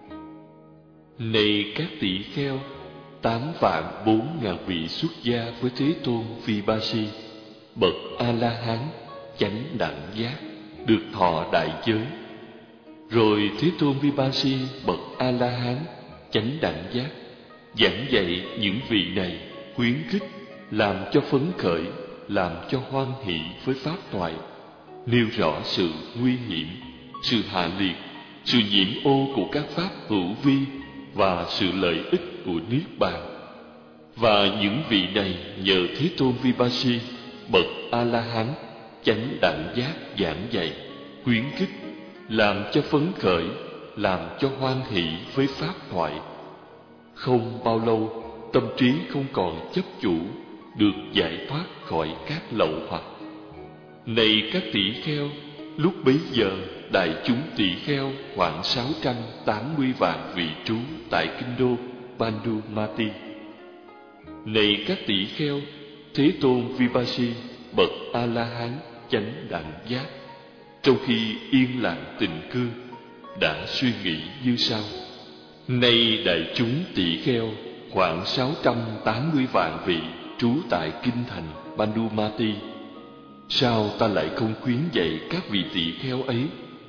Này các tỷ kheo, tám vạn bốn ngàn vị xuất gia với Thế Tôn Vipassi, bậc A-la-hán chánh đẳng giác, được thọ đại giới. Rồi Thế Tôn Vipassi, bậc A-la-hán chánh đẳng giác, giảng dạy những vị này, khuyến khích, làm cho phấn khởi, làm cho hoan hỷ với pháp thoại, nêu rõ sự nguy hiểm, sự hạ liệt, sự nhiễm ô của các pháp hữu vi và sự lợi ích của Niết Bàn. Và những vị này nhờ Thế Tôn Vipassi, bậc A-la-hán chánh đẳng giác giảng dạy, khuyến khích, làm cho phấn khởi, làm cho hoan hỷ với pháp thoại. Không bao lâu, tâm trí không còn chấp chủ, được giải thoát khỏi các lậu hoặc. Này các tỷ kheo, lúc bấy giờ đại chúng tỷ kheo khoảng sáu trăm tám mươi vạn vị trú tại kinh đô Pandumati. Này các tỷ kheo, Thế Tôn Vipassi, bậc A-la-hán chánh đẳng giác, trong khi yên lặng tịnh cư, đã suy nghĩ như sau: Này đại chúng tỷ kheo, khoảng sáu trăm tám mươi vạn vị trú tại kinh thành Pandumati. Sao ta lại không khuyến dạy các vị tỳ kheo ấy?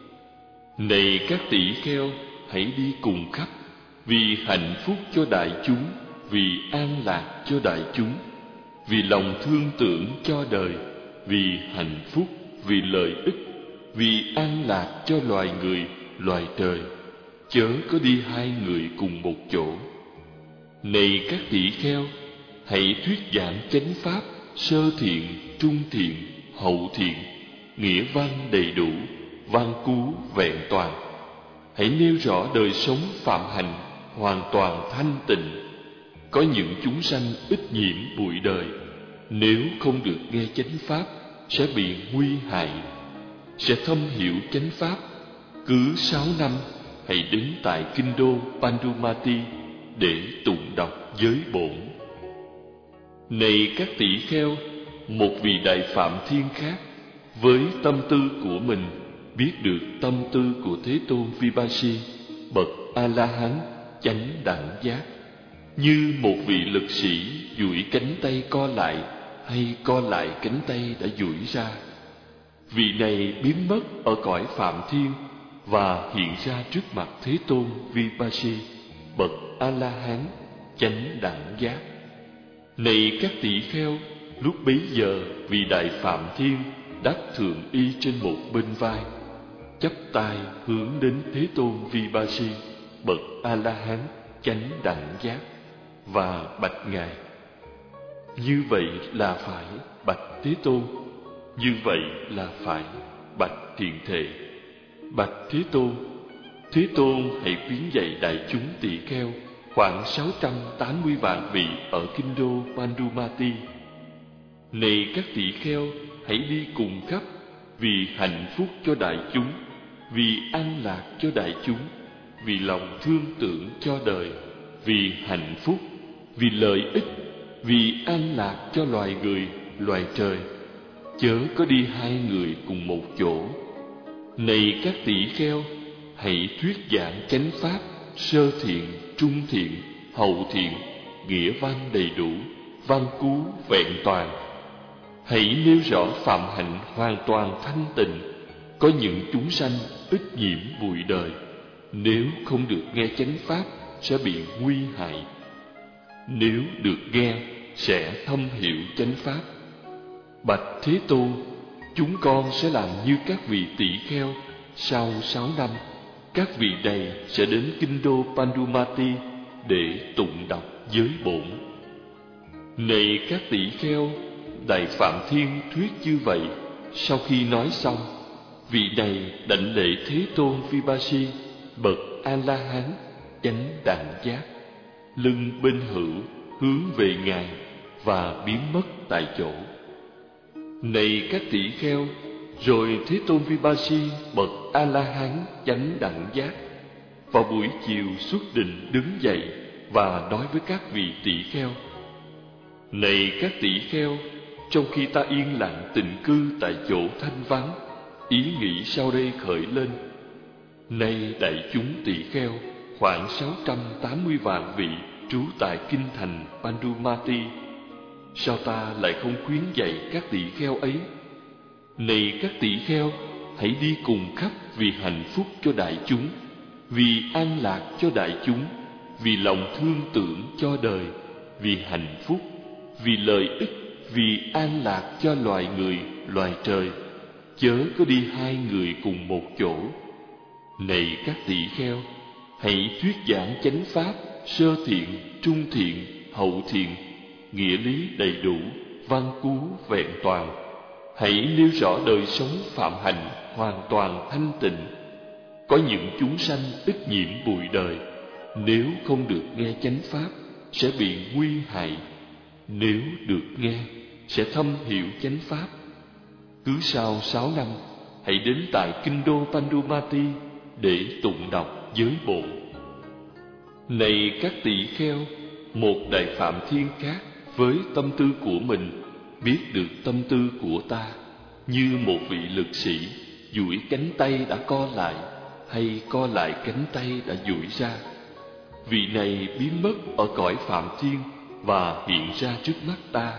Này các tỳ kheo, hãy đi cùng khắp, vì hạnh phúc cho đại chúng, vì an lạc cho đại chúng, vì lòng thương tưởng cho đời, vì hạnh phúc, vì lợi ích, vì an lạc cho loài người, loài trời. Chớ có đi hai người cùng một chỗ. Này các tỳ kheo, hãy thuyết giảng chánh pháp, sơ thiện, trung thiện, hậu thiện, nghĩa văn đầy đủ, văn cú vẹn toàn. Hãy nêu rõ đời sống phạm hạnh hoàn toàn thanh tịnh. Có những chúng sanh ít nhiễm bụi đời, nếu không được nghe chánh pháp sẽ bị nguy hại. Sẽ thâm hiểu chánh pháp. Cứ sáu năm hãy đến tại kinh đô Pandumati để tụng đọc giới bổn. Này các tỳ kheo, một vị đại phạm thiên khác với tâm tư của mình biết được tâm tư của Thế Tôn Vipassi, bậc A-la-hán chánh đẳng giác, như một vị lực sĩ duỗi cánh tay co lại hay co lại cánh tay đã duỗi ra. Vị này biến mất ở cõi phạm thiên và hiện ra trước mặt Thế Tôn Vipassi, bậc A-la-hán chánh đẳng giác. Này các tỳ kheo, lúc bấy giờ vị đại phạm thiên đắc thượng y trên một bên vai, chắp tay hướng đến Thế Tôn Vipassi, bậc A-la-hán chánh đẳng giác, và bạch ngài: như vậy là phải, bạch Thế Tôn. Như vậy là phải, bạch Thiện Thệ. Bạch Thế Tôn, Thế Tôn hãy khuyến dạy đại chúng tỳ kheo khoảng sáu trăm tám mươi vạn vị ở kinh đô Pandumati. Này các tỳ kheo, hãy đi cùng khắp, vì hạnh phúc cho đại chúng, vì an lạc cho đại chúng, vì lòng thương tưởng cho đời, vì hạnh phúc, vì lợi ích, vì an lạc cho loài người, loài trời. Chớ có đi hai người cùng một chỗ. Này các tỳ kheo, hãy thuyết giảng chánh pháp, sơ thiện, trung thiện, hậu thiện, nghĩa văn đầy đủ, văn cú vẹn toàn. Hãy nêu rõ phạm hạnh hoàn toàn thanh tịnh. Có những chúng sanh ít nhiễm bụi đời, nếu không được nghe chánh pháp sẽ bị nguy hại. Nếu được nghe sẽ thâm hiểu chánh pháp. Bạch Thế Tôn, chúng con sẽ làm như các vị tỳ kheo. Sau sáu năm, các vị này sẽ đến kinh đô Pandumati để tụng đọc giới bổn. Này các tỳ kheo, đại phạm thiên thuyết như vậy. Sau khi nói xong, vị này đảnh lễ Thế Tôn Vipassi, bậc A-la-hán chánh đẳng giác, lưng bên hữu hướng về ngài và biến mất tại chỗ. Này các tỳ kheo, rồi Thế Tôn Vipassi, bậc A-la-hán chánh đẳng giác, vào buổi chiều xuất định đứng dậy và nói với các vị tỳ kheo: này các tỳ kheo, trong khi ta yên lặng tịnh cư tại chỗ thanh vắng, ý nghĩ sau đây khởi lên: nay đại chúng tỳ kheo khoảng sáu trăm tám mươi vạn vị trú tại kinh thành Pandumati, sao ta lại không khuyến dạy các tỳ kheo ấy? Này các tỳ kheo, hãy đi cùng khắp, vì hạnh phúc cho đại chúng, vì an lạc cho đại chúng, vì lòng thương tưởng cho đời, vì hạnh phúc, vì lợi ích, vì an lạc cho loài người, loài trời. Chớ có đi hai người cùng một chỗ. Này các tỳ kheo, hãy thuyết giảng chánh pháp, sơ thiện, trung thiện, hậu thiện, nghĩa lý đầy đủ, văn cú vẹn toàn. Hãy nêu rõ đời sống phạm hạnh hoàn toàn thanh tịnh. Có những chúng sanh ít nhiễm bụi đời, nếu không được nghe chánh pháp sẽ bị nguy hại. Nếu được nghe sẽ thâm hiểu chánh pháp. Cứ sau sáu năm hãy đến tại kinh đô Pandumati để tụng đọc giới bổn. Này các tỳ kheo, một đại phạm thiên khác với tâm tư của mình biết được tâm tư của ta, như một vị lực sĩ duỗi cánh tay đã co lại hay co lại cánh tay đã duỗi ra. vị này biến mất ở cõi Phạm Thiên và hiện ra trước mắt ta.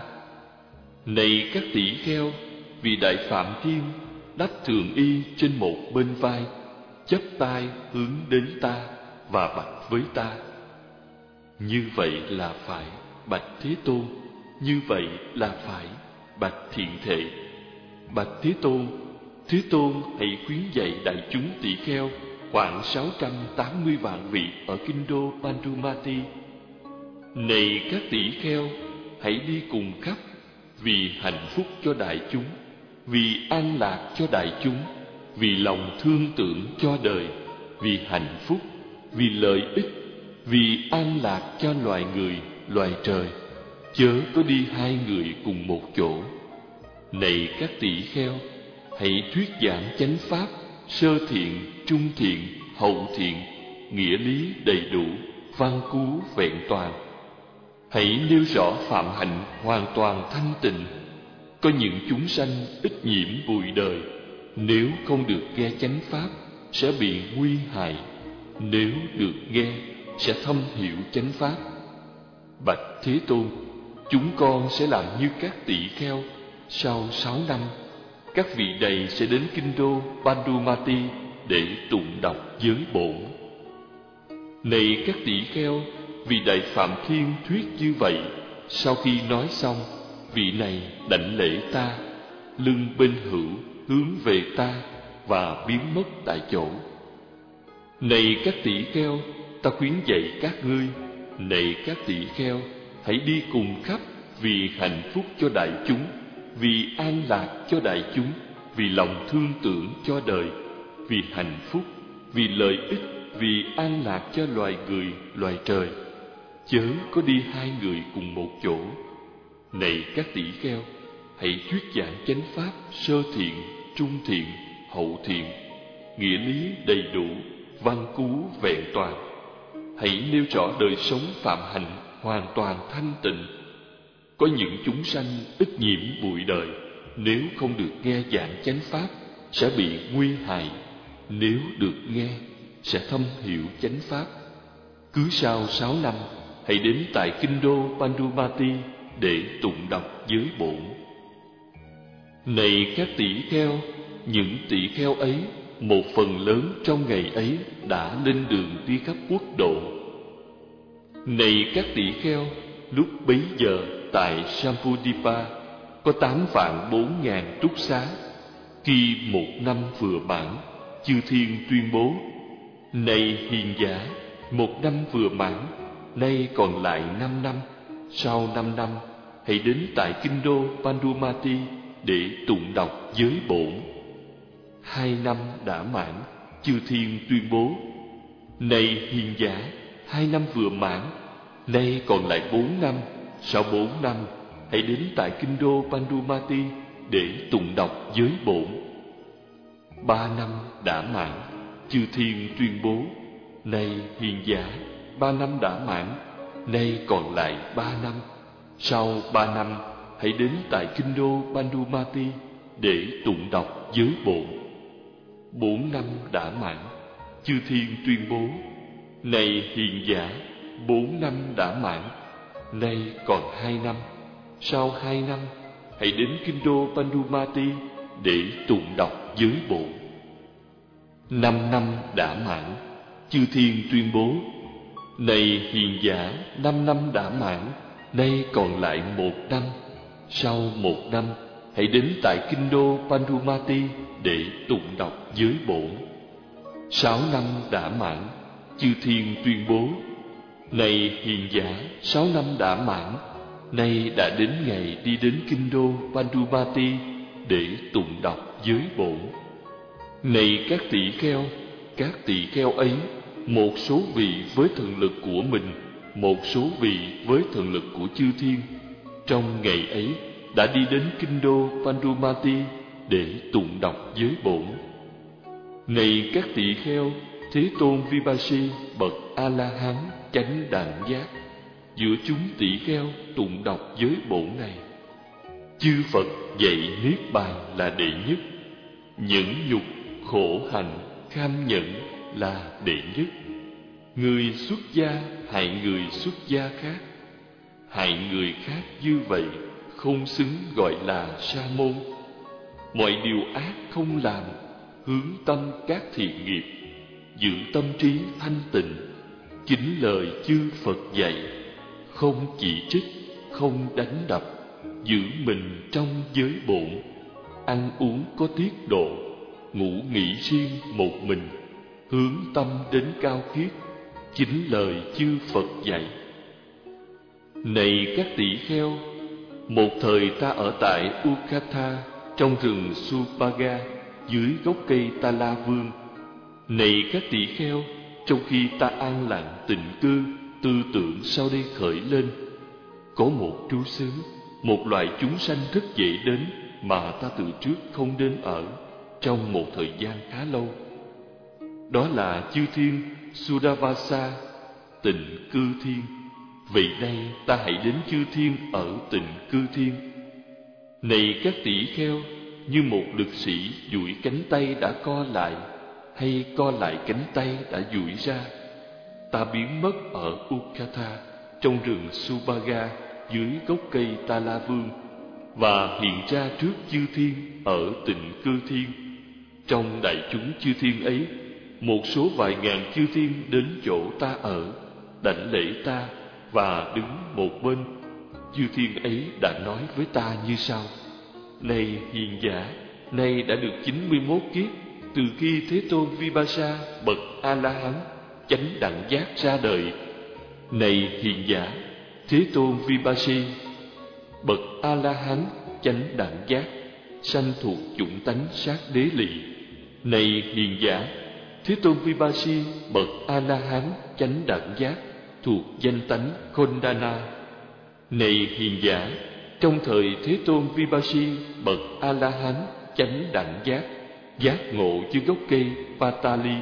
Này các tỷ kheo, vị đại Phạm Thiên đắp thường y trên một bên vai, chắp tay hướng đến ta và bạch với ta: như vậy là phải, bạch Thế Tôn. Như vậy là phải, bạch Thiện Thệ. Bạch Thế Tôn, Thế Tôn hãy khuyến dạy đại chúng tỷ kheo khoảng sáu trăm tám mươi vạn vị ở kinh đô Pandumati. Này các tỷ kheo, hãy đi cùng khắp, vì hạnh phúc cho đại chúng, vì an lạc cho đại chúng, vì lòng thương tưởng cho đời, vì hạnh phúc, vì lợi ích, vì an lạc cho loài người, loài trời. Chớ có đi hai người cùng một chỗ. Này các tỷ kheo, hãy thuyết giảng chánh pháp, sơ thiện, trung thiện, hậu thiện, nghĩa lý đầy đủ, văn cú vẹn toàn. Hãy nêu rõ phạm hạnh hoàn toàn thanh tịnh. Có những chúng sanh ít nhiễm bụi đời, nếu không được nghe chánh pháp sẽ bị nguy hại, nếu được nghe sẽ thâm hiểu chánh pháp. Bạch Thế Tôn, chúng con sẽ làm như các tỷ kheo. Sau sáu năm, các vị này sẽ đến kinh đô Pandumati để tụng đọc giới bổn. Này các tỷ kheo, vị đại Phạm Thiên thuyết như vậy. Sau khi nói xong, vị này đảnh lễ ta, lưng bên hữu hướng về ta và biến mất tại chỗ. Này các tỷ kheo, ta khuyến dạy các ngươi. Này các tỷ kheo, hãy đi cùng khắp, vì hạnh phúc cho đại chúng, vì an lạc cho đại chúng, vì lòng thương tưởng cho đời, vì hạnh phúc, vì lợi ích, vì an lạc cho loài người, loài trời. Chớ có đi hai người cùng một chỗ. Này các tỷ kheo, hãy thuyết giảng chánh pháp, sơ thiện, trung thiện, hậu thiện, nghĩa lý đầy đủ, văn cú vẹn toàn. Hãy nêu rõ đời sống phạm hạnh hoàn toàn thanh tịnh. Có những chúng sanh ít nhiễm bụi đời, nếu không được nghe giảng chánh pháp sẽ bị nguy hại, nếu được nghe sẽ thâm hiểu chánh pháp. Cứ sau sáu năm, hãy đến tại kinh đô Pandumati để tụng đọc giới bổn. Này các tỷ kheo, những tỷ kheo ấy, một phần lớn trong ngày ấy đã lên đường đi khắp quốc độ. Này các tỷ kheo, lúc bấy giờ tại Sampudipa có tám vạn bốn ngàn túc xá. Khi một năm vừa mãn, chư thiên tuyên bố: này hiền giả, một năm vừa mãn, nay còn lại năm năm. Sau năm năm, hãy đến tại kinh đô Pandumati để tụng đọc giới bổn. Hai năm đã mãn, chư thiên tuyên bố: này hiền giả, hai năm vừa mãn, nay còn lại bốn năm. Sau bốn năm, hãy đến tại kinh đô Pandumati để tụng đọc giới bổn. Ba năm đã mãn, chư thiên tuyên bố: này hiền giả, ba năm đã mãn, nay còn lại ba năm. Sau ba năm, hãy đến tại kinh đô Pandumati để tụng đọc giới bổn. Bốn năm đã mãn, chư thiên tuyên bố: này hiền giả, bốn năm đã mãn, nay còn hai năm. Sau hai năm, hãy đến kinh đô Pandumati để tụng đọc giới bổn. Năm năm đã mãn, chư thiên tuyên bố: này hiền giả, năm năm đã mãn, nay còn lại một năm. Sau một năm, hãy đến tại kinh đô Pandumati để tụng đọc giới bổn. Sáu năm đã mãn, chư thiên tuyên bố: này hiền giả, sáu năm đã mãn, nay đã đến ngày đi đến kinh đô Pandumati để tụng đọc giới bổn. Này các tỷ kheo, các tỷ kheo ấy, một số vị với thần lực của mình, một số vị với thần lực của chư thiên, trong ngày ấy đã đi đến kinh đô Pandumati để tụng đọc giới bổn. Này các tỷ kheo, Thế Tôn Vipassi bậc A La Hán chánh đẳng giác, giữa chúng tỷ kheo tụng đọc giới bổn này. Chư Phật dạy niết bàn là đệ nhất, nhẫn nhục khổ hạnh kham nhẫn là đệ nhất. Người xuất gia hại người xuất gia khác, hại người khác như vậy không xứng gọi là sa môn. Mọi điều ác không làm, hướng tâm các thiện nghiệp, giữ tâm trí thanh tịnh, chính lời chư Phật dạy, không chỉ trích, không đánh đập, giữ mình trong giới bổn, ăn uống có tiết độ, ngủ nghỉ riêng một mình, hướng tâm đến cao khiết, chính lời chư Phật dạy. Này các tỷ kheo, một thời ta ở tại Ukatha trong rừng Supaga dưới gốc cây Ta La Vương. Này các tỷ kheo, trong khi ta an lặng tịnh cư, tư tưởng sau đây khởi lên, có một trú xứ, một loại chúng sanh rất dễ đến mà ta từ trước không đến ở trong một thời gian khá lâu. Đó là chư thiên Sudavasa, tịnh cư thiên. Vậy nay ta hãy đến chư thiên ở tịnh cư thiên. Này các tỷ kheo, như một lực sĩ duỗi cánh tay đã co lại, hay co lại cánh tay đã duỗi ra, ta biến mất ở Ukatha trong rừng Supaga dưới gốc cây Ta La Vương, và hiện ra trước chư thiên ở tịnh cư thiên. Trong đại chúng chư thiên ấy, một số vài ngàn chư thiên đến chỗ ta ở, đảnh lễ ta và đứng một bên. Chư thiên ấy đã nói với ta như sau: Này hiền giả, nay đã được chín mươi mốt kiếp từ khi Thế Tôn Vipassa bậc A La Hán chánh đẳng giác ra đời. Này hiền giả, Thế Tôn Vipassi bậc A La Hán chánh đẳng giác sanh thuộc chủng tánh sát đế lị. Này hiền giả, Thế Tôn Vipassi bậc A La Hán chánh đẳng giác thuộc danh tánh Kondana. Này hiền giả, trong thời Thế Tôn Vipassi bậc A La Hán chánh đẳng giác giác ngộ dưới gốc cây Patali.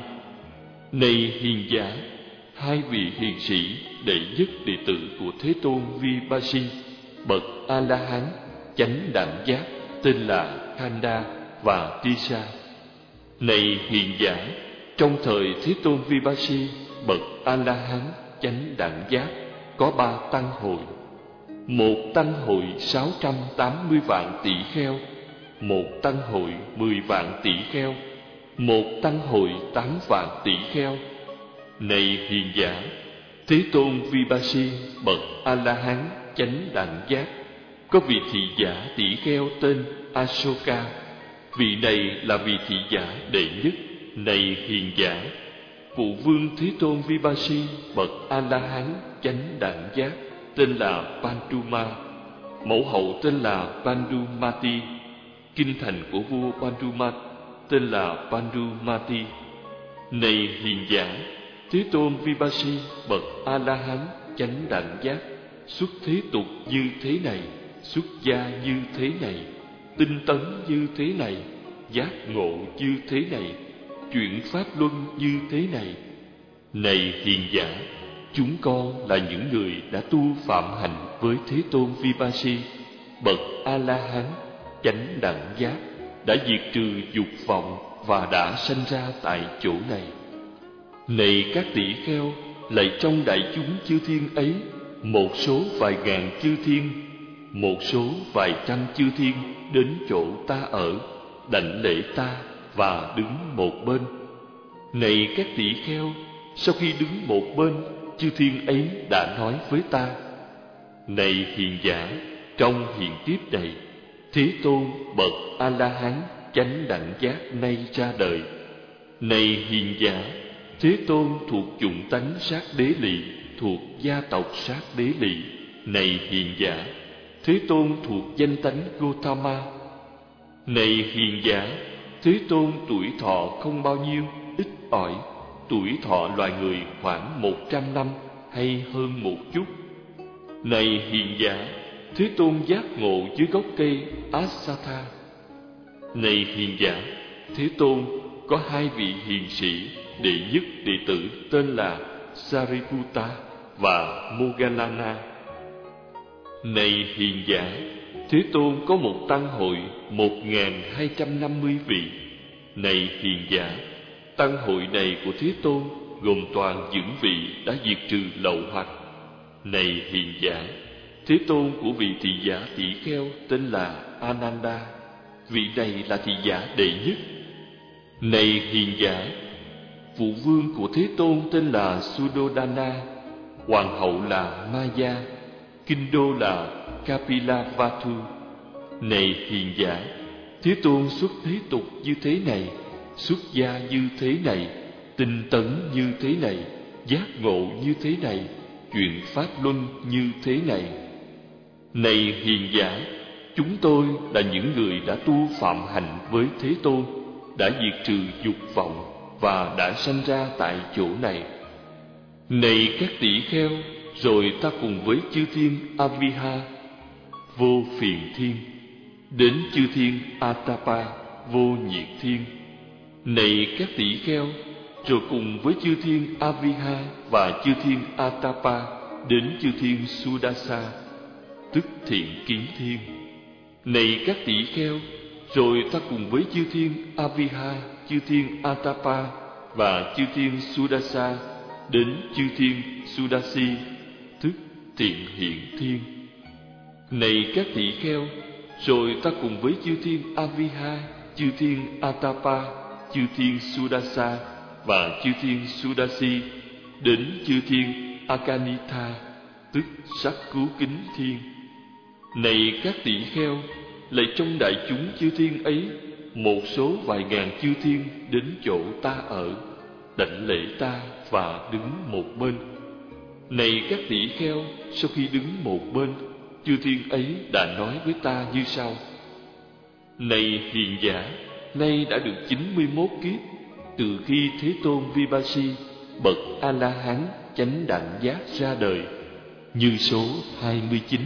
Này hiền giả, hai vị hiền sĩ đệ nhất đệ tử của Thế Tôn Vipassi bậc A La Hán chánh đẳng giác tên là Khanda và Tisa. Này hiền giả, trong thời Thế Tôn Vipassi bậc A La Hán chánh đẳng giác có ba tăng hội: một tăng hội sáu trăm tám mươi vạn tỷ kheo, một tăng hội mười vạn tỷ kheo, một tăng hội tám vạn tỷ kheo. Này hiền giả, Thế Tôn Vipassi bậc A La Hán chánh đẳng giác có vị thị giả tỷ kheo tên Asoka. Vị này là vị thị giả đệ nhất. Này hiền giả, phụ vương Thế Tôn Vipassi bậc A La Hán chánh đẳng giác tên là Panduma, mẫu hậu tên là Pandumati. Kinh thành của vua Panduma tên là Pandumati. Này hiền giả, Thế Tôn Vipassi bậc A La Hán chánh đẳng giác xuất thế tục như thế này, xuất gia như thế này, tinh tấn như thế này, giác ngộ như thế này, chuyển pháp luân như thế này. Này hiền giả, chúng con là những người đã tu phạm hạnh với Thế Tôn Vipassi bậc A La Hán chánh đẳng giác, đã diệt trừ dục vọng và đã sanh ra tại chỗ này. Này các tỷ kheo, lại trong đại chúng chư thiên ấy, một số vài ngàn chư thiên, một số vài trăm chư thiên đến chỗ ta ở, đảnh lễ ta và đứng một bên. Này các tỷ kheo, sau khi đứng một bên, chư thiên ấy đã nói với ta: Này hiền giả, trong hiện kiếp này, Thế Tôn bậc A La Hán chánh đẳng giác nay ra đời. Này hiền giả, Thế Tôn thuộc chủng tánh sát đế lị, thuộc gia tộc sát đế lị. Này hiền giả, Thế Tôn thuộc danh tánh Gotama. Này hiền giả, Thế Tôn tuổi thọ không bao nhiêu, ít ỏi, tuổi thọ loài người khoảng một trăm năm hay hơn một chút. Này hiền giả, Thế Tôn giác ngộ dưới gốc cây Asatha. Này hiền giả, Thế Tôn có hai vị hiền sĩ đệ nhất đệ tử tên là Sariputta và Moggallana. Này hiền giả, Thế Tôn có một tăng hội một ngàn hai trăm năm mươi vị. Này hiền giả, tăng hội này của Thế Tôn gồm toàn những vị đã diệt trừ lậu hoặc. Này hiền giả, thế tôn của vị thị giả tỷ kheo tên là Ananda, vị này là thị giả đệ nhất. Này hiền giả, phụ vương của thế tôn tên là Suddhodana, hoàng hậu là Maya, kinh đô là Kapilavatthu. Này hiền giả, thế tôn xuất thế tục như thế này, xuất gia như thế này, tinh tấn như thế này, giác ngộ như thế này, chuyện pháp luân như thế này. Này hiền giả, chúng tôi là những người đã tu phạm hạnh với Thế Tôn, đã diệt trừ dục vọng và đã sanh ra tại chỗ này. Này các tỷ kheo, rồi ta cùng với chư thiên Aviha, vô phiền thiên, đến chư thiên Atapa, vô nhiệt thiên. Này các tỷ kheo, rồi cùng với chư thiên Aviha và chư thiên Atapa đến chư thiên Sudasa, tức thiện kiến thiên. Này các tỷ kheo, rồi ta cùng với chư thiên Aviha, chư thiên Atapa và chư thiên Sudasa đến chư thiên Sudasi, tức thiện hiện thiên. Này các tỷ kheo, rồi ta cùng với chư thiên Aviha, chư thiên Atapa, chư thiên Sudasa và chư thiên Sudasi đến chư thiên Akanitha, tức sắc cứu kính thiên. Này các tỷ kheo, lại trong đại chúng chư thiên ấy, một số vài ngàn chư thiên đến chỗ ta ở, đảnh lễ ta và đứng một bên. Này các tỷ kheo, sau khi đứng một bên, chư thiên ấy đã nói với ta như sau: Này hiền giả, nay đã được chín mươi mốt kiếp từ khi Thế Tôn Vipassi bậc A La Hán chánh đẳng giác ra đời, như số hai mươi chín.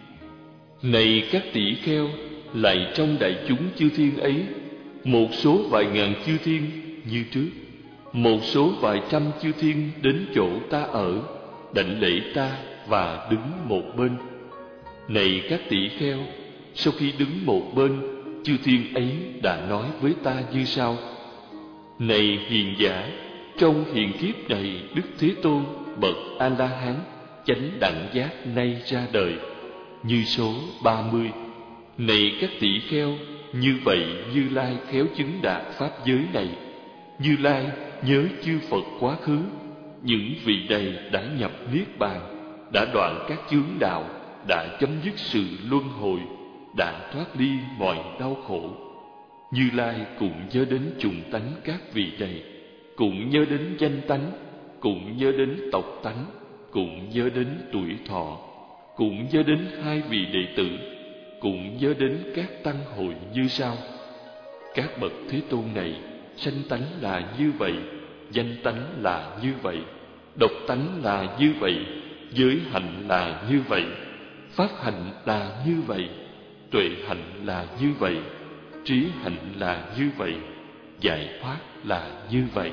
Này các tỷ kheo, lại trong đại chúng chư thiên ấy, một số vài ngàn chư thiên như trước, một số vài trăm chư thiên đến chỗ ta ở, đảnh lễ ta và đứng một bên. Này các tỷ kheo, sau khi đứng một bên, chư thiên ấy đã nói với ta như sau: Này hiền giả, trong hiện kiếp này Đức Thế Tôn bậc A La Hán chánh đẳng giác nay ra đời, như số ba mươi. Này các tỷ kheo, như vậy Như Lai khéo chứng đạt pháp giới này. Như Lai nhớ chư Phật quá khứ, những vị này đã nhập niết bàn, đã đoạn các chướng đạo, đã chấm dứt sự luân hồi, đã thoát ly mọi đau khổ. Như Lai cũng nhớ đến chủng tánh các vị này, cũng nhớ đến danh tánh, cũng nhớ đến tộc tánh, cũng nhớ đến tuổi thọ, cũng nhớ đến hai vị đệ tử, cũng nhớ đến các tăng hội như sau: Các bậc Thế Tôn này, sanh tánh là như vậy, danh tánh là như vậy, độc tánh là như vậy, giới hạnh là như vậy, pháp hạnh là như vậy, tuệ hạnh là như vậy, trí hạnh là như vậy, giải thoát là như vậy.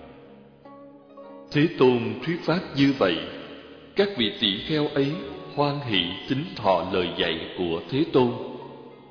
Thế Tôn thuyết pháp như vậy, các vị tỷ kheo ấy hoan hỷ tín thọ lời dạy của Thế Tôn.